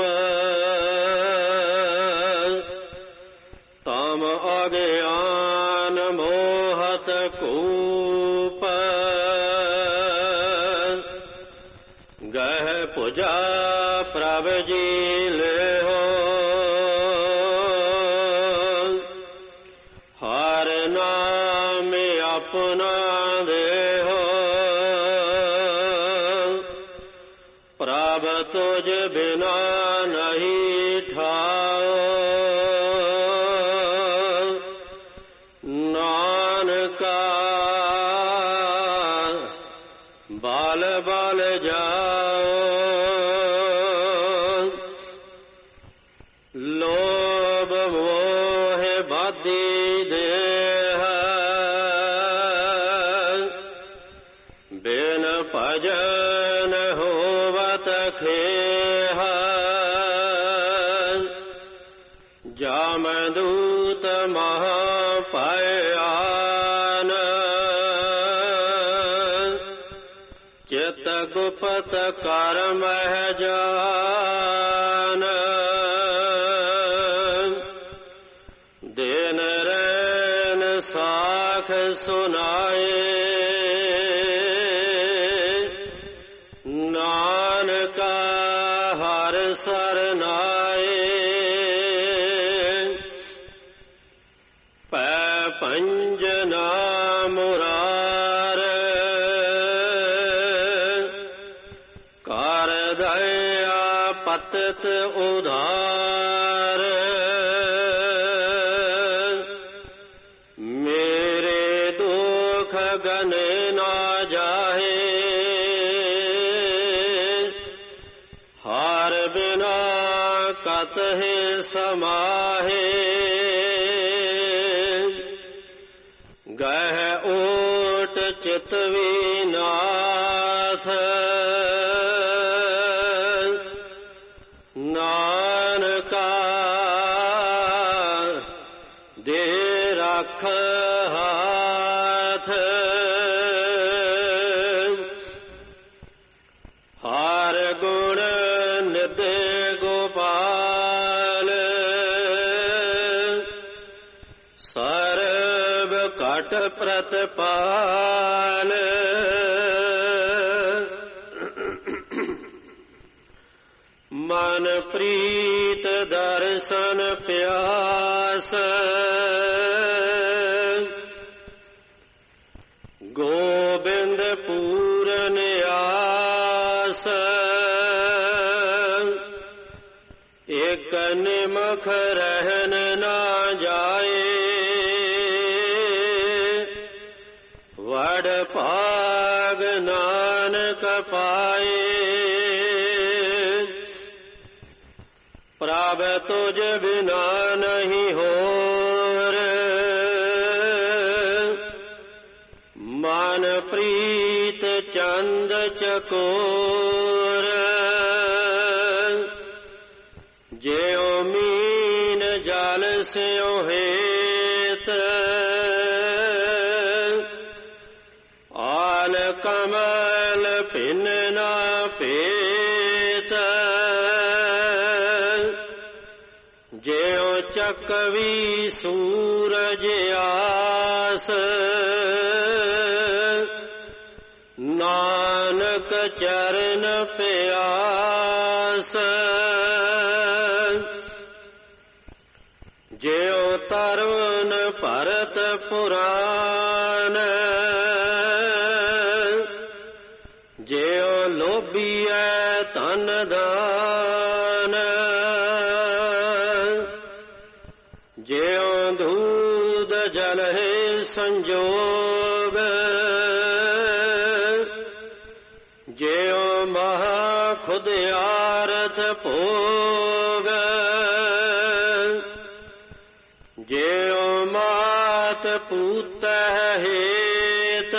ਤਮ ਅਗਿਆਨ ਮੋਹਤ ਕੂਪ। ਗਹਿ ਭੁਜਾ ਪ੍ਰਭ ਜੀ ਲਿਹੋ ਹਰ ਨਾਮ ਆਪਣਾ ਦੇਹੋ। ਪ੍ਰਭ ਤੁਝ ਬਿਨਾ ਨਹੀਂ ਠਾਓ ਨਾਨਕਾ ਬਾਲ ਬਾਲ ਜਾਓ। ਲੋਭ ਮੋਹ ਬਾਧੀ ਦੇਹ ਬਿਨ ਭਜਨ ਹੋਵਤ ਖੇਹ। ਜਾਮਦੂਤ ਮਹਾ ਭਇਆਨ ਚਿਤ ਗੁਪਤ ਕਰਮ ਹੈ ਜਾਨ। ਦਿਨ ਰੈਨ ਸਾਖ ਸੁਨਾਏ ਨਾਨਕਾ ਹਰ ਸਰਨਾਏ। ਪੈ ਪੰਜਨਾ ਮੁਰਾਰ ਕਰ ਦਇਆ ਪਤਿਤ ਉਧਾਰ। ਮੇਰੇ ਦੁਖ ਗਨੇ ਨਾ ਜਾਹੇ ਹਾਰ ਬਿਨਾ ਕਤਹਿ ਸਮਾਹੇ। ਗਹਿ ਓਟ ਚਿਤ ਵਿਨਾਥ ਨਾਨਕਾ ਦੇ ਰੱਖ ਹਾਥ ਹਰ ਗੁਣ ਨਿਧ ਗੋਪਾਲ ਸਰਬ ਘਟ ਪ੍ਰਤਪਾਲ ਮਨ ਪ੍ਰੀਤ ਦਰਸ਼ਨ ਪਿਆਸ ਗੋਬਿੰਦ ਪੂਰਨ ਆਸ ਇਕ ਨਿਮਖ ਰਹਿਨ ਨਾ ਜਾਏ ਵਡ ਭਾਗ ਨਾਨਕ ਪਾਏ ਪ੍ਰਭ ਤੁਝ ਬਿਨਾ ਨਹੀਂ ਹੋਰ ਮਨ ਪ੍ਰੀਤ ਚੰਦ ਚਕੋਰ ਜਿਉ ਮੀਨ ਜਲ ਸਿਉ ਹੇਤ ਆਲ ਕਮਲ ਭਿੰਨ ਨਾ ਭੇਤ ਜਿਉ ਚੱਕਵੀ ਸੂਰਜ ਆਸ ਨਾਨਕ ਚਰਨ ਪਿਆਸ ਜਿਉ ਤਰੁਨ ਭਰਤ ਪੁਰਾਨ ਜਿਉ ਲੋਭੀਐ ਧਨ ਦਾਨ ਜਿਉ ਧੂਦ ਜਲ ਹੈ ਸੰਜੋਗ ਜਿਉ ਮਹਾ ਖੁਦ ਆਰਥ ਭੋਗ ਜਿਉ ਮਾਤ ਪੂਤ ਹੇਤ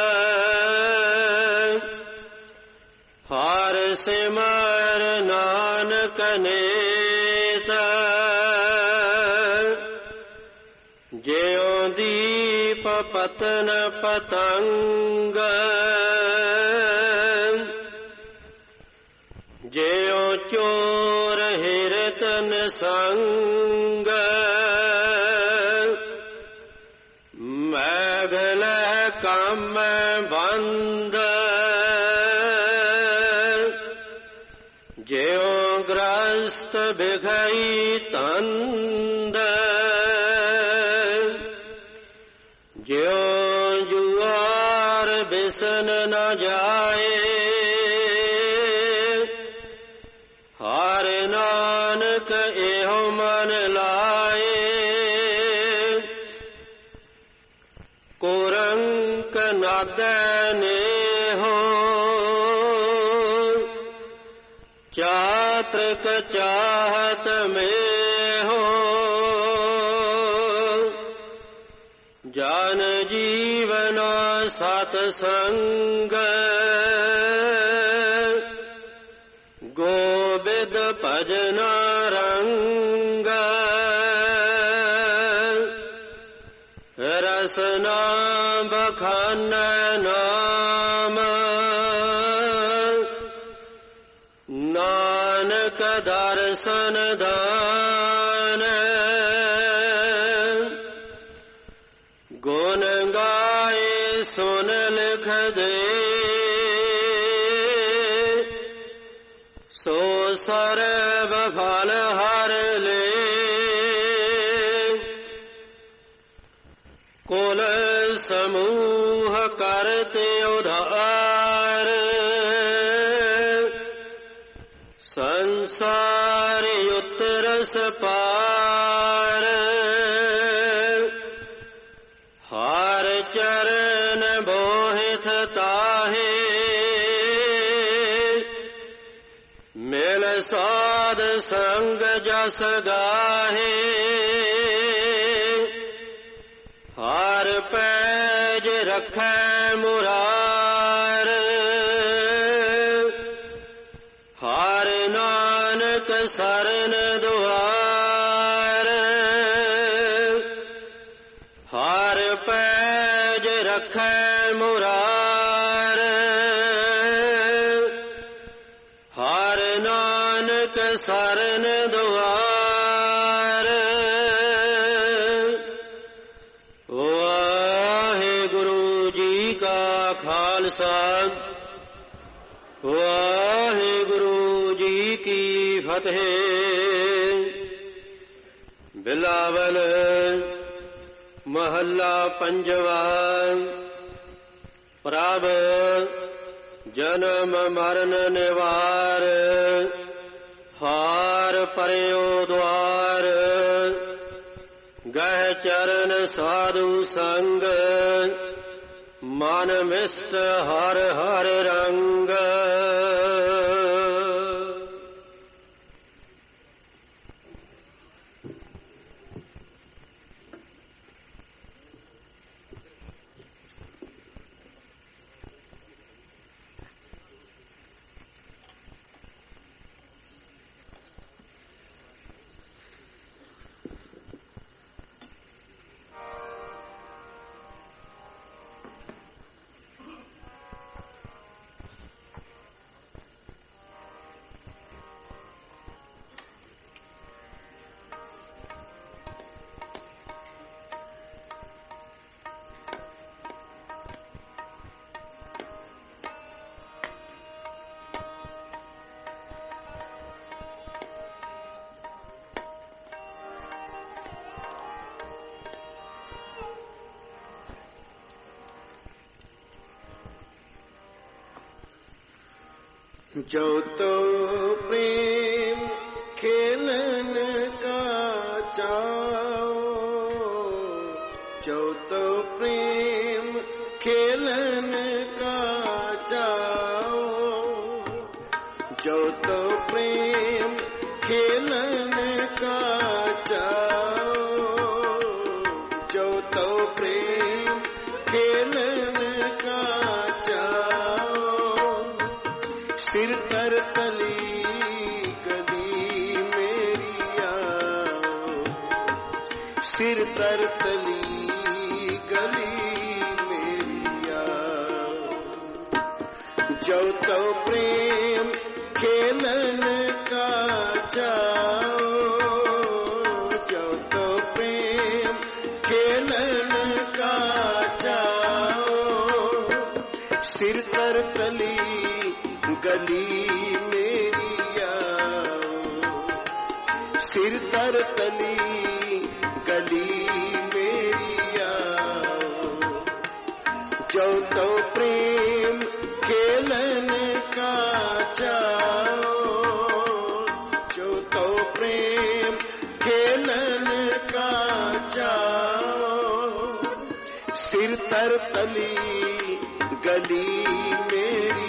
ਹਰ ਸਿਮਰ ਨਾਨਕ ਨੇਤ ਜਿਉ ਦੀਪ ਪਤਨ ਪਤੰਗ ਜਿਉ ਚੋਰ ਹਿਰਤਨ ਸੰਗ ਮੈਗਲ ਕੰਮ ਬੰਦ ਜਿਉ ਗ੍ਰਸਤ ਬਿਖਈ ਤੰਦ ਜਿਉ ਜੁਆਰ ਬਿਸਨ ਨ ਜਾਏ ਹਰ ਨਾਨਕ ਇਹੋ ਮਨ ਲਾਏ ਕੋਰੰਕ ਨਾਦੈ ਨੇਹੋ ਚਾਤ੍ਰਿਕ ਚਾਹਤ ਮੇਹੋ ਜਨ ਜੀਵਨ ਸਤ ਸੰਗ ਗੋਬਿੰਦ ਭਜਨ ਰੰਗ ਰਸਨਾ ਬਖਾਨ ਨਾਮ ਨਾਨਕ ਦਰਸ਼ਨ ਦਾਨ ਗੁਣ ਗਾਏ ਸੁਨ ਲਿਖ ਦੇ ਸੋ ਸਰਬ ਫਲ ਹਰ ਲੇ ਕੁਲ ਸਮੂਹ ਕਰਤੇ ਉਧਾਰ ਸੰਸਾਰ ਉਤਰਸ ਪਾਰ ਹਰ ਚਰਨ ਬੋਹਿਥ ਤਾਹੇ ਮਿਲ ਸਾਧ ਸੰਗ ਜਸ ਗਾਹੇ ਹਰ ਪੈ रखै मुरार हर नानक सरन दुआर हर पैज रखै मुरार हर नानक सरन दुआर वाहिगुरु जी का खालसा वाहिगुरु जी की फतेह। बिलावल महला पंजवा। प्रभ जन्म मरण निवार हार पर्यो द्वार गह चरण साधु संग मन मिष्ट हर हर रंग। जो तो प्रेम खेलन का चाओ जो तो प्रेम खेलन का चाओ जो तो प्रेम खेलन का चाओ जो तो प्रेम खेलन का चाओ सिर तर तली गली मेरी आओ सिर तर तली गली मेरी आओ जो तो प्रेम खेलन का चाओ जो तो प्रेम खेलन का चाओ सिर तर तली गली मेरी आओ सिर तर तली गली मेरी आओ जो तो प्रेम खेलन का चाओ जो तो प्रेम खेलन का चाओ सिर तर तली गली मेरी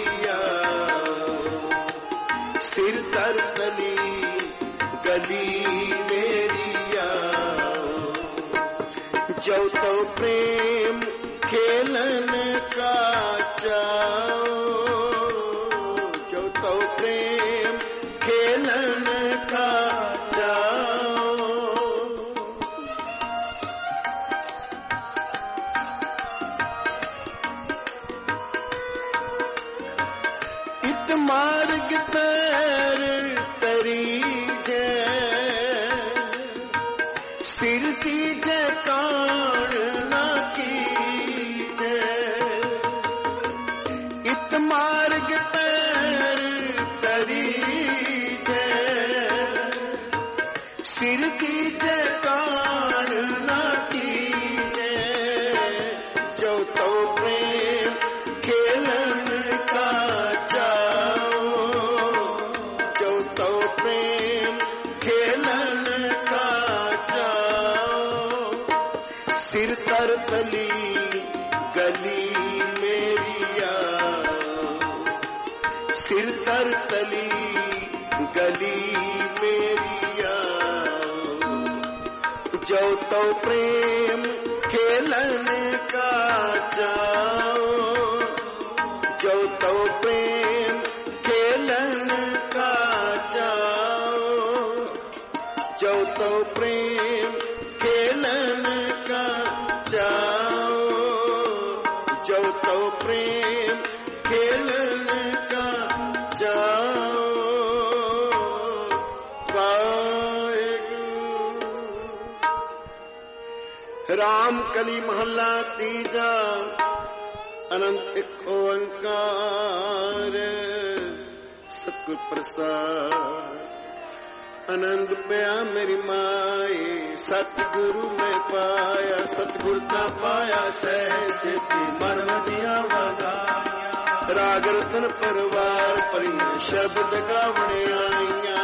सिर तर तली गली मेरी आओ जो तो प्रेम खेलन का चाओ जो तो प्रेम खेलन का चाओ इत मार्ग पैर तरी जय सिर की जय कान ना की जय इत मार्ग पैर तरी जय सिर की जय कान ना की जय जो तो प्रेम खेलन का चाओ जो तो प्रेम खेलन का चाओ सिर तर तली गली मेरी आओ सिर तर तली गली मेरी आओ जो तो प्रेम खेलन का चाओ, जो तो प्रेम खेलन का चाओ, जो तो प्रेम खेलन का चाओ, जो तो प्रेम खेलन का चाओ। राम कली महला तीजा, अनंत एक ओंकार, सतगुर प्रसाद। आनंद पया मेरी माए, सतगुरु में पाया, सतगुरु का पाया सहज मन वधिया वधाया। राग रतन परिवार परी शब्द गावने आईया,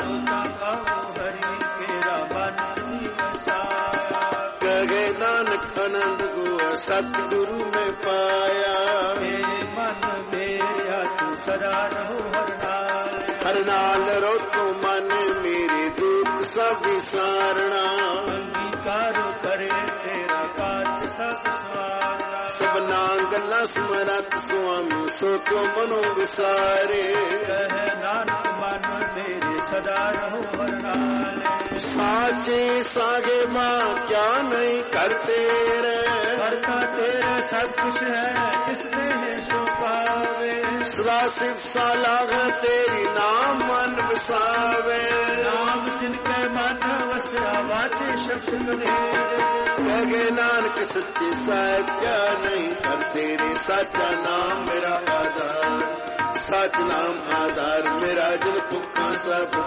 कहे नानक आनंद गुआ सतगुरु में पाया। मेरे मन मेरा तू सदा रहो हर नाल, हर नाल रो तो मन मेरे दुख सब विसारना। अंगीकार करे तेरा काज सब सवारना, सबना गल्ला स्मरत स्वामी सो तो मनो विसारे। कहे नानक मन मेरे सदा रहो हर नाल, साचे सागे माँ क्या नहीं करते रे, करता तेरा सब कुछ है किसने है सो पावे। सदा सिर्फ सालाग तेरी नाम मन बसावे, नाम जिनके मन वसया वाचे शब्द कनेरे। कहे नानक सच्चे साहिब क्या नहीं करते रे, सच्चा नाम मेरा आधार, सच नाम आधार मेरा जिन दुखा सब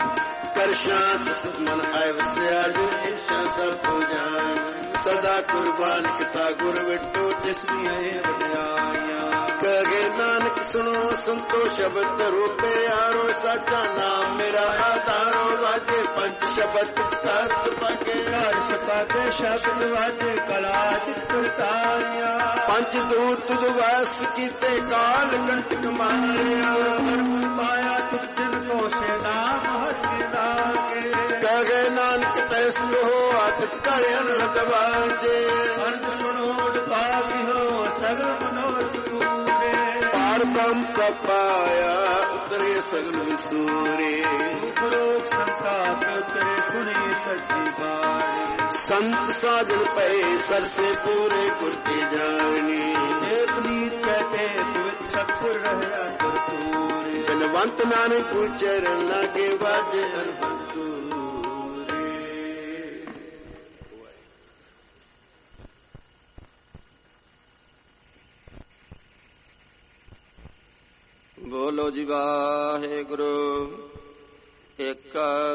कर शांत मन आय वसया जो इच्छा सब जान। सदा कुर्बान किता गुर विटो जिसमें बजाया। कहे नानक सुनो सुनतो शब्द रूपे यारो, सच्चा नाम मेरा आधारो वाजे पंच शब्द करत पगे। कर सके शब्द वाजे कला चित्रकारिया, पंच दूत दुवास कीते काल कंटक मारिया। पाया तुझ जिनको से नाम हट लागे, कहे नानक तैसलो हो आतिच करेन लगवाजे। अर्थ सुनो पावी हो सगल मनोरथ पूरे, पार ब्रह्म का पाया उतरे सगल विसूरे। उपरोक्त संताप उतरे सुने सच्ची बाणी, संत साधन पे सर से पूरे कुर्ते जानी। एक नीत कहते पवित्र सतपुर रहया तुरे, बलवंत नानक चरण लागे बाजे अनबंतूरे। बोलो जी वाहेगुरु। एक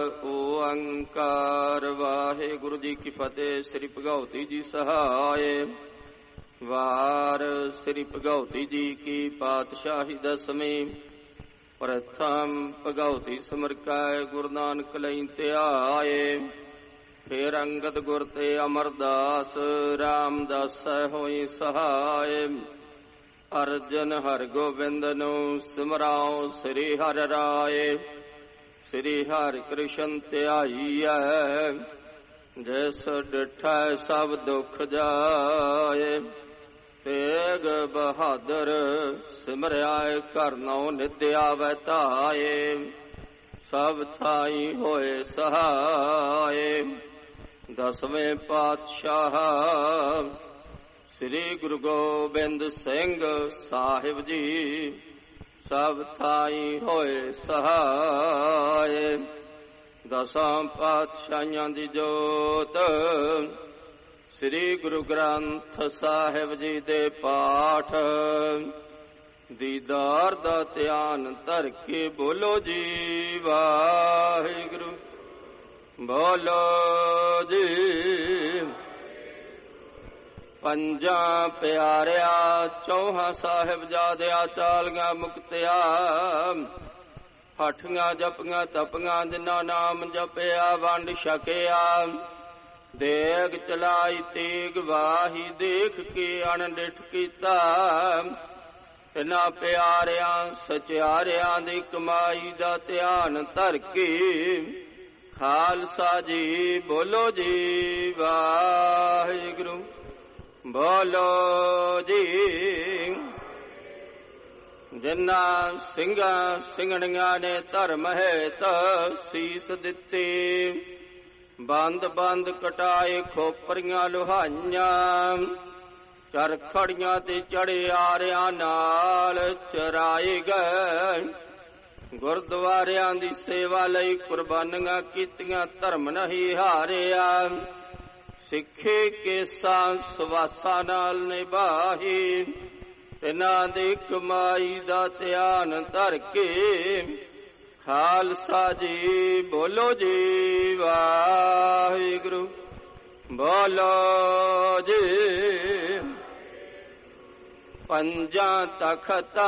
ओंकार वाहेगुरु जी की फतेह। श्री भगवती जी सहाय। वार श्री भगवती जी की पातशाही दसवीं। प्रथम भगवती समरकाय गुरु नानक लई त्याए। फिर अंगद गुर ते अमरदास रामदास होई सहाय। अर्जन हर गोबिंद नु सिमराओ श्री हर राय। श्री हरि कृष्ण ध्याईऐ, जैस डिठै सब दुख जाए। तेग बहादुर सिमरियाए, करनौ निद्या वैताए। सब थाई होए सहाय। दसवें पातशाह श्री गुरु गोबिंद सिंह साहिब जी, सब थाई होए सहाय। दसां पातशाहियां दी जोत श्री गुरु ग्रंथ साहिब जी दे पाठ। दीदार दा ध्यान धर के बोलो जी वाहिगुरु। बोलो जी पंजा प्यारिया चौहा साहिब जादिया चालियां मुक्तिया। हठियां जपियां तपियां जिन्ना नाम जपिया वंड छकिया। देग चलाई तेग वाही देख के अणडिठ कीता। इन्हां प्यारिया सचियारिया दी कमाई दा ध्यान धर के खालसा जी बोलो जी वाहिगुरु। ਬੋਲੋ ਜੀ। ਜਿਨ੍ਹਾਂ ਸਿੰਘਾਂ ਸਿੰਘਣੀਆਂ ਨੇ ਧਰਮ ਹੇਤ ਸੀਸ ਦਿੱਤੇ, ਬੰਦ ਬੰਦ ਕਟਾਏ ਖੋਪਰੀਆਂ ਲੁਹਾਈਆਂ, ਚਰਖੜੀਆਂ ਤੇ ਚੜੇ ਆਰਿਆਂ ਨਾਲ ਚਰਾਏ ਗਏ। ਗੁਰਦੁਆਰਿਆਂ ਦੀ ਸੇਵਾ ਲਈ ਕੁਰਬਾਨੀਆਂ ਕੀਤੀਆਂ, ਧਰਮ ਨਹੀਂ ਹਾਰਿਆ। ਸਿੱਖੇ ਕੇਸਾਂ ਸਵਾਸਾਂ ਨਾਲ ਨਿਭਾਹੀ, ਇਹਨਾਂ ਦੀ ਕਮਾਈ ਦਾ ਧਿਆਨ ਧਰ ਕੇ। ਖਾਲਸਾ ਜੀ ਬੋਲੋ ਜੀ ਵਾਹਿਗੁਰੂ, ਬੋਲੋ ਜੀ। ਪੰਜਾਂ ਤਖਤਾਂ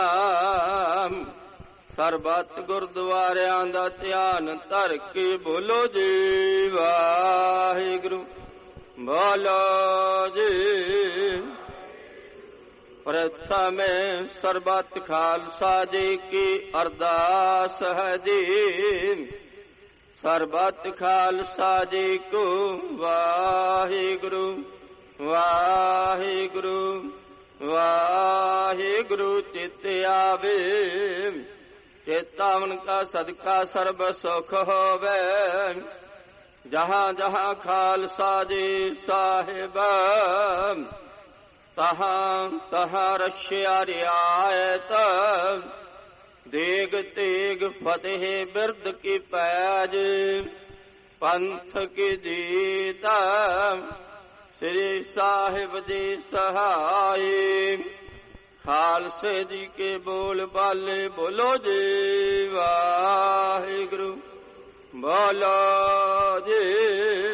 ਸਰਬੱਤ ਗੁਰਦੁਆਰਿਆਂ ਦਾ ਧਿਆਨ ਧਰ ਕੇ। ਬੋਲੋ ਜੀ ਵਾਹਿਗੁਰੂ, ਬੋਲੋ ਜੀ। ਪ੍ਰਥਮੇ ਸਰਬੱਤ ਖਾਲਸਾ ਜੀ ਕੀ ਅਰਦਾਸ ਹੈ ਜੀ। ਸਰਬੱਤ ਖਾਲਸਾ ਜੀ ਕੋ ਵਾਹਿਗੁਰੂ ਵਾਹਿਗੁਰੂ ਵਾਹਿਗੁਰੂ ਚਿਤ ਆਵੇ। ਚੇਤਾਵਨ ਕਾ ਸਦਕਾ ਸਰਬ ਸੁਖ ਹੋਵੇ। ਜਹਾਂ ਜਹਾਂ ਖਾਲਸਾ ਜੀ ਸਾਹਿਬ, ਤਹਾਂ ਤਹਾਂ ਰਖਿਆ ਰਿਆਇਤ। ਦੇਗ ਤੇਗ ਫਤਿਹ ਬਿਰਦ ਕੀ ਪੈਜ, ਪੰਥ ਕੀ ਜੀਤ ਸ੍ਰੀ ਸਾਹਿਬ ਜੀ ਸਹਾਈ। ਖਾਲਸੇ ਜੀ ਕੇ ਬੋਲ ਬਾਲੇ ਬੋਲੋ ਜੀ ਵਾਹਿਗੁਰੂ, ਬੋਲੋ ਜੀ।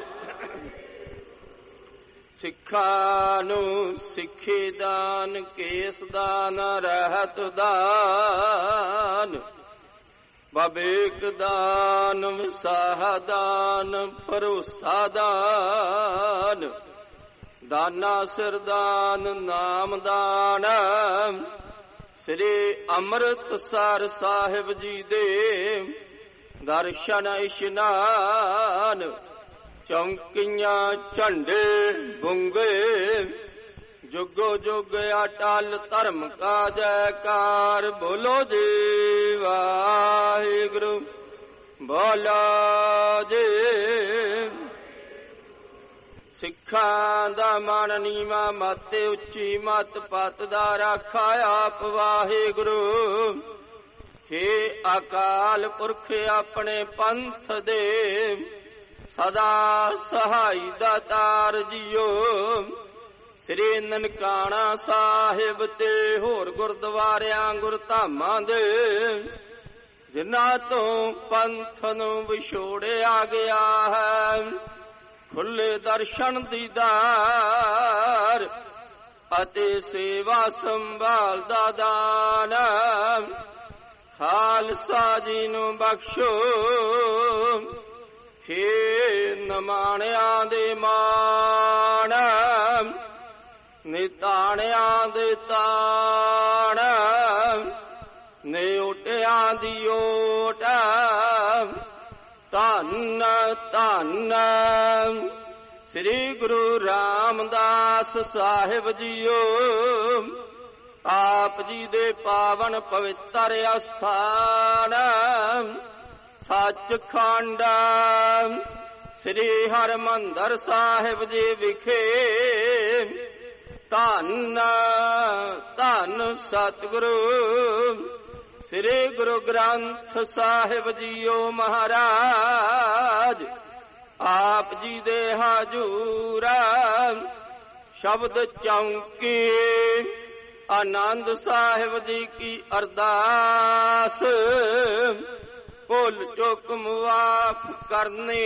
ਸਿੱਖਾਂ ਨੂੰ ਸਿੱਖੀ ਦਾਨ, ਕੇਸ ਦਾਨ, ਰਹਿਤ ਦਾਨ, ਬਵੇਕ ਦਾਨ, ਵਿਸਾਹ ਦਾਨ, ਭਰੋਸਾ ਦਾਨ, ਦਾਨਾ ਸਿਰਦਾਨ, ਨਾਮ ਦਾਨ। ਸ੍ਰੀ ਅੰਮ੍ਰਿਤਸਰ ਸਾਹਿਬ ਜੀ ਦੇ ਦਰਸ਼ਨ ਇਸ਼ਨਾਨ, ਚੌਂਕੀਆਂ ਝੰਡੇ ਬੁੰਗੇ, ਜੁਗੋ ਜੁਗ ਅਟਲ ਧਰਮ ਕਾ ਜੈਕਾਰ। ਬੋਲੋ ਜੀ ਵਾਹਿਗੁਰੂ, ਬੋਲੋ ਜੀ। ਸਿੱਖਾਂ ਦਾ ਮਨ ਨੀਵਾ, ਮਤ ਉੱਚੀ, ਮਤ ਪਤ ਦਾ ਰਾਖਾ ਆਪ ਵਾਹਿਗੁਰੂ। ਹੇ ਅਕਾਲ ਪੁਰਖ ਆਪਣੇ ਪੰਥ ਦੇ ਸਦਾ ਸਹਾਈ ਦਾਤਾਰ ਜੀਓ। ਸ੍ਰੀ ਨਨਕਾਣਾ ਸਾਹਿਬ ਤੇ ਹੋਰ ਗੁਰਦੁਆਰਿਆਂ ਗੁਰਧਾਮਾਂ ਦੇ, ਜਿਨ੍ਹਾਂ ਤੋਂ ਪੰਥ ਨੂੰ ਵਿਛੋੜਿਆ ਗਿਆ ਹੈ, ਖੁੱਲੇ ਦਰਸ਼ਨ ਦੀਦਾਰ ਅਤੇ ਸੇਵਾ ਸੰਭਾਲ ਦਾ ਦਾਨ ਖਾਲਸਾ ਜੀ ਨੂੰ ਬਖਸ਼ੋ। ਹੇ ਨਮਾਣਿਆਂ ਦੇ ਮਾਣ, ਨਿਤਾਣਿਆਂ ਦੇ ਤਾਣ, ਨਿਉਟਿਆਂ ਦੀ ਓਟ। ਧੰਨ ਧੰਨ ਸ੍ਰੀ ਗੁਰੂ ਰਾਮਦਾਸ ਸਾਹਿਬ ਜੀਓ। ਆਪ ਜੀ ਦੇ ਪਾਵਨ ਪਵਿੱਤਰ ਅਸਥਾਨ ਸੱਚਖੰਡ ਸ੍ਰੀ ਹਰਿਮੰਦਰ ਸਾਹਿਬ ਜੀ ਵਿਖੇ ਧੰਨ ਧੰਨ ਸਤਿਗੁਰੂ ਸ੍ਰੀ ਗੁਰੂ ਗ੍ਰੰਥ ਸਾਹਿਬ ਜੀਓ ਮਹਾਰਾਜ। ਆਪ ਜੀ ਦੇ ਹਾਜ਼ੂਰ ਸ਼ਬਦ ਚੌਂਕੀ ਆਨੰਦ ਸਾਹਿਬ ਜੀ ਕੀ ਅਰਦਾਸ ਭੁੱਲ ਚੁੱਕ ਮੁਆਫ ਕਰਨੇ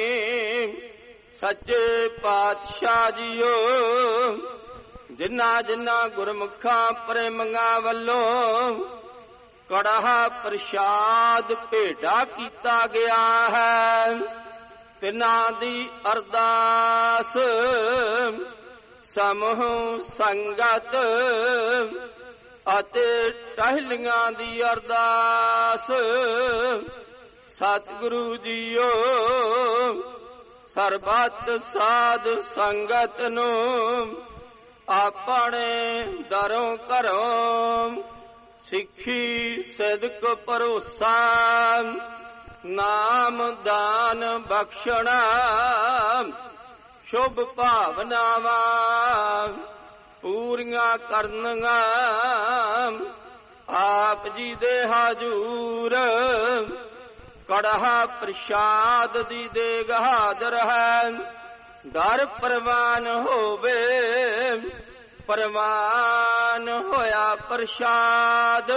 ਸੱਚੇ ਪਾਤਸ਼ਾਹ ਜੀਓ। ਜਿਨ੍ਹਾਂ ਜਿਨ੍ਹਾਂ ਗੁਰਮੁਖਾਂ ਪ੍ਰੇਮੀਆਂ ਵੱਲੋਂ ਕੜਾਹ ਪ੍ਰਸ਼ਾਦ ਭੇਟਾ ਕੀਤਾ ਗਿਆ ਹੈ, ਤਿਨਾਂ ਦੀ ਅਰਦਾਸ ਸਮੂਹ ਸੰਗਤ ਅਤੇ ਟਹਿਲੀਆਂ ਦੀ ਅਰਦਾਸ। ਸਤਿਗੁਰੂ ਜੀਓ ਸਰਬੱਤ ਸਾਧ ਸੰਗਤ ਨੂੰ ਆਪਣੇ ਦਰੋਂ ਘਰੋਂ ਸਿੱਖੀ ਸਿਦਕ ਭਰੋਸਾ ਨਾਮ ਦਾਨ ਬਖਸ਼ਣਾ ਸ਼ੁਭ ਭਾਵਨਾਵਾਂ ਪੂਰੀਆਂ ਕਰਨੀਆਂ ਆਪ ਜੀ ਦੇ ਹਾਜ਼ੂਰ ਕੜਹਾ ਪ੍ਰਸ਼ਾਦ ਦੀ ਦੇਗ ਹਾਜ਼ਰ ਹੈ ਦਰ ਪ੍ਰਵਾਨ ਹੋਵੇ ਪ੍ਰਵਾਨ ਹੋਇਆ ਪ੍ਰਸ਼ਾਦ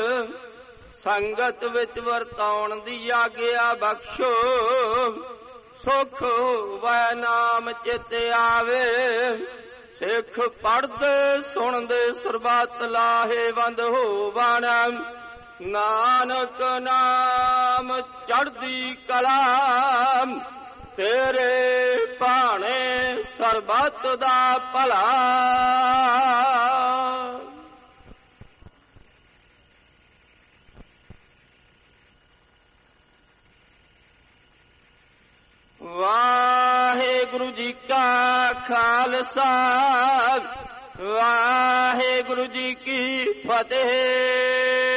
ਸੰਗਤ ਵਿੱਚ ਵਰਤਾਉਣ ਦੀ ਆਗਿਆ ਬਖਸ਼ੋ ਸੁਖ ਹੋਵੇ ਨਾਮ ਚਿਤ ਆਵੇ ਸਿੱਖ ਪੜ੍ਹਦੇ ਸੁਣਦੇ ਸਰਬੱਤ ਲਾਹੇਵੰਦ ਹੋਵਣ ਨਾਨਕ ਨਾਮ ਚੜ੍ਹਦੀ ਕਲਾ ਤੇਰੇ ਭਾਣੇ ਸਰਬੱਤ ਦਾ ਭਲਾ ਵਾਹਿਗੁਰੂ ਜੀ ਕਾ ਖਾਲਸਾ ਵਾਹਿਗੁਰੂ ਜੀ ਕੀ ਫਤਿਹ।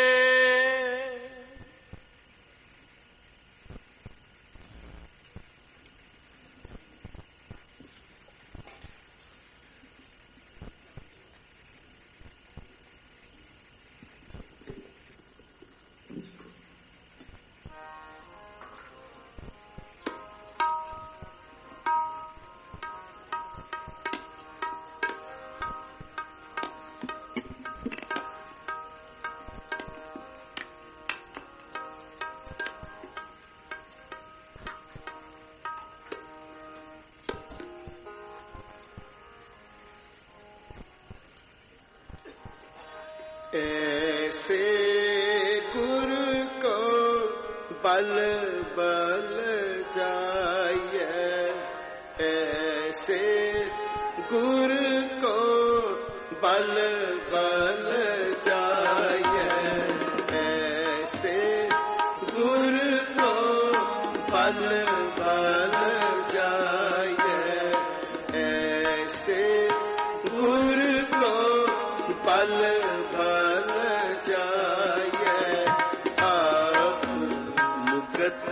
ऐसे गुरु को बल बल जाइए ऐसे गुरु को बल बल जाइए ऐसे गुरु को बल बल जाइए ऐसे गुरु को बल बल जाइए आप मुकत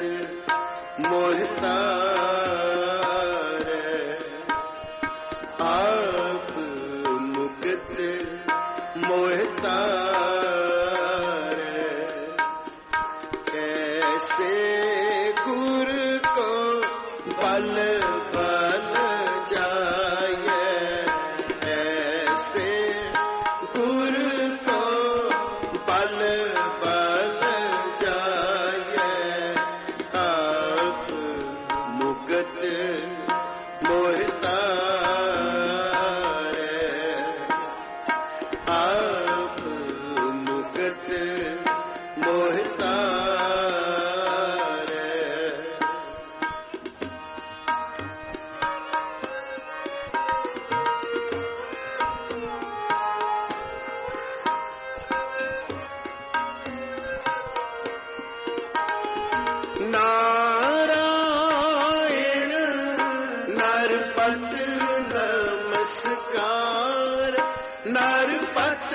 मोहतार आप मुकत मोहतार ऐसे गुरु को बल बल जाइए ऐसे गुरु को बल बल जाइए आप मुकत मोहतार आप मुकत मोहतार नारायण नरपत नमस्कार नरपत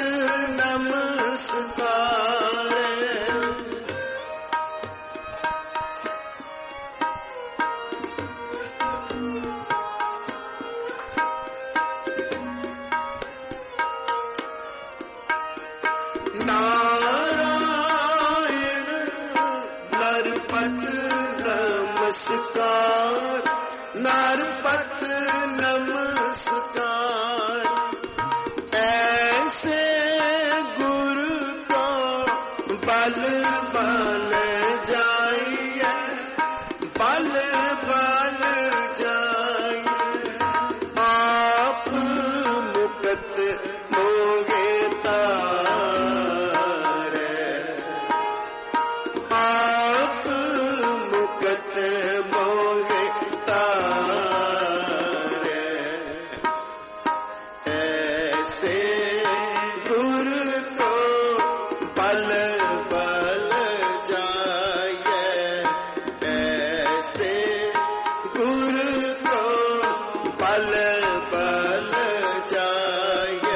नमस्कार नारायण नरपत नमस्कार नरपत नमस्कार ऐसे गुरु को बल बल जाइए बल बल जाइए आप मुकत मोगे तार आप मुकत मोगे तार ऐसे गुरु को बल बल जाइए ऐसे गुरु को बल बल जाइए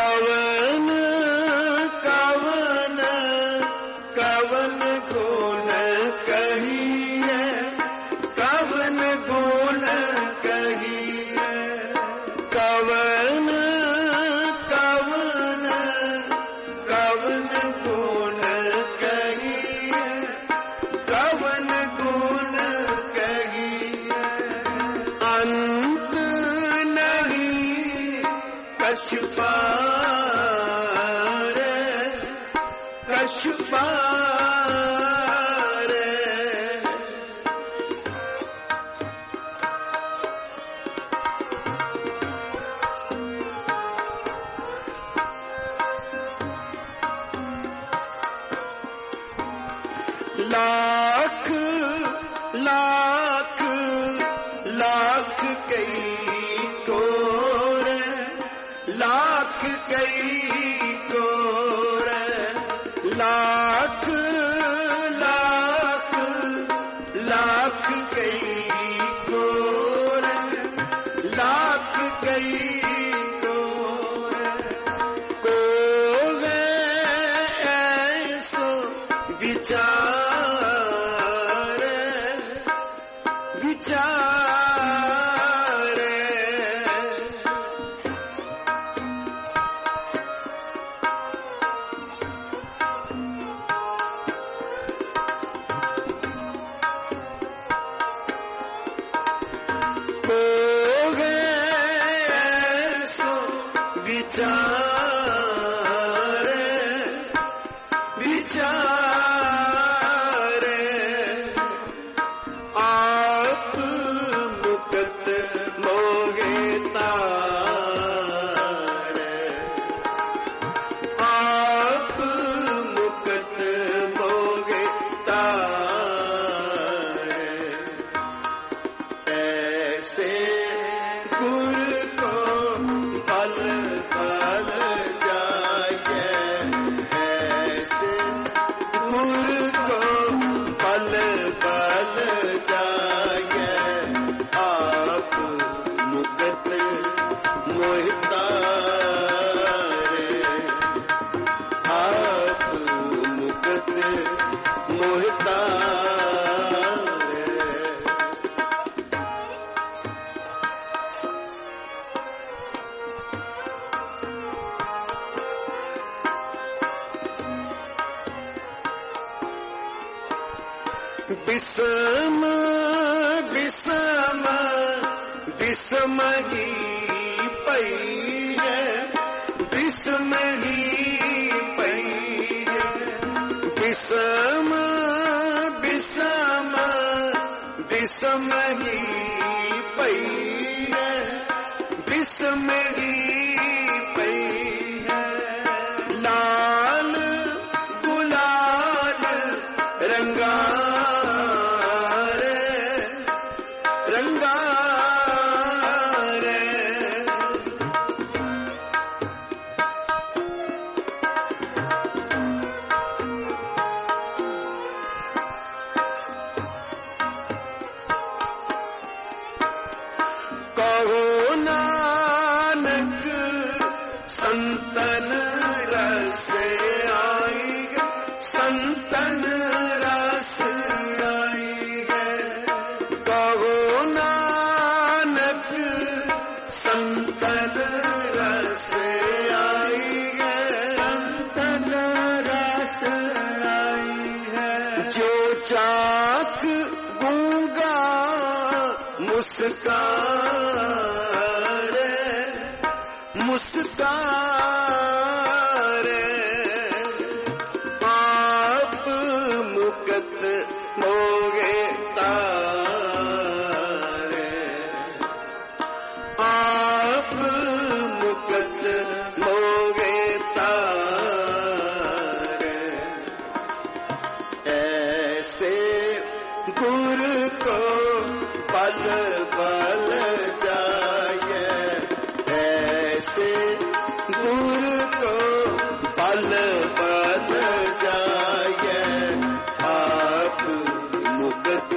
कवन कवन कवन गुण कहिए, कवन गुण कहिए, कवन कवन कवन गुण कहिए, कवन गुण कहिए। अंत नहीं कछ पारे, कछ पारे। लाख लाख लाख कई कोर, लाख कई कोर, लाख लाख लाख कई कोर, लाख कई कोर। को वे ऐसो विचार विचार। को वे ऐसो विचार विचार। आप मुकत मोगे तार, आप मुकत मोगे तार। ऐसे गुर को बल बल जाए, ऐसे गुर को बल बल जाए। आप मुकत मोहितारे, आप मुकत मोहितारे। विषम विषम विषम ही पई है, विषम ही पई है। विषम विषम विषम ही पई है, विषम ही पई है। लाल गुलाल रंगारे रंगारे। कहो नानक संतन रस आई, संतन रस आई है। कहो नानक संतन रस आई है, संतन रस आई है। जो चाक गूंगा मुस्कारे, मुस्कारे। आप मुकत मोगे तारे, आप मुकत मोगे तारे। ऐसे गुर को बल बल जाए, ऐसे गुर को बल बल जाए। आप मुकत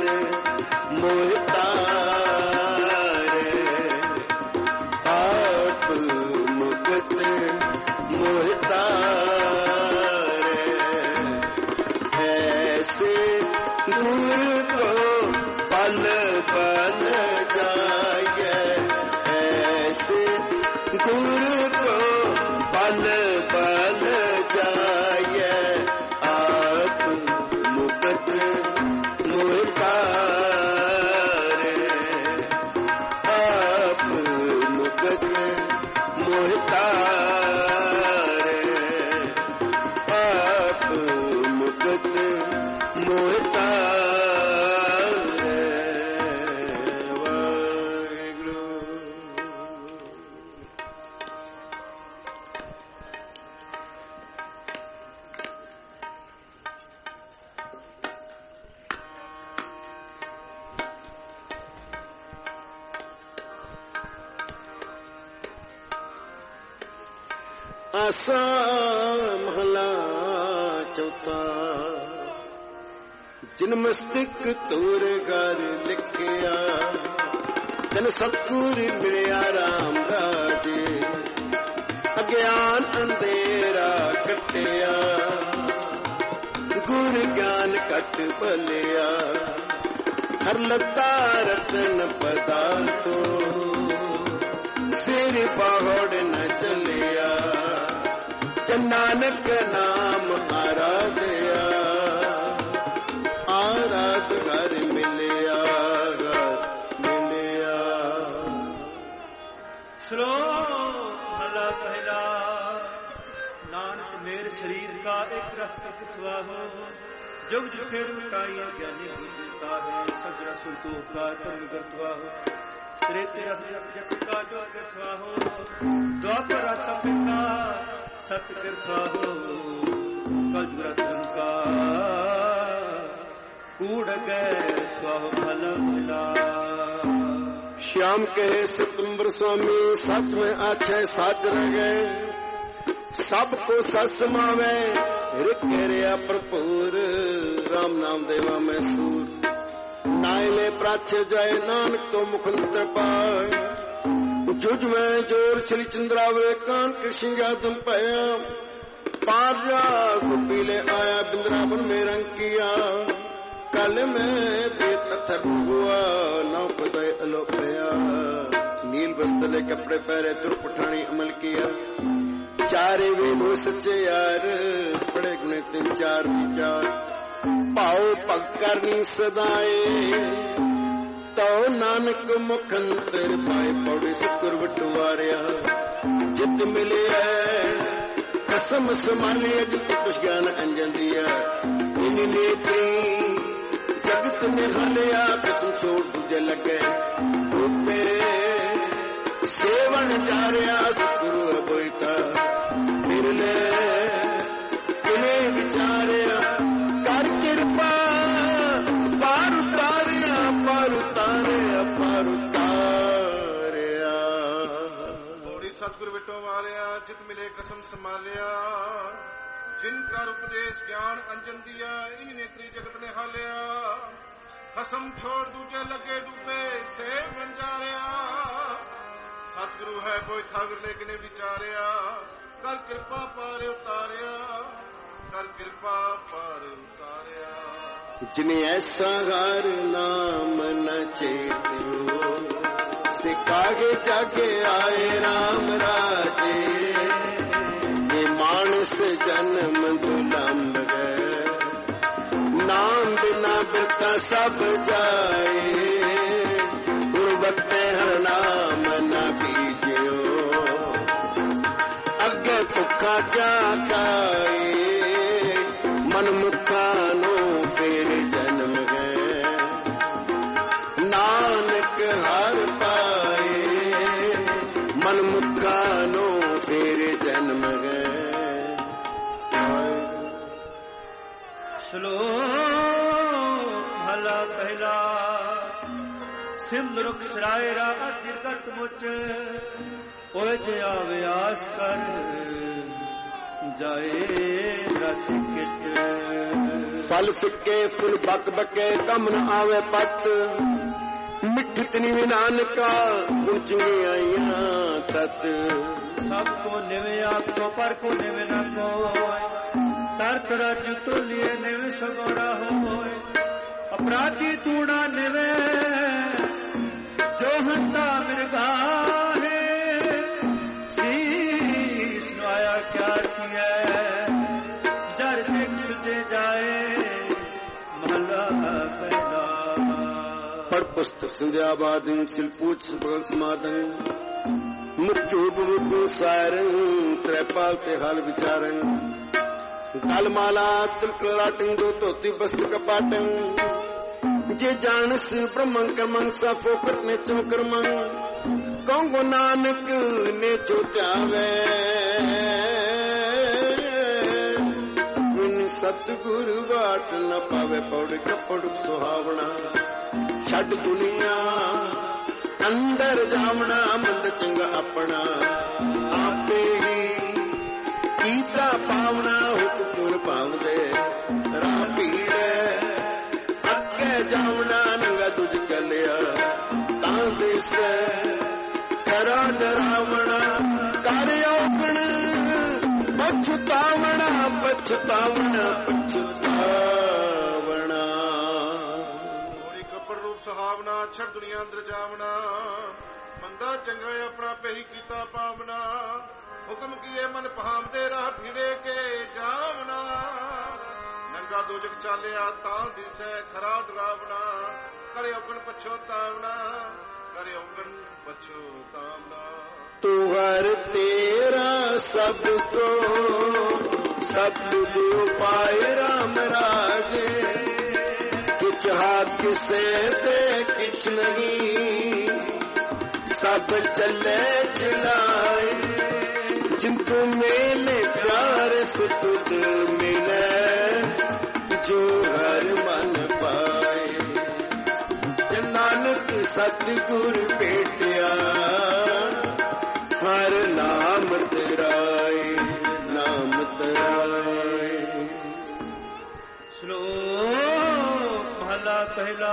मोहितारे, आप मुकत मोहतारे ऐसे गुर को पल पल जाए ऐसे गुर को पल पल जाए आप मुकत मोहतारे आप मुकत मोहतारे आप मुकत मोहतारे वाहिगुरु। आसा महला चौथा जिन मस्तिक तोर घर लिखिया तन सतगुर मिलिया राम राजे अज्ञान अंधेरा कटिया गुर ज्ञान कट बलिया हर लता रतन पदार्थो सिर पहाड़ न चलिया नानक नाम आराधया आराध घर मिलिया मिलिया। श्लोक भला पहला नानक मेरे शरीर का एक रस कितवा हो जुग जुग फिर मिटाइया ज्ञानी बुझता है सजरा संतोष का कर्म करतवा हो तेरे तेरा जग का जो करतवा हो द्वापर तपिका सत्य करता हो कलजुरतन का कूड़ गए स्वाह भला मिला। श्याम कहे सितंबर स्वामी सस में आछे साच रह गए सबको सस मावे रिकेरिया भरपूर राम नाम देवा में सूर नायले प्राच्य जाए नानक तो मुखंतर पाए जुज में जोर छली चंद्रावरे कान कृष्ण यादम पाया पार जा गोपी ले आया बिंद्रावन में रंग किया कल में बेत अथर हुआ नौ पदय अलोपया नील बस्तले कपड़े पहरे तुर पठानी अमल किया चारे वे हो सच्चे यार बड़े गुणे तीन चार विचार पाओ पग करनी सदाए तो नानक मुखंतर पाए पौड़े शुक्र बटवारिया जित मिले कसम संभालिया जित ज्ञान अंजन दिया इन नेत्री जगत ने हालिया कसम छोड़ तुझे लगे रूपे सेवन जा रहा सतगुरु अबोईता फिर ले इन्हें विचारिया कर कृपा पार उतारिया पार उतारिया पार उतारिया थोड़ी सतगुरु बिटो मारिया जित मिले कसम संभालिया जिनका उपदेश ज्ञान अंजन दिया इन नेत्री जगत ने हालिया कसम छोड़ दूजे लगे डूबे से बन जा रहा सतगुरु है कोई ठाकुर लेकिन विचारिया कर कृपा पार उतारिया कर कृपा पार उतारिया जिन्हें ऐसा हार नाम न चेतियो सिखागे जागे आए राम राजे ये मानस जन्म दुलंब गए नाम बिना बिरता सब जाए गुणवत्ते हर नाम न बीजियो अगे भुखा क्या खाए मन मुखा नो फिर जन्म गए नानक हर पाए मन मुखा नो फिर जन्म गए। श्लोक भला पहला सिमरुख सराय रागा तिरकट मुच ओए जे आवे आस कर जाए रस किट फल फिके फुल बक बके कम न आवे पत ਮਿੱਠਤ ਨੀ ਨਾਨਕਾ ਗੁਣ ਚੰਗਿਆਈਆਂ ਤਤ ਸਭ ਕੋ ਨਿਵੇਂ ਆਖੋ ਪਰ ਕੋ ਨਿਵੇਂ ਨਾ ਕੋਇ ਤਰਤ ਰਜ ਤੁਲਿਏ ਨਿਵੇਂ ਸਗੋਰਾ ਹੋਇ ਅਪਰਾਧੀ ਤੂੜਾ ਨਿਵੇਂ ਜੋ ਹੰਤਾ ਮਿਰਗਾਹੇ ਸੀਸ ਨਵਾਇਆ ਕਿਆ ਕੀਐ ਜਰ ਸਿੱਖ ਸੁਝੇ ਜਾਏ ਮਹਲਾ ਪਹਿਲਾ ਪੜ ਪੁਸਤਕ ਸੰਧਿਆ ਬਾਦਨ ਸਿਲਪੂਤ ਸੁਭਲ ਸਮਾਦਨ ਮੁਖੂਪ ਮੁਖੂ ਸਾਰੰ ਤ੍ਰੈਪਾਲ ਤੇ ਹਾਲ ਵਿਚਾਰੰ ਗਲ ਮਾਲਾ ਤਿਲਕ ਲਾਟੰ ਦੋ ਧੋਤੀ ਬਸਤ ਕਪਾਟੰ ਜੇ ਜਾਣਸ ਬ੍ਰਹਮੰ ਕਰਮੰ ਸਾ ਫੋਕਟ ਨੇ ਚਮਕਰਮੰ ਕਹੋ ਨਾਨਕ ਨੇ ਜੋ ਧਿਆਵੇ ਬਿਨ ਸਤਿਗੁਰ ਬਾਟ ਨ ਪਾਵੇ ਪੌੜ ਕੱਪੜ ਸੁਹਾਵਣਾ ਛੱਡ ਦੁਨੀਆ ਅੰਦਰ ਜਾਵਣਾ ਮੰਦ ਚੰਗਾ ਆਪਣਾ ਆਪੇ ਹੀ ਕੀਤਾ ਪਾਵਣਾ ਹੁਕਮ ਪਾਵਦੇ ਰਾਹ ਭੀੜ ਅੱਗੇ ਜਾਵਣਾ ਨੰਗਾ ਤੁਝ ਚੱਲਿਆ ਤਾਂ ਦਿਸ ਕਰਾ ਡਰਾਵਣਾ ਕਰ ਔਗਣ ਪਛਤਾਵਣਾ ਪਛਤਾਵਣਾ ਪਛਤਾਵਣਾ ਸੁਹਾਵਣਾ ਛੱਡ ਦੁਨੀਆ ਅੰਦਰ ਜਾਵਣਾ ਮੰਦਾ ਚੰਗਾ ਆਪਣਾ ਪਹੀ ਕੀਤਾ ਪਾਵਨਾ ਹੁਕਮ ਕੀਏ ਮਨ ਭਾਵਦੇ ਰਾਹ ਭੀੜੇ ਕੇ ਜਾਵਣਾ ਨੰਗਾ ਦੋਜਕ ਚਾਲਿਆ ਤਾਂ ਦਿਸੈ ਖਰਾ ਡਰਾਵਣਾ ਕਰੇ ਔਗਣ ਪਛਤਾਵਣਾ ਕਰੇ ਔਗਣ ਪਛਤਾਵਣਾ ਤੂੰ ਹਰ ਤੇਰਾ ਸਭ ਕੋ ਸਤਿਗੁਰ ਪਾਏ ਰਾਮ ਰਾਜੇ ਕਿਛ ਹਾਥ ਕਿਸੇ ਤੇ ਕਿਛ ਨਹੀਂ ਸਭ ਚੱਲੇ ਚਲਾਏ ਜਿੰਤੂ ਮੇਲੇ ਪਿਆਰ ਸੁਤ ਮਿਲੇ ਜੋ ਹਰ ਮਨ ਪਾਏ ਜੇ ਨਾਨਕ ਸਤਿਗੁਰ ਭੇਟਿਆ ਹਰ ਨਾਮ ਤੇਰਾਏ ਨਾਮ ਤੇਰਾਏ ਸ਼ਲੋਕ ਮਹਲਾ ਪਹਿਲਾ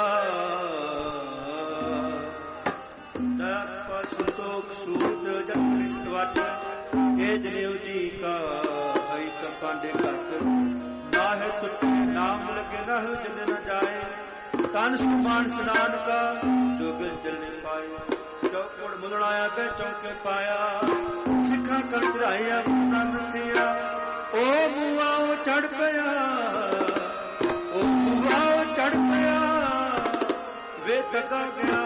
ਸੰਤੋਖ ਸੂਤ ਜਪ ਕ੍ਰਿਸ਼ਟ ਵਟ ਇਹ ਜਨੇਊ ਜੀ ਕਾ ਹਈ ਕੰਡੇ ਘਟ ਨਾਹਿ ਸੁਟੇ ਨਾਮ ਲਗੇ ਰਹਿ ਜਨ ਨ ਜਾਏ ਤਨ ਸੁਮਾਨ ਸਨਾਨ ਕਾ ਜੋਗ ਜਲਨੇ ਪਾਏ ਚੌਕੜ ਮੁਲਣਾਇਆ ਤੇ ਚੌਕੇ ਪਾਇਆ ਸਿੱਖਾਂ ਕਰ ਚੜਾਇਆ ਗੁਨਾ ਨਥਿਆ ਓ ਮੂਆ ਚੜ ਪਿਆ ਓ ਮੂਆ ਚੜ ਪਿਆ ਵੇ ਤਕਾ ਗਿਆ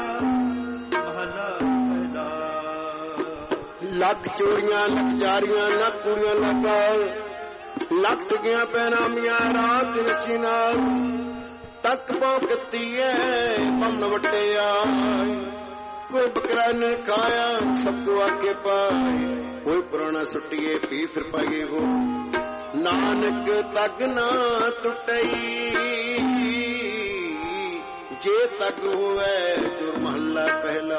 ਲੱਖ ਚੋਰੀਆਂ ਲੱਖ ਜਾਰੀਆਂ ਲੱਖ ਕੁੜੀਆਂ ਲੱਗਾ ਲੱਖ ਟਗੀਆਂ ਪੈਨਾਮੀਆਂ ਰਾਤ ਰਚੀ ਨਾਲ ਤੱਕ ਪੌਕਤੀ ਐ ਬੰਨ ਵਟਿਆ ਕੋਈ ਬਕਰਾ ਨ ਖਾਇਆ ਸਭ ਤੋਂ ਆਕੇ ਪਾਏ ਕੋਈ ਪੁਰਾਣਾ ਸੁੱਟੀਏ ਪੀ ਫਿਰ ਪਾਈਏ ਹੋ ਨਾਨਕ ਤੱਕ ਨਾ ਟੁੱਟਈ ਜੇ ਤੱਕ ਹੋਵੇ ਜੋ ਮਹੱਲਾ ਪਹਿਲਾ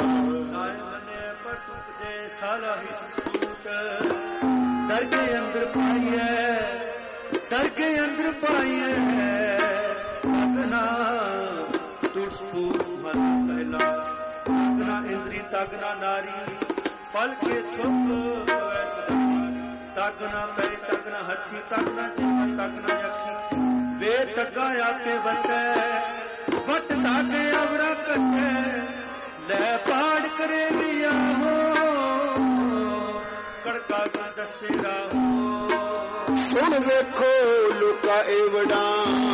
ਸਾਲਾ ਹੀ ਸੂਟ ਦਰ ਕੇ ਅੰਦਰ ਪਾਈਏ ਦਰ ਕੇ ਅੰਦਰ ਪਾਈਏ ਤਗਨਾ ਟੁੱਟ ਸਪੂਰ ਮਨ ਪਹਿਲਾ ਤਗਨਾ ਇੰਦਰੀ ਤਗਨਾ ਨਾਰੀ ਪਲ ਕੇ ਛੁਪ ਤਗਨਾ ਪੈ ਤਗਨਾ ਹੱਥੀ ਤਗਨਾ ਜਿੰਨ ਤਗਨਾ ਅੱਖੀ ਵੇ ਤਗਾ ਆਕੇ ਵਟੇ ਵਟ ਤਾਗੇ ਅਵਰਾ ਕੱਟੇ ਲੈ ਪਾੜ ਕਰੇ ਲਿਆ ਹੋ ਕੜਕਾ ਕਾ ਦਸੇਰਾ ਸੁਣ ਵੇਖੋ ਲੁਕਾ ਏਵੜਾ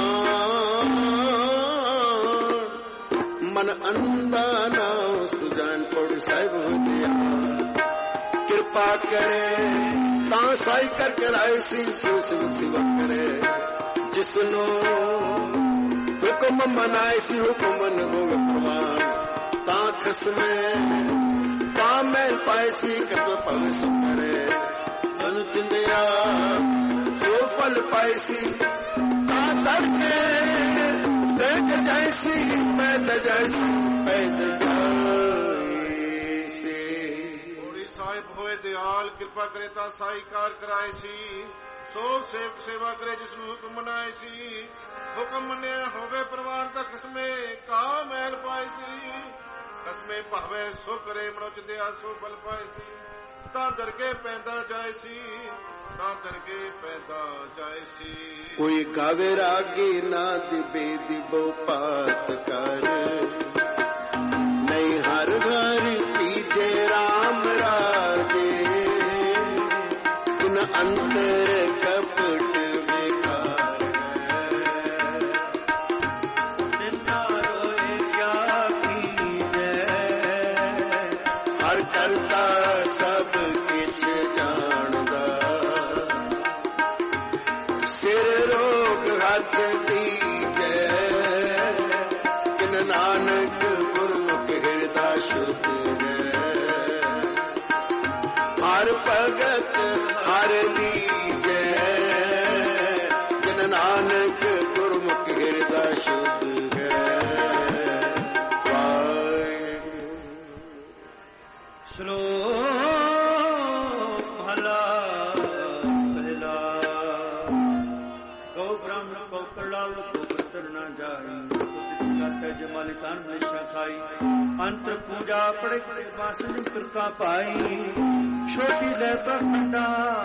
ਮਨ ਅੰਦਾ ਨਾ ਸੁਜਾਨ ਪੜ ਸਾਹਿਬ ਹੋਦਿਆ ਕਿਰਪਾ ਕਰੇ ਤਾਂ ਸਾਈ ਕਰ ਕਰਾਏ ਸੀ ਸੋਸ ਮੁਕਸਿਵਾ ਕਰੇ ਜਿਸਨੋ ਹੁਕਮ ਮਨਾਏ ਸੀ ਹੁਕਮ ਮਨ ਗੋਵ ਪ੍ਰਵਾਨ ਤਾਂ ਖਸਮੇ ਤਾਂ ਮੈਂ ਪਾਏ ਸੀ ਕਤ ਪਵੇ ਸੁਕਰੇ ਮਨ ਚਿੰਦਿਆ ਸੋ ਫਲ ਪਾਏ ਸੀ ਤਾਂ ਤੜਕੇ ਦੇਖ ਜੈਸੀ ਪੈਦ ਜੈਸੀ ਪੈਦ ਜੈਸੀ ਹੋਰੀ ਸਾਹਿਬ ਹੋਏ ਦਿਆਲ ਕਿਰਪਾ ਕਰੇ ਤਾਂ ਸਾਈਕਾਰ ਕਰਾਏ ਸੀ ਸੋ ਸੇਵਕ ਸੇਵਾ ਕਰੇ ਜਿਸ ਨੂੰ ਹੁਕਮ ਮਨਾਏ ਸੀ ਹੁਕਮ ਮੰਨਿਆ ਹੋਵੇ ਪ੍ਰਵਾਨ ਤਾਂ ਖਸਮੇ ਕਾ ਮੈਲ ਪਾਏ ਸੀ ਕਸਮੇ ਭਾਵੇਂ ਸੋ ਕਰੇ ਮਨੁੱਚ ਦਿਆ ਸੋ ਬਲ ਪਾਏ ਸੀ। ਤਾਂ ਦਰਗੇ ਪੈਂਦਾ ਜਾਏ ਸੀ, ਤਾਂ ਦਰਗੇ ਪੈਂਦਾ ਜਾਏ ਸੀ। ਕੋਈ ਗਾਵੇ ਰਾਗੀ ਨਾ ਦਿਬੇ ਦਿਬੋ ਪਾਤ ਕਰ, ਨਹੀਂ ਹਰ ਘਰ ਪੀਜੇ ਰਾਮ ਰਾਜੇ। ਇਨ ਅੰਤਰ ਕਪਟ ਬੇਕਾਰ ਜਿਨਾ ਰੋਏ ਕਿਆ ਕੀਜੈ। ਹਰ ਕਰਤਾ ਸਭ ਕਿਛ ਜਾਣਦਾ, ਸਿਰ ਰੋਗ ਹੱਥ ਦੀਜੈ। ਕਿਨ ਨਾਨਕ ਗੁਰਮੁਖ ਹਿਰਦਾ ਸ਼ੁੱਧ ਹੈ। ਹਰ ਭਗਤ ਹਰ ਲੀਜੈ। ਕਿਨ ਨਾਨਕ ਗੁਰਮੁਖ ਹਿਰਦਾ ਸ਼ੁੱਧ ਹੈ। ਵਾਹਿਗੁਰੂ। ਸ਼ਲੋਕ ਮਹਲਾ ਪਹਿਲਾ। ਕਉ ਬ੍ਰਹਮ ਕਉ ਪ੍ਰਲਾਵ ਕਉ ਬਰਤਨ ਨਾ ਜਾਈ। ਤੇ ਜਮਾਲੀ ਤਨ ਹਮੇਸ਼ਾ ਖਾਈ। ਅੰਤਰ ਪੂਜਾ ਪੜੇ ਪੜੇ ਬਾਸਨ ਕਿਰਕਾ ਪਾਈ। ਛੋਟੀ ਲੈ ਪਖੰਡਾ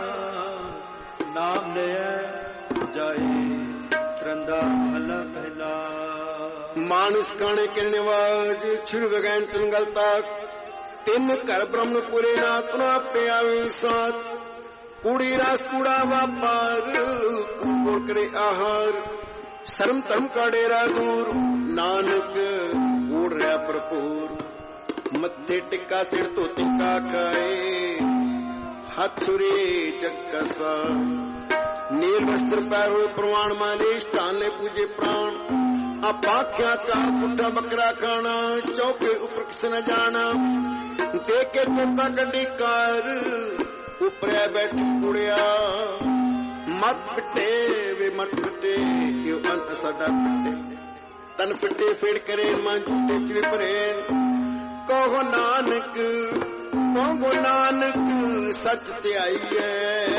ਨਾਮ ਲਿਆ ਜਾਏ। ਤਰੰਦਾ ਮਹਲਾ ਪਹਿਲਾ। ਮਾਨਸ ਕਾਣੇ ਕਿਰਨ ਵਾਜ ਛਿੜ ਵਗੈਨ ਤਨ ਗਲਤਾ। ਤਿੰਨ ਘਰ ਬ੍ਰਹਮਪੁਰੇ ਨਾ ਤੁਨਾ ਪਿਆਵੀ ਸਾਥ। ਕੂੜੀ ਰਸ ਕੂੜਾ ਵਾਪਾਰ ਕੂੜ ਕਰੇ ਆਹਾਰ। ਸ਼ਰਮ ਧਰਮ ਕਾ ਡੇਰਾ ਦੂਰ ਨਾਨਕ ਕੂੜ ਰਿਹਾ ਭਰਪੂਰ। ਮੱਥੇ ਟਿੱਕਾ ਤਿੜ ਤੋਂ ਤਿੱਕਾ ਖਾਏ। ਹੱਥੁਰੇ ਜਗਕਸਾ ਨੀਲ ਵਸਤਰ ਪੈਰ ਹੋਏ ਪ੍ਰਵਾਨ ਮਾਲੇਸ਼। ਧਾਨ ਲੈ ਪੂਜੇ ਪ੍ਰਾਣ ਆਪਾਖਿਆ ਕਾ ਪੁੱਠਾ ਬੱਕਰਾ ਖਾਣਾ। ਚੌਕੇ ਉੱਪਰ ਕਿਸ ਨ ਜਾਣਾ। ਦੇਖ ਕੇ ਚੋਤਾ ਕੱਢੀ ਕਾਰ ਉਪਰਿਆ ਬੈਠੀ ਕੁੜਿਆ। ਮਤ ਫਿੱਟੇ ਵੇ ਮਤ ਫਿੱਟੇ ਕਿਉ ਅੰਤ ਸਾਡਾ ਫਿੱਟੇ। ਤਨ ਫਿੱਟੇ ਫੇੜ ਕਰੇ ਮਨ ਝੂਟੇ ਚਿੜ ਭਰੇ। ਕਹੋ ਨਾਨਕ ਕਹੋ ਨਾਨਕ ਸੱਚ ਧਿਆਈਐ।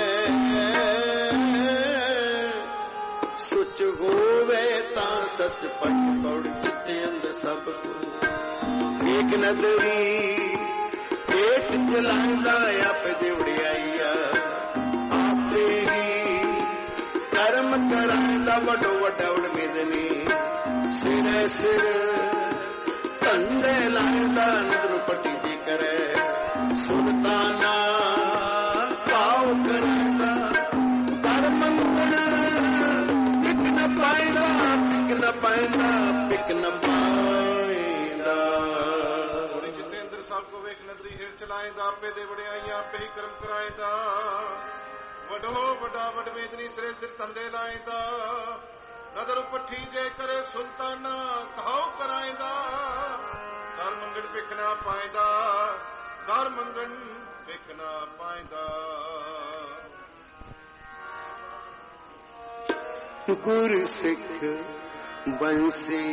ਸੁਚ ਹੋਵੇ ਤਾਂ ਸੱਚ ਪਟ ਪੜ ਚਿੱਤੇ ਅੰਦਰ ਸਭ ਕੋ। ਏਕ ਨਦਰੀ ਏਟ ਚਲਾਉਂਦਾ ਆਪੇ ਦੇਵੜਿਆਈਆ। ਆਪੇ ਹੀ ਕਰਮ ਕਰਾਂਦਾ ਵੱਡੋ ਵੱਡਾ ਉਡਮੇਦਨੀ। ਸਿਰੇ ਸਿਰ ਕੰਡੇ ਲਾਂਦਾ ਨਦਰ ਪੱਟੀ ਜੀ ਕਰੇ। ਸੁਲਤਾਨਾ ਪਾਉ ਕਰਦਾ ਕਰ ਮੰਗਣ। ਪਿਕ ਨ ਪਾਇਦਾ ਪਿਕ ਨ ਪਾਇਦਾ ਪਿਕ ਨ ਪਾਇਦਾ। ਚਿੱਤੇ ਅੰਦਰ ਸਭ ਕੋ ਵੇਖ ਨਦਰੀ ਹੇਠ ਚਲਾਏਦਾ। ਆਪੇ ਦੇ ਵੜਿਆਈਆਂ ਆਪੇ ਹੀ ਕਰਮ ਕਰਾਏਦਾ। ਵੱਡੋ ਵੱਡਾ ਵਡਮੇਦਨੀ ਸਿਰੇ ਸਿਰ ਧੰਦੇ ਲਾਏਦਾ। ਨਦਰ ਪੱਠੀ ਜੇ ਕਰੇ ਸੁਲਤਾਨਾ ਕਹਾਉ ਕਰਾਏਦਾ। ਦਰ ਮੰਗਣ ਪਿਕ ਨਾ ਪਾਏਦਾ। ਦਰ ਮੰਗਣ ਪਿਕ ਨਾ ਪਾਏਦਾ। ਗੁਰ ਸਿੱਖ ਬੰਸੀ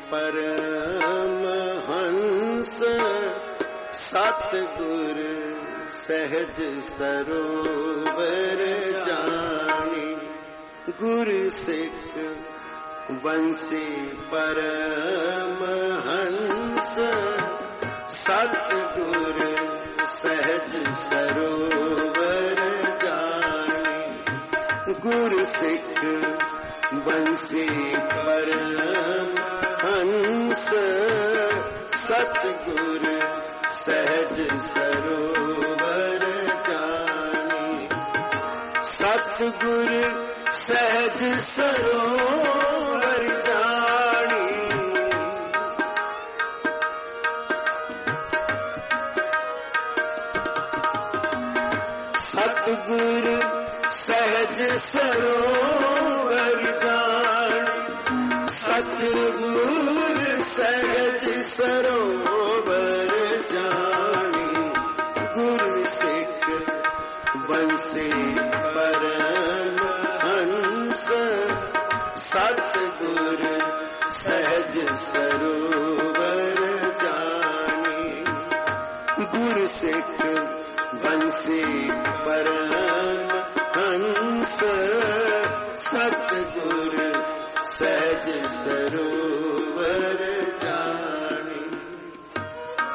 ਪਰਮਹੰਸ। ਸਤ ਗੁਰ ਸਹਿਜ ਸਰੋਵਰ ਜਾਣੀ। ਗੁਰ ਸਿੱਖ ਬੰਸੀ ਪਰਮਹੰਸ। ਸਤ ਗੁਰ ਸਹਿਜ ਸਰੋਵਰ ਜਾਣੀ। ਗੁਰ ਸਿੱਖ ਬੰਸੀ ਪਰਮਹੰਸ। ਸਤ ਗੁਰ ਸਹਿਜ ਸਰੋਵਰ ਜਾਣੀ। ਸਤ ਗੁਰ ਸਹਿਜ ਸਰੋਵਰ ਜਾਣੀ। ਸਤ ਗੁਰ ਸਹਿਜ ਸਰੋਵਰ ਜਾਣੀ। ਸਤ ਗੁਰ ਸਹਿਜ ਸਰੋਵਰ ਜਾਣੀ। ਗੁਰ ਸਿੱਖ ਬੰਸੀ ਪਰਮਹੰਸ। ਸਤ ਗੁਰ ਸਹਿਜ ਸਰੋਵਰ ਜਾਣੀ। ਗੁਰ ਸਿੱਖ ਬੰਸੀ ਪਰਮਹੰਸ। ਸਤ ਗੁਰ ਸਹਿਜ ਸਰੋਵਰ ਜਾਣੀ।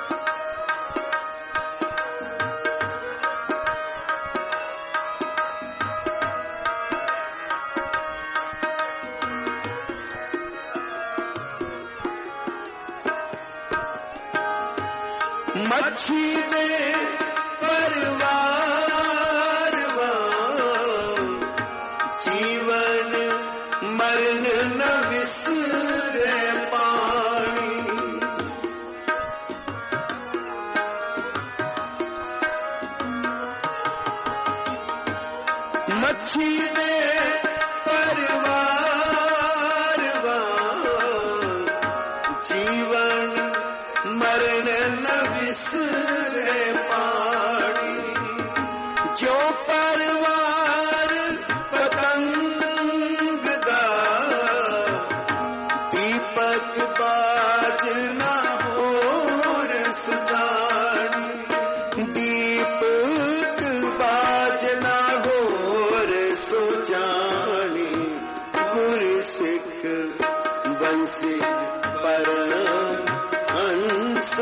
मच्छी दे परिवार जीवन मरण न विसरे पानी। मच्छी दे परिवार जीवन मरण न विसरे पानी। जो परवार पतंग दा दीपक बाज ना होर सुजानी। दीपक बाज ना होर सुजानी। गुर सिख बंसी परम हंस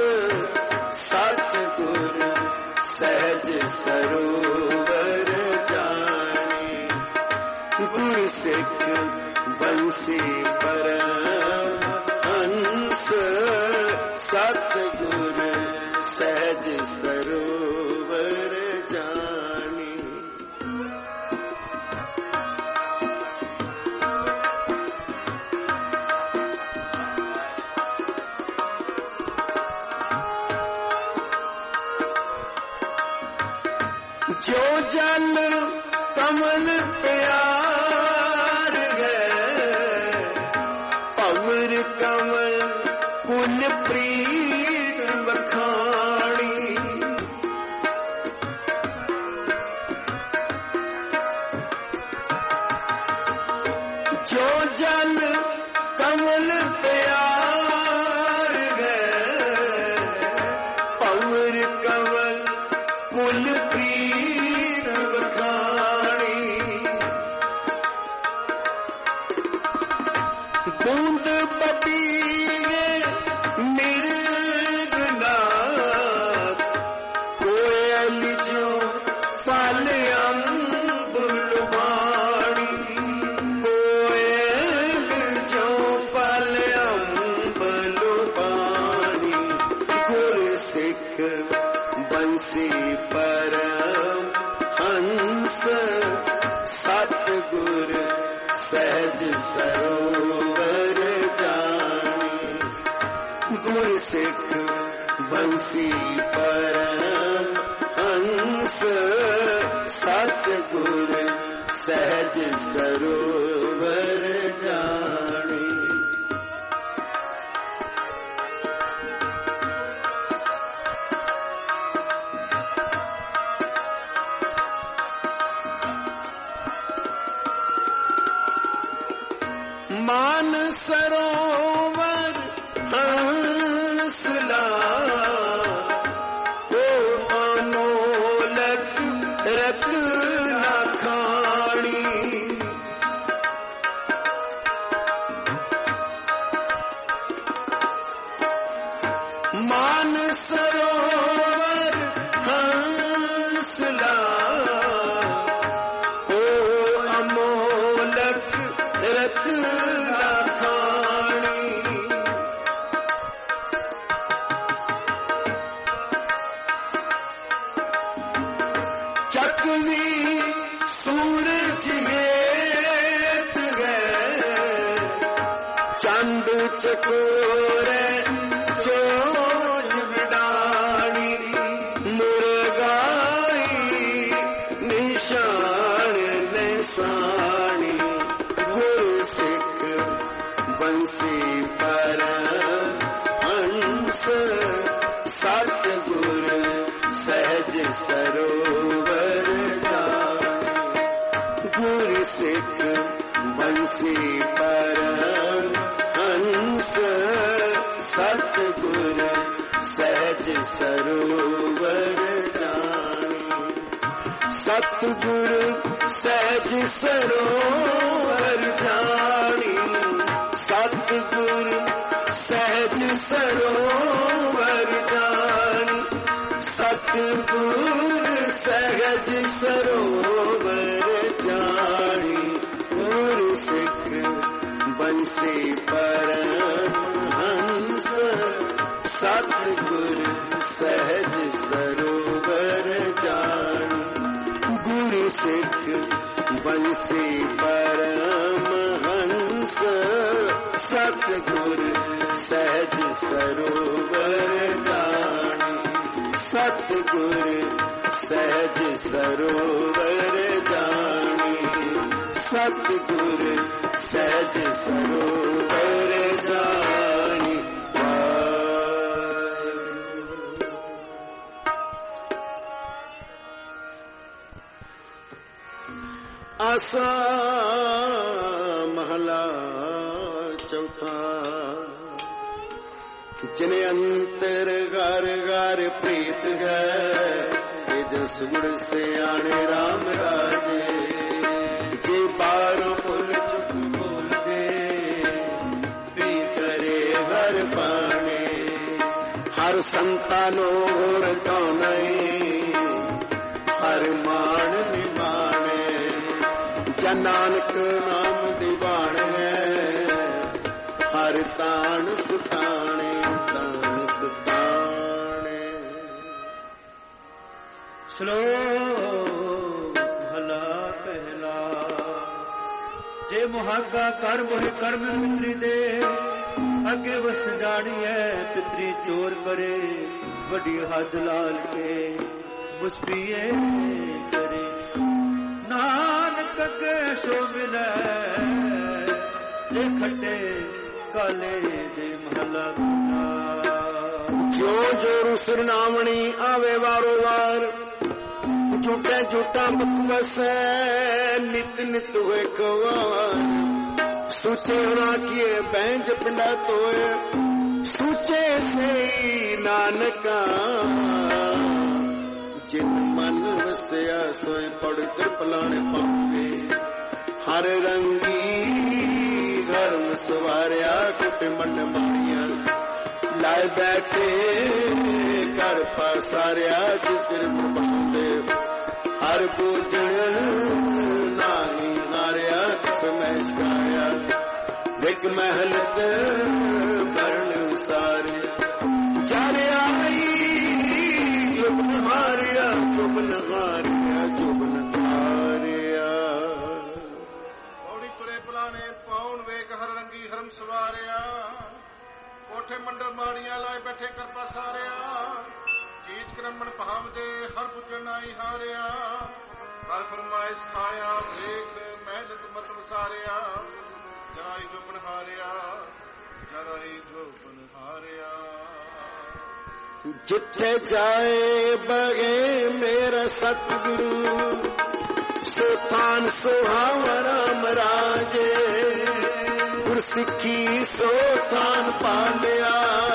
सतगुर सहज सरोवर जानी। गुर सिख बंसी परम हंस सतगुर सहज सरोवर जानी। जो जल कमल प्यार है पवर कमल कुल प्रीत बखानी। जो जल कमल प्यार है पवर कमल कुल प्रीत बखानी। बूंद पपीए मिर्गनाथ कोयल जो फल अम्बुल बाणी। कोयल जो फल अम्बुल बाणी। गुर सिख बंसी परम हंस सतगुर सहज सरोवर जानी। गुर सिख बंसी परम हंस सतगुर सहज सरोवर जानी। मान सरोवर हंसला ओ अमोलक रख न खानी। मान सरोवर हंसला ओ अमोलक रख चकवी सूरज हेत गए चंद चकोरे चोज बिडानी। मुर्गाई निशान निशानी। गुर सिख बंसी परम हंस सतगुर सहज सरोवर जानी। गुर सिख बंसी परम हंस सतगुर सहज सरोवर जानी। सतगुर सहज सरोवर जानी। सतगुर सहज सरोवर जानी। सतगुर सहज सरोवर जानी। गुर सिख बंसी परम हंस सतगुर सहज बंसी परमहंस सतगुर सहज सरोवर जानी, सतगुर सहज सरोवर जानी, सतगुर सहज सरोवर जानी। आसा महला चौथा, जिने अंतर घर घर प्रीत है, जस गुण से आने राम राजे। जे बारों पुल चुप बोल दे, पी करे हर पाने, हर संतानो और तो नहीं, हर मान निमाने। जन नानक नाम दीवाने, हर तान सताने, तान सताने। श्लोक भला पहला, जे मुहागा कर मोहे कर्म पितरी दे, अगे वस जानी है पितरी चोर करे, बड़ी हद लाल के मुस्पिए करे। नानक के सो मिले, जे खटे काले दे महला गुना। जो जो रुसर नामणी आवे वारो वार, झूठे झूठा बकवस नित नित हुए कवार। सूचे होना किए बैंज पिंडा तोए, सूचे से नानका। जिन मन वसया सोए पड़ कृपलाने पावे, हर रंगी घर सवारिया कुटे मन मारिया। लाए बैठे कर पसारिया, जिस दिन मुबादे हर पूजन नानी हारिया। किस मैं गाया विक महलत बरण सारे, जारिया चुपन हारिया, चुपन हारिया, चुपन हारिया। पौड़ी तुरे पुलाने पाउन वेग हर रंगी हरम सवारिया। कोठे मंडप माड़िया लाए बैठे कर पसारिया, चीज क्रमण भाव दे हर पुजन आई हारिया। हर फरमाइश खाया वेख मेहनत मत वसारिया। जराई जोपन हारिया, जराई जोपन हारिया। जिथे जाए बगे मेरा सतगुरु, सो स्थान सुहावा राम राजे। गुरसिੱਖੀ सो स्थान पालिया,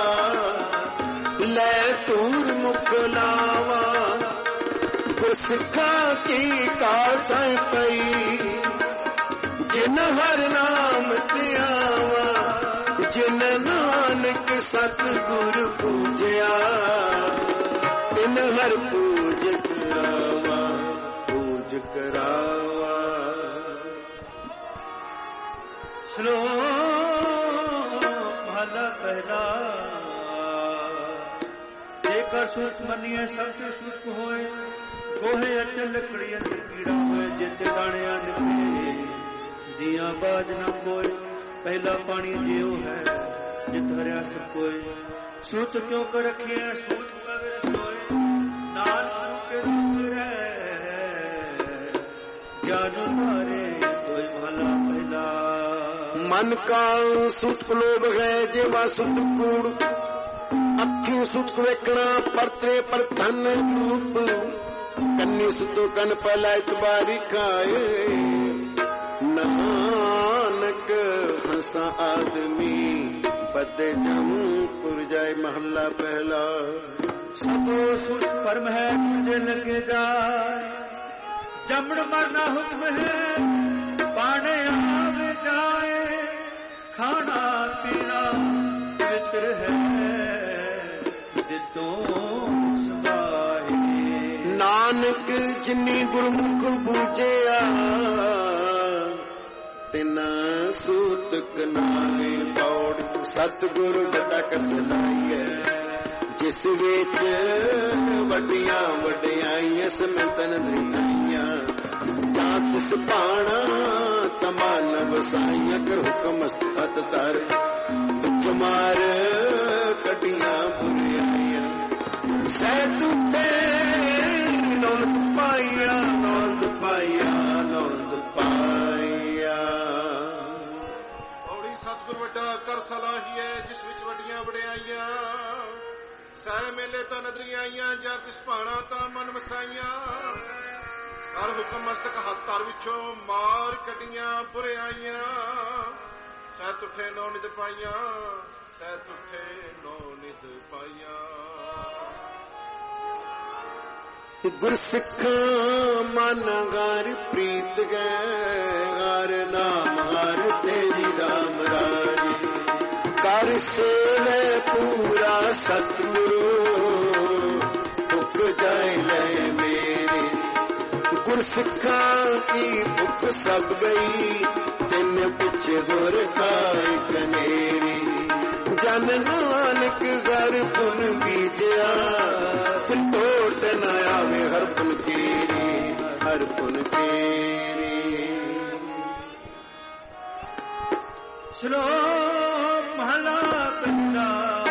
ले तूर मुख लावा। गुरसिੱਖਾ की काथा पई, जिन हर नाम त्यावा। जिन नानक सतगुर पूजया, तिन हर पूज करावा, पूज करावा। श्लोक भला पहला, जेकर सूच मनिए सबसे सूच होए। गोहे अचल लकड़ियां कीड़ा होए, जित डाणिया निकले जिया बाज न कोय। पहला पानी जियो है, जित हरिया सब कोय। सूच क्यों कर रखिए सूच कवे सोए, नानक के रूप रहे ज्ञान धारे कोई भला पहला। मन का सुत लोभ है जेवा सुत कूड़, अखी सुत वेकना परतरे पर धन रूप। कन्नी सुतो कन पला इतबारी खाए, नानक हंसा आदमी बदे जम पुर जाए महला पहला। सबो सुख परम है मुझे लगे जाए, जमण मरना हुक्म है पाने आवे जाए। खाना पीना पवित्र है जितो समाए। नानक जिन्नी गुरमुख पूजिया, तिना सूतक नाले पौड़। सतगुरु बड़ा कर सुनाइए, जिस विच वड्डियां वड्डियाइयां समतन दरियाइयां। जात ਜਿਸ ਪਾਣਾ ਤਮਨ ਵਸਾਈਆਂ ਕਰ ਹੁਕਮ ਸਤ ਧਰ ਵਿੱਚ ਮਾਰ ਕੱਢੀਆਂ ਬੁਰੀਆਈਆਂ ਸਹਿ ਤੁਟੇ ਨੌਲਤ ਪਾਈਆ ਨੌਲਤ ਪਾਈਆ ਨੌਲਤ ਪਾਈਆ। ਔੜੀ ਸਤਿਗੁਰ ਵੱਡਾ ਕਰ ਸਲਾਹੀਏ ਜਿਸ ਵਿੱਚ ਵੱਡੀਆਂ ਵਡਿਆਈਆਂ ਸਹਿ ਮੇਲੇ ਤਾਂ ਨਦਰੀਆਂ ਆਈਆਂ ਜਾਂ ਕਿਸ ਭਾਣਾ ਤਾਂ ਮਨ ਵਸਾਈਆਂ ਕਰ ਹੁਕਮ ਮਸਤਕ ਹੱਥ ਧਰ ਵਿੱਚੋਂ ਮਾਰ ਕੱਢੀਆਂ ਬੁਰਿਆਈਆਂ ਸਹਿ ਤੁਠੇ ਨੌ ਨਿਧ ਪਾਈਆਂ ਸਹਿ ਤੁਠੇ ਨੌ ਨਿਧ ਪਾਈਆਂ। ਗੁਰਸਿੱਖਾਂ ਮਨ ਗਾਰ ਪ੍ਰੀਤ ਗੈ ਗਾਰ ਨਾਮ ਹਰ ਤੇਰੀ ਰਾਮ ਰਾਜੀ ਕਰ ਸੇਵੈ ਪੂਰਾ ਸਤਿਗੁਰੂ ਭੁੱਖ ਜਾਏ ਲੈ ਮੇਰੇ ਗੁਰਸਿੱਖਾਂ ਕੀ ਭੁੱਖ ਸਭ ਗਈ ਤਿੰਨ ਪਿੱਛੇ ਗੁਰ ਖਾਇ ਕਨੇਰੀ ਜਨ ਨਾਨਕ ਘਰ ਪੁਨ ਬੀਜਿਆ ਫਿਰ ਟੋਟ ਨਾ ਆਵੇ ਹਰ ਪੁਨ ਕੇਰੀ ਹਰ ਪੁਨ ਕੇਰੀ। ਸ਼ਲੋਕ ਮਹਲਾ ਪਹਿਲਾ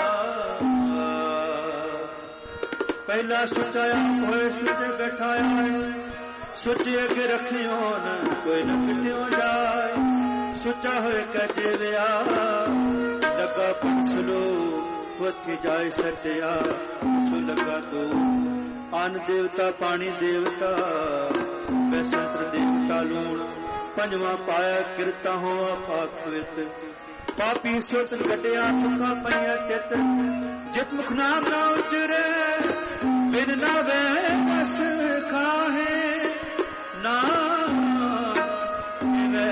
ਪਹਿਲਾ ਸੁਚਾਇਆ ਹੋਏ ਸੁਚ ਬੈਠਾਇਆ ਸੁਚੇ ਕੇ ਰੱਖਿਓ ਨ ਕੋਈ ਨ ਕਿਟਿਓ ਜਾਏ ਸੁਚਾ ਹੋਏ ਕੈ ਜੀਵਿਆ ਲਗਾ ਪੰਛਲੋ ਉੱਥੇ ਜਾਏ ਸੱਚਿਆ ਸੋ ਲਗਾ ਤੋ ਅਨ ਦੇਵਤਾ ਪਾਣੀ ਦੇਵਤਾ ਮੈਂ ਸੰਤਰ ਦੇਵਤਾ ਲੂਣ ਪੰਜਵਾਂ ਪਾਇਆ ਕਿਰਤਾ ਹੋ ਆਪਾਕ ਵਿਤ ਪਾਪੀ ਸੁਤ ਕੱਟਿਆ ਤੁਕਾਂ ਪਈਆਂ ਚਿਤ ਜਿਤ ਮੁਖ ਨਾਮ ਨਾ ਉਚਰੇ ਬਿਨ ਨਾ ਵੇ ਬਸ ਖਾਹੇ ਨਾ ਵੇ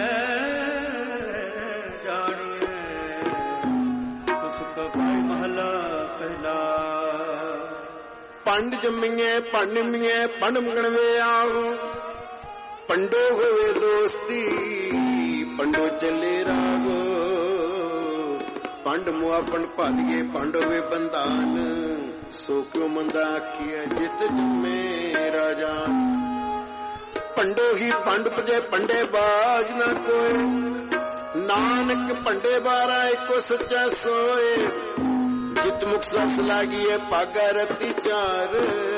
ਪੰਡ ਜੰਮੀਏ ਪੰਡ ਨਿਮੀਏ ਪੰਡ ਮੰਗਣਵੇ ਆਹੋ ਪੰਡੋ ਹੋਵੇ ਦੋਸਤੀ ਪੰਡੋ ਚੱਲੇ ਰਾਗੋ ਪੰਡ ਮੁਆਪਣ ਭਾਲੀਏ ਪੰਡ ਹੋਵੇ ਬੰਧਾਨ ਸੋ ਕਿਉ ਮੰਦਾ ਆਖੀਏ ਜਿਤ ਜੰਮੇ ਰਾਜਾ ਪੰਡੋ ਹੀ ਪੰਡ ਪਜੇ ਪੰਡੇ ਬਾਜ ਨਾ ਕੋਏ ਨਾਨਕ ਪੰਡੇ ਬਾਰਾ ਇੱਕੋ ਸੱਚਾ ਸੋਏ ਜਿਤ ਮੁਖ ਸਸ ਲਾਗੀਏ ਭਾਗਾ ਰਤੀ ਚਾਰ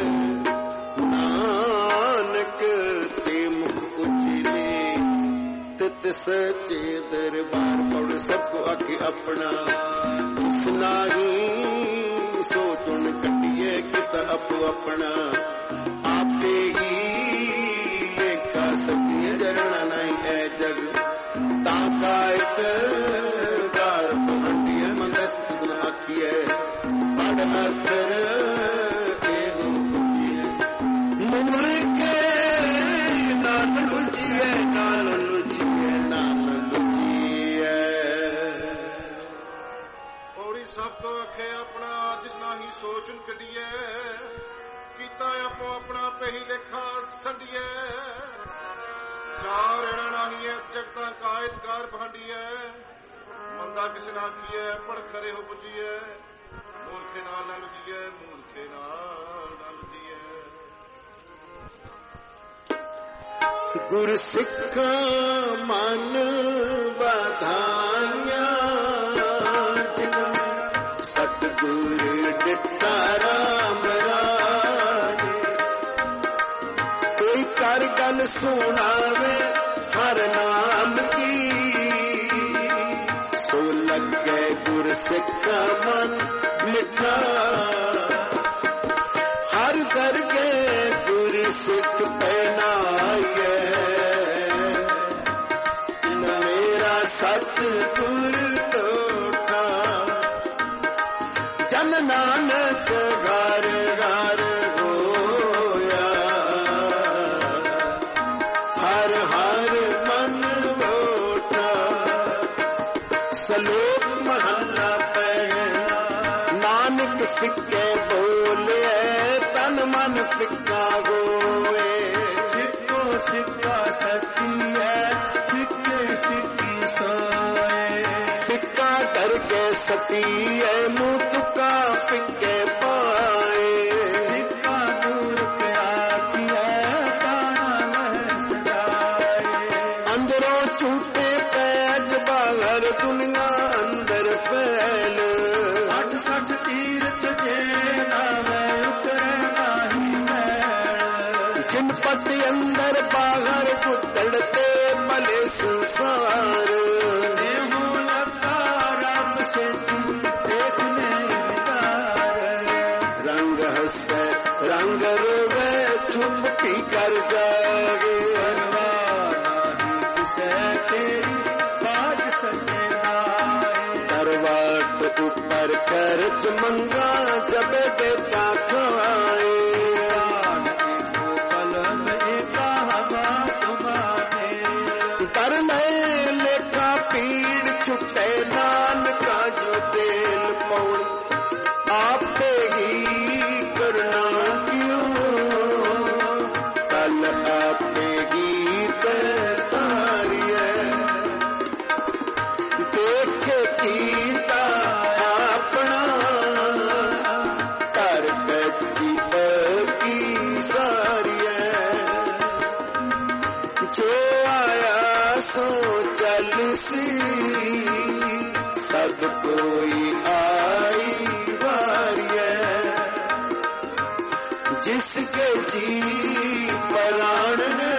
ਨਾਨਕ ਤੇ ਮੁਖ ਉਚੀਲੇ ਤਿਤ ਸਚੇ ਦਰਬਾਰ ਪੜ ਸਭ ਕੋ ਆਕੇ ਆਪਣਾ ਸੁਨਾਹੀ ਸੋ ਚੁਣ ਕੱਟੀਏ ਕਿਤ ਆਪੋ ਆਪਣਾ ਆਪੇ ਹੀ ਵੇਖਾ ਸਤਿ ਜਰਣਾ ਨਹੀਂ ਐ ਜਗ ਤਾਂ ਕਾਇਤ ਕਾਰ ਪਹੰਡੀਏ ਮੰਗਸ ਕਿਸਨ ਆਖੀਏ ਪੜ ਅਰਥਰ ਇਹੋ ਬੁਝੀਏ ਮੁਰ ਕੇ ਨਾਨ ਲੁਝੀਏ ਨਾਨ ਲੁਝੀਏ ਨਾਨ ਲੁਝੀਏ। ਔੜੀ ਸਭ ਤੋਂ ਅਖੇ ਆਪਣਾ ਜਿਸ ਨਾ ਹੀ ਸੋਚਨ ਕੱਢੀਏ ਕੀਤਾ ਆਪੋ ਆਪਣਾ ਪਹਿੀ ਲੇਖਾ ਸੰਡੀਏ ਚਾਰ ਐਣਾ ਨਾਹੀਏ ਜਗਤਾਂ ਕਾਇਦਕਾਰ ਭਾਂਡੀਏ ਮੰਦਾ ਕਿਸ ਨਾ ਆਖੀਏ ਪੜ ਖਰੇ ਹੋ ਬੁਝੀਏ ਮੂਰਖੇ ਨਾਲ ਨਾ ਲੁਝੀਏ ਮੂਰਖੇ ਨਾਲ ਨਾ ਲੁਝੀਏ। ਗੁਰ ਸਿੱਖਾਂ ਮਨ ਵਧਾਈਆਂ ਸਤਿਗੁਰ ਡਿਠਾ ਰਾਮ ਰਾਜੇ ਕੋਈ ਕਰ ਗੱਲ ਸੁਣਾਵੇ ਹਰ ਨਾਮ ਕੀ ਸੋ ਲੱਗੇ ਗੁਰ ਸਿੱਖਾਂ ਮਨ ਮਿੱਠਾ ਹਰ ਦਰਗੇ ਗੁਰ ਸਿੱਖ ਪਹਿਨਾਈਏ ਮੇਰਾ ਸਤਿਗੁਰ ਟੋਟਾ ਜਨ ਨਾਨਕ ਘਰ ਘਰ ਹੋਇਆ ਹਰ ਹਰ ਮਨ ਵੋਟਾ। ਸਲੋਕ ਮਹੱਲਾ ਪਹਿਲਾ ਨਾਨਕ ਫਿੱਕੇ ਬੋਲੇ ਤਨ ਮਨ ਫਿੱਕਾ ਹੋਏ ਫਿੱਕੋ ਫਿੱਕਾ ਸੱਚੀ ਹੈ ਫਿੱਕੇ ਫਿੱਕੀ ਸੋਏ ਫਿੱਕਾ ਕਰਕੇ ਸਤੀ ਹੈ ਮੂੰਹ ਤੁਕਾ ਫਿੱਕੇ ਪਾਏ ਫਿੱਕਾ ਦੂਰ ਪਿਆ ਕੀ ਹੈ ਤਾਣਾ ਮਹਿ ਸਜਾਏ अंदरों झूठे पैज बाहर दुनिया अंदर फैल अठ सठ तीर्थ जे नावे उतरे नाही मैल जिन पति अंदर बाहर कुतड़ते मले संसार देहो लगा रब से तू देखने रंग हंसे रंग रोवे चुप्पी कर जागे करवाट ऊपर खर्च मंगा जब बेटा खाए कलम एका हवा तुम्हारे कर नए लेखा पीड़ छुटे नान का जो तेल पौड़ी आप ही करना क्यों कल आप ही तारिए देख कीता अपना कर कच्ची की सारिए जो आया सो चल सी सब कोई आई वारिए जिसके जी प्राण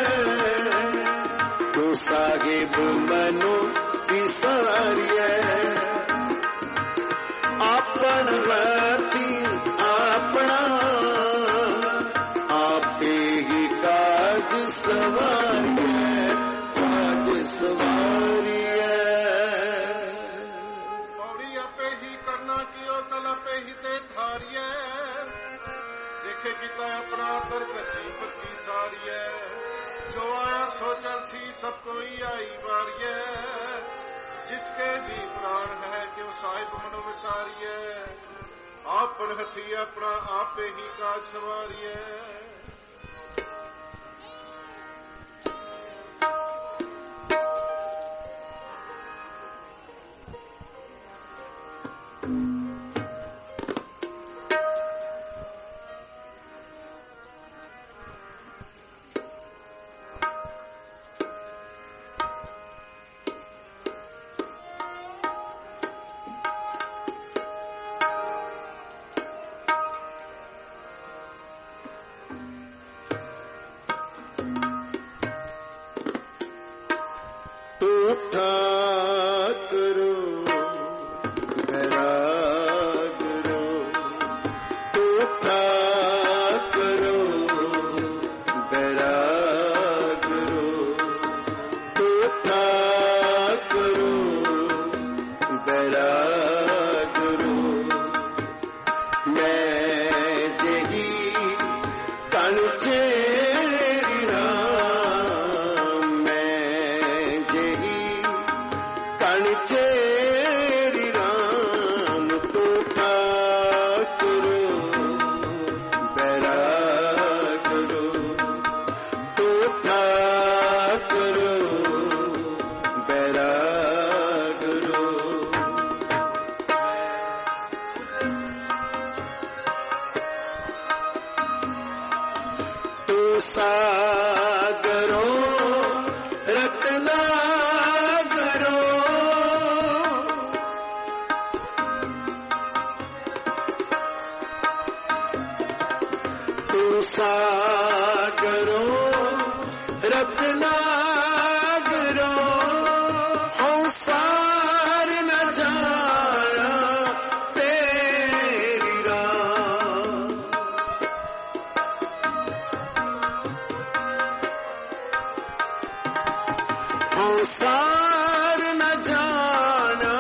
तो साहिब मनो विसारिए आपन राती अपना आपे ही काज सवारिए काज सवारिए पौड़ी आपे ही करना कियो कल आपे ही ते धारिए देखे किता अपना कर कच्ची पक्की सारिए जो आया सोचल सी सब कोई आई बारिए जिसके जी प्राण है कि साहिब मनो विसारिए आपन हथी अपना आपे ही काज सवारिए ठाकरो बैरागरो तो ठाकरो बैरागरो तो ठाकरो बैरागरो मैं जही कण चेरी राम मैं जही कण चेरी राम तो ठाकुरो बैरागरो तो ठाकुरो बैरागरो तो सागरो रत्नागरो तो सागरो रत्नागरो हम सार न जाना तेरी राम हम सार न जाना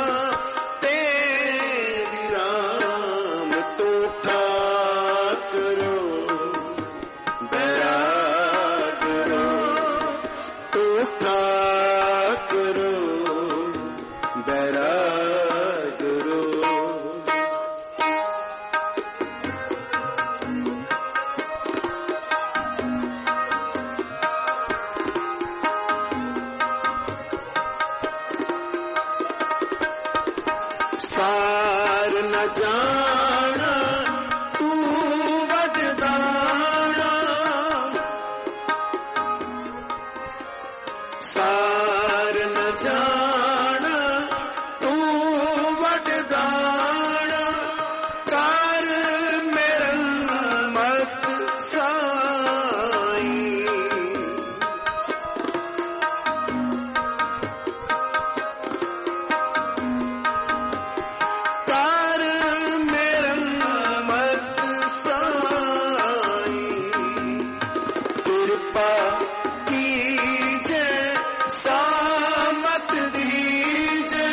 तेरी राम तो ठाकरो बैरागरो तो ठाकरो बैरागरो सार न जाना तू बददाना सार जाना तू वडदाना कर मेरा मत साई कर मेरा मत साई कृपा कीजे सामत दीजे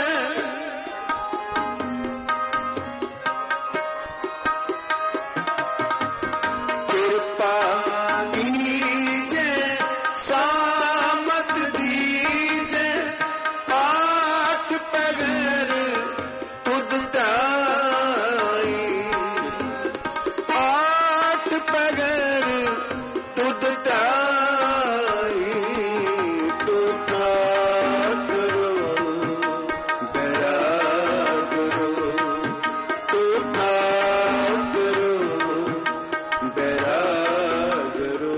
कृपा कीजे सामत दीजे आठ पगर तुद ताई आठ पगर तुद ताई तू था करो दरा करो तू था करो दरा करो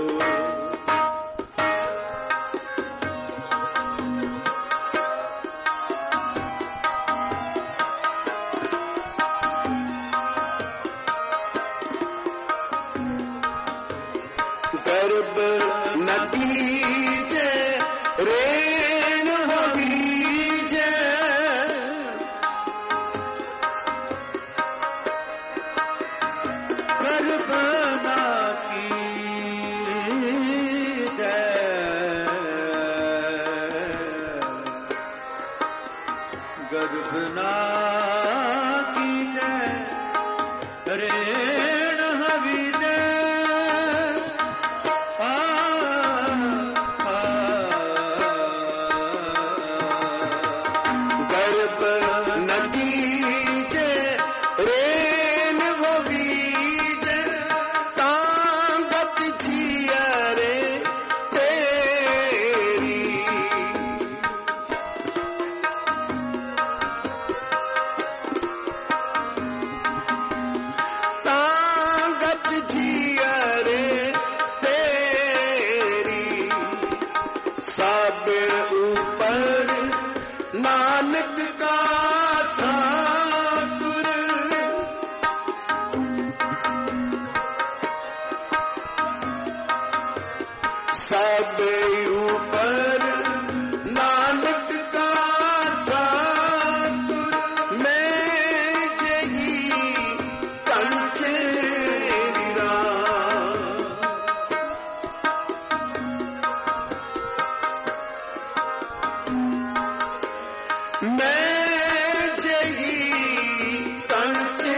गर्भ नतीजे रेण बीजे गर्भ नतीजे गर्भ नतीजे रेण बीजे गर्भ नतीजे रेन वो बीजे तांगत जिया रे तेरी तांगत जिया रे तेरी सब ऊपर नानक का ठाकुर सब ऊपर नानक का ठाकुर मैं जही कंचे मैं जही कंचे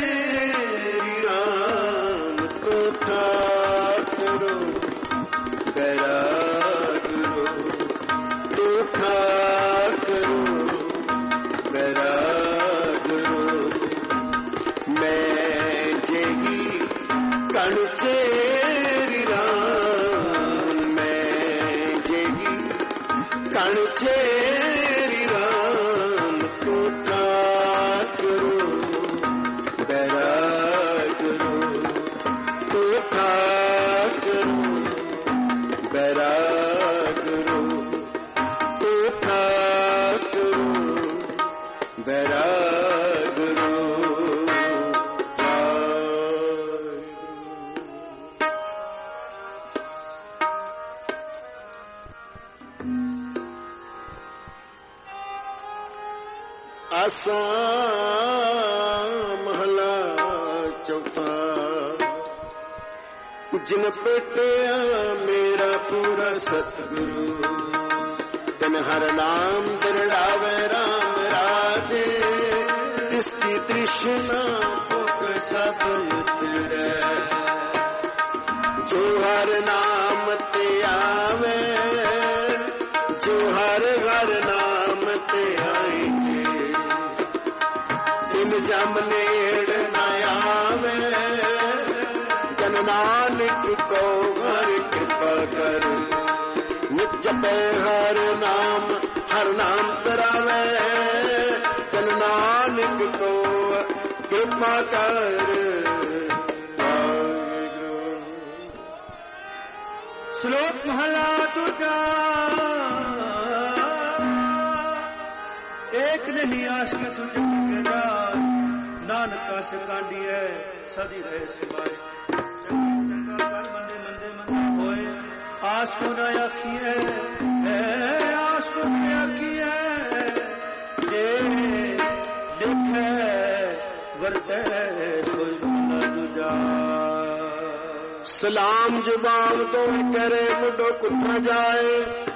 राम तो था करो दरा करो तो था करो दरा करो मैं जही कंचे राम मैं जही कंचे राम तो था करो दरा करो तो था करो दरा करो तो था करो दरा करो आसा महला चौथा जिन पेटिया मेरा पूरा सतगुरु तिन हर नाम दृढ़ावे राम राजे जिसकी तृष्णा भुख सब उतरे जो हर नाम ते आवे जो हर हर नाम ते आएंगे तिन जम नेड़ न आवे जन नानक को हर कृपा कर नित जपे हर नाम हर नाम करावे जन नानक को कृपा कर। श्लोक महला दूजा एक नहीं आश में तुझे के जान नानक आस कांडिए सदी रहे सिवाय चंगा कर मंदे मंदे मंदे होए आस को न आखिए आस को न आखिए जे लिखे वरते सोई न दूजा सलाम जवाब तो करे मुडो कुत्था जाए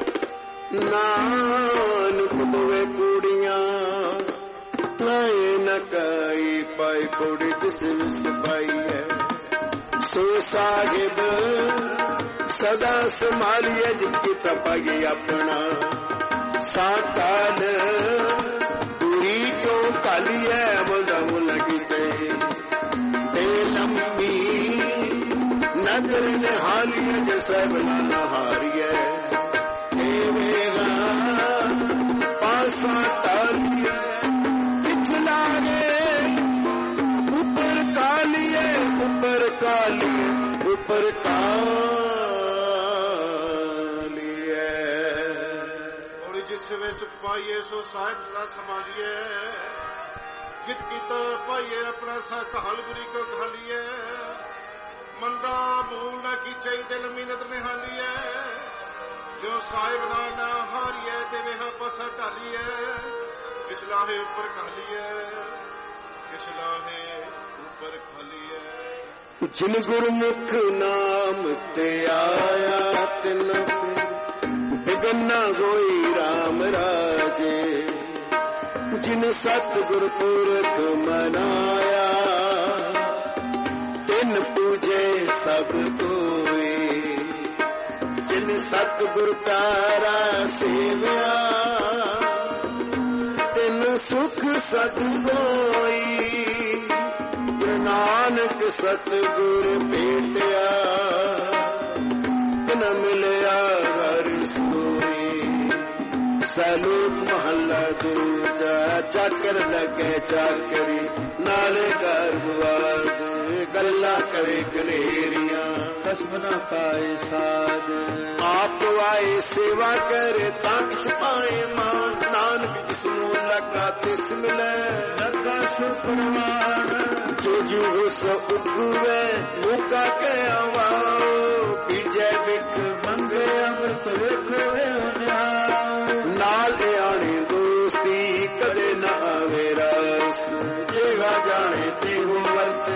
नानक दुए कुड़ियां ताए न कई पाई कुड़ी जिस विस पाई है सो साहिब सदा संभालिए जिसकी तपाई अपना साकाल पूरी क्यों काली है मुदम लगी गई ते लंबी नजर ने हालिए जैसे बना नहारिए पासा तालिए पिछला गे ऊपर कालिए ऊपर कालिए ऊपर कालिए और जिस वे सुख पाइए सो साहिब सदा संभालिए जित कीता पाइए अपना सा कहाल बुरी को खालिए मंदा मूल न की चाहिए दिल में नजर ने हालिए जो साहिब ना ना हारिए ते वे पसा ढालिए किसलाहे ऊपर खालिए किसलाहे ऊपर खालिए जिन गुरमुख नाम ते आया तिन बिगन्ना होई राम राजे जिन सतगुर पुरख मनाया तिन पूजे सब कोई जिन सतगुर प्यारा सेविया तिन सुख सत कोई नानक सतगुर भेटिया तिन मिलिया घर सोई सैलूक महला दूजा चाकर लगे चाकरी नाले गर्भवाद गल्ला करे गलेरिया कसम न पाए साध आप आए सेवा करे ताक छुपाए मान नानक जिसनो लगा तिस मिले लगा सुफरमान जो जीव सो उगवे मुका के आवाओ बीजे बिक मंगे अमृत वेखवे नाल आने दोस्ती कदे न आवे रस जेगा जाने ते हो वर्ते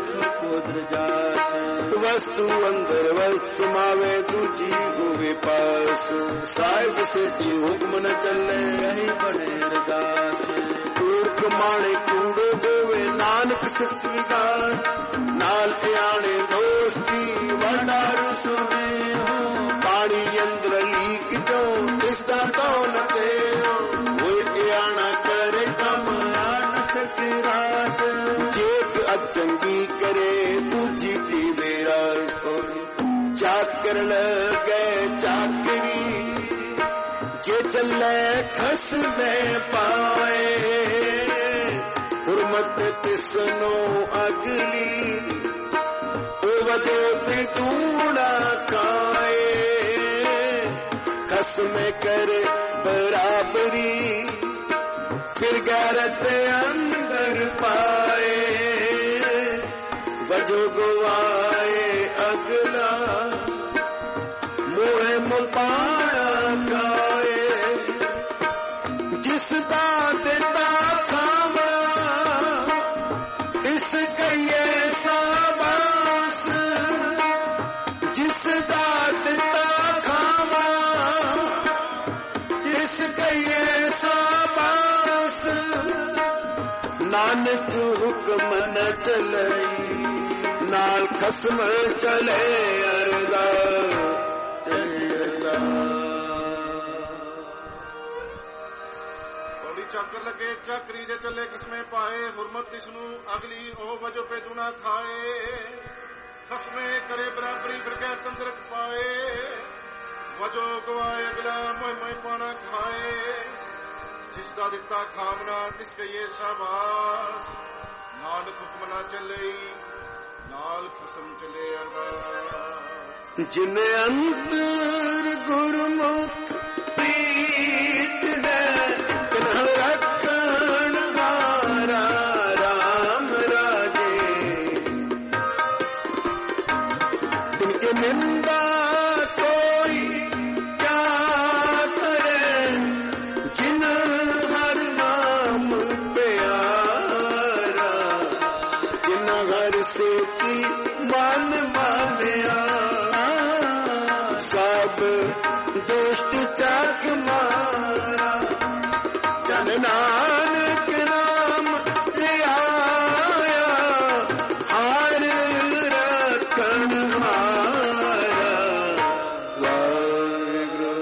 वस्तु अंदर वस समावे दूजी होवे पास साहिब से जी हुक्म न चले यही बने रदास कूड़ माणे कूड़ो होवे नानक सिख विकास नाल आने दोस्ती वडारू सुने हो पानी अंदर लीक जो दिसदा कौन ते वो आना करे कम आन सकती रास जेक अब चंगी करे दूजी पीवे चाकर लगे चाकरी जे चले खस में पाए हुर्मत तिसनो अगली ओ वजो पे तूड़ा खाए खस में करे बराबरी फिर गैरत अंदर पाए वजो गवाए अगला मोहे मुपाया गाए जिसका देता खामड़ा इस कहिए साबास जिसका देता खामड़ा इस कहिए साबास नानक हुक्म न चलई नाल खसम चले अरदा थोड़ी चाकर लगे चाकरी जे चले किसमें पाए हुरमत इसनू अगली ओ वजो पे दुना खाए खसमे करे बराबरी फिर तंत्र पाए वजो गवाए अगला मोह मोह पाना खाए जिसका दिता खामना तिसके ये शाबाश नानक हुक्म ना चले नाल खसम चले अरदा जिन अंतर गुरमुख प्रीत है तिन्ह रखा नानक नाम लिया हार रखन हारा वाहिगुरु।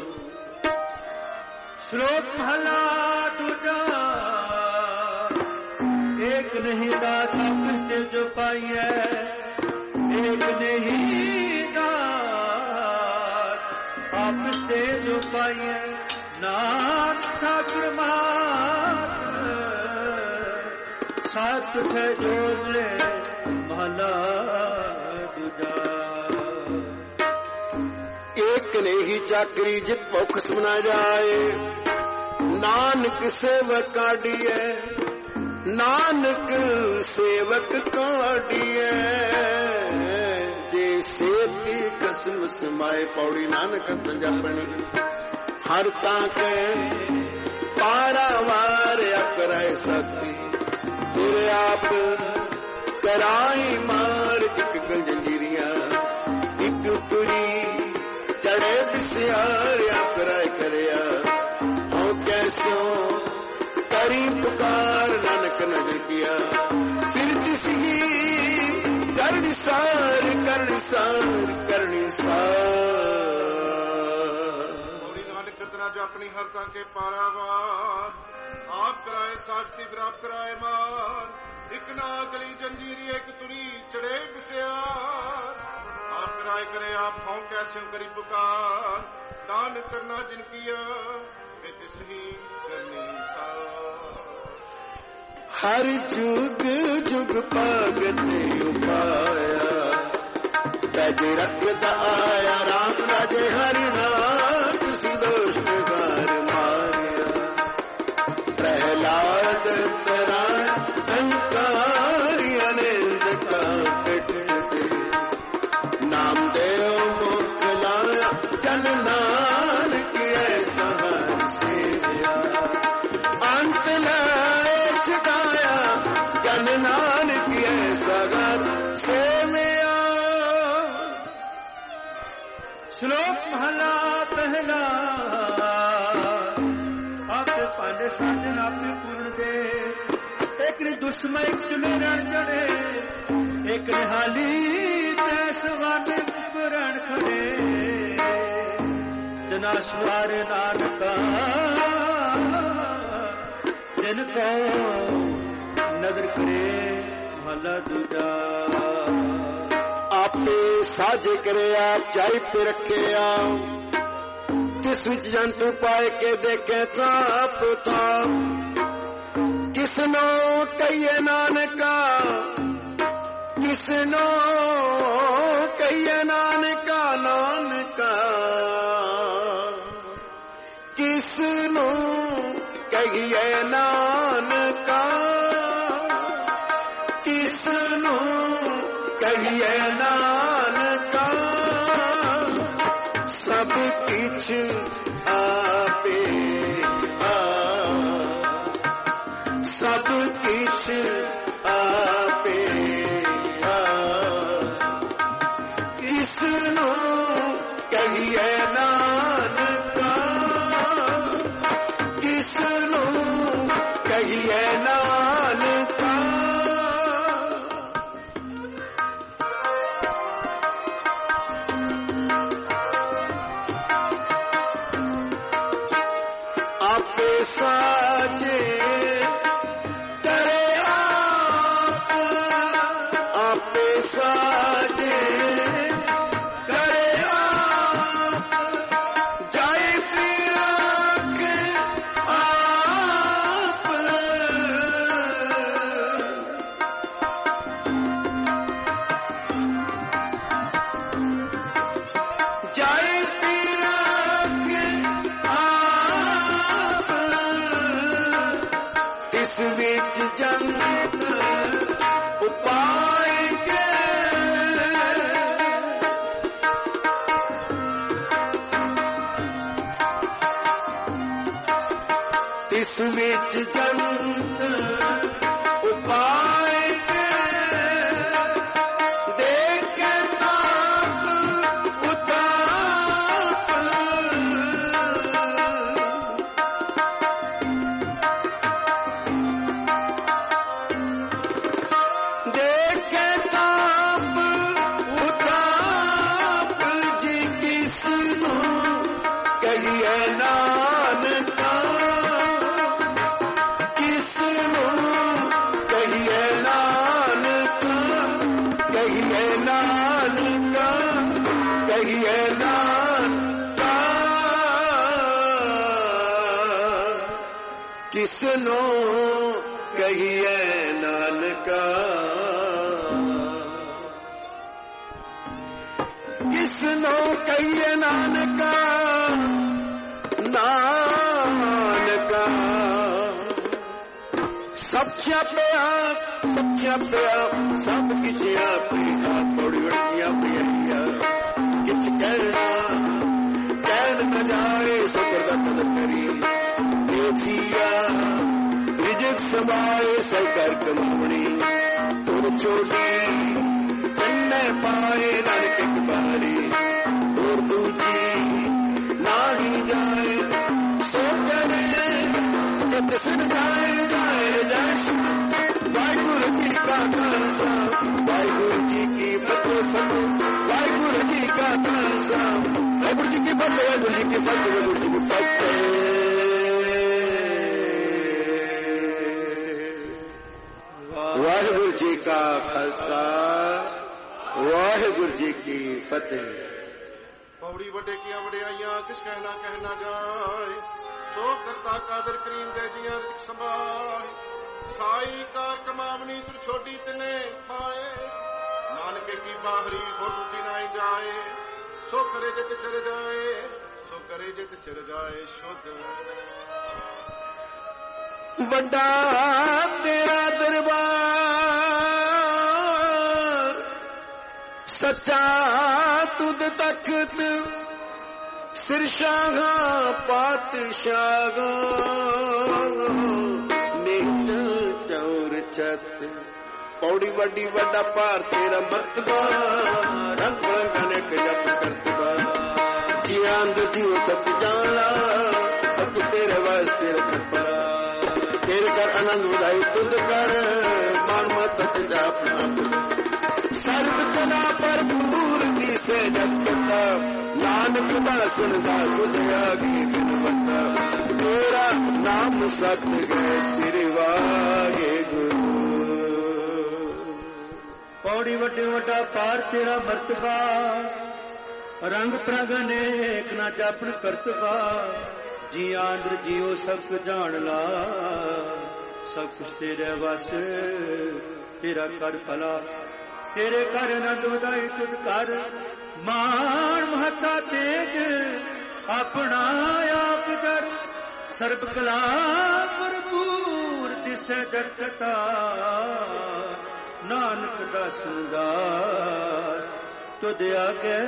श्लोक महला दूजा। एक नहीं दाता किससे जो पाई है, एक नहीं दात आपसे जो पाई है, नाथ शास्त्र मात्र साथ है जोड़ ले महला दूजा। एक ने ही चाकरी जित भुख सुना जाए, नानक सेवक काढ़िए, नानक सेवक काढ़िए। जे सेती कसम समाए पौड़ी नानक जपनी, हर ताके पारावार अकराए सकती। फिर आप कराई मार एक गंजीरिया, एक तुरी चढ़े बिस्यार अकराए करया। हो कैसो करी पुकार नानक नजर किया, फिर तिसगी करनी सार करनी सार करनी सार। नानक कितना जो अपनी हरता के पारावार, आप कराए साक्षी फिर आप कराए मार। एक ना गली जंजीरी एक तुरी चढ़े बिस्यार, आप कराए करे आप हों कैसे करी पुकार। दान करना जिन किया सही करनी सार। हर जुग जुग पागते उपाया, पैजे रखत आया राम राजे हरि नाम। किसी दोष गार मारिया, प्रहलाद तरा अंकारी अनिंद का पिटते। नाम देव मुख लाया जन नानक ऐसा हर सेविया। अंत लाए छुटाया जन नानक ऐसा घर सेविया। श्लोक महला पहला। आप पांडे साजन आप पूर्ण दे, एक ने दुष्मय एक सुमिरन चढ़े, एक ने हाली तैसवान कुरण खड़े। जना सुवार नानका जिनको नजर करे महला दूजा। आपे साजे करे आप चाई पे रखे आप, किस विच जंतु पाए के देखे ताप था। किसनो कहिए नानका, किसनो कहिए नानका नानका। किसनो कहिए नानका, किसनो कहिए नानका। सब किछ आपे आ, सब किछ आपे आ। किसनो कहिए नानका, किसनो कहिए नानका। आपे साजे करे आप, आपे साजे करे आप। जाए फिर आप, जाए फिर आप। तिस विच जंत उपाय के, तिस विच जंत उपाय के। देखे ताप उताप, किसनो कहिए नानका, किसनो कहिए नानका, नानका सब छापिया सब छापिया सब किछ आपे थोड़ी वड़िया पिया किछ कहना कहन न जाए सुकर कद करी देखिया रिजक समाए सरकार कमावणी तुर छोटी कन्ने पाए नानक एक बारी और दूजी नाही जाए सो करे जब सिर जाए जाए जाए वाहिगुरु जी का खालसा वाहिगुरु जी की फतेह फतेह वाहिगुरु जी का खालसा वाहिगुरु जी की फतेह वाहिगुरु जी की फतेह वाहिगुरु जी की फतेह। वाहिगुरु जी का खालसा वाहिगुरु जी की फतेह। पौड़ी वड्डे किया वड्याइयां किस कहना कहना जाए सो करता कादर करीम दे जियां संभाल साई कार कमावनी तुर छोटी तने पाए नानके की बाहरी और दूजी नाई जाए सो करे जे तिसर जाए सो करे जे तिसर जाए शुद्ध वड्डा तेरा दरबार सच्चा तुद तख्त सिरशाह पातशाह नित चौर छत पौड़ी वड्डी वड्डा पार तेरा मर्तबा रंग रंगने के जप करतबा जियांद जीव सब जाला सब तेरे वास्ते रखबा तेरे कर आनंद उदाई तुद कर मान मत जाप सर्व कला पर पूर्ति से जगता नानक दासन दा तुझ आगे बिनवता तेरा नाम सत गए सिर वागे गुरु। पौड़ी वड्डे वड्डा पार तेरा मर्तबा रंग प्रग अनेक ना जापन करतबा जी आंद्र जियो सब कुछ जान ला सब कुछ तेरे वस तेरा कर फला तेरे कर आनंद उदाई तुझ कर मान महता तेज अपना आप कर सर्व कला भरपूर दिसे जगता नानक दास दास तुझ आगे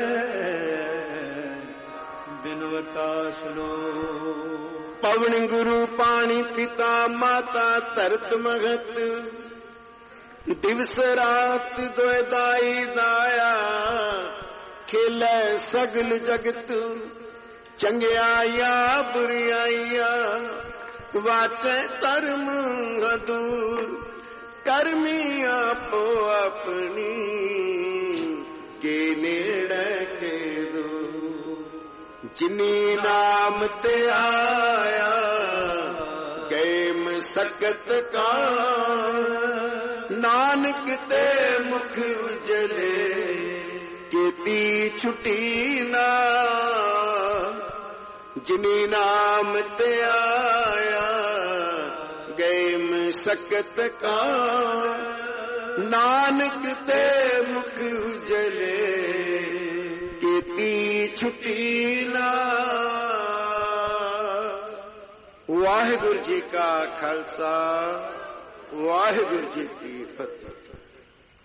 बिनवता सुनो। पवन गुरु पानी पिता माता धरत मगत दिवस रात दोए दाई दाया खेले सगल जगत चंगियाया बुरियाया वाचे धर्म दूर कर्मी आपो अपनी के नेड़े के दो जिनी नाम ते आया गैम सकत का नानक ते मुख उजले केती छुटी ना जिनी नाम ते आया गैम सकत का नानक ते मुख उजले केती छुटी ना। वाहिगुरु जी का खालसा वाहिगुरु जी की फतेह।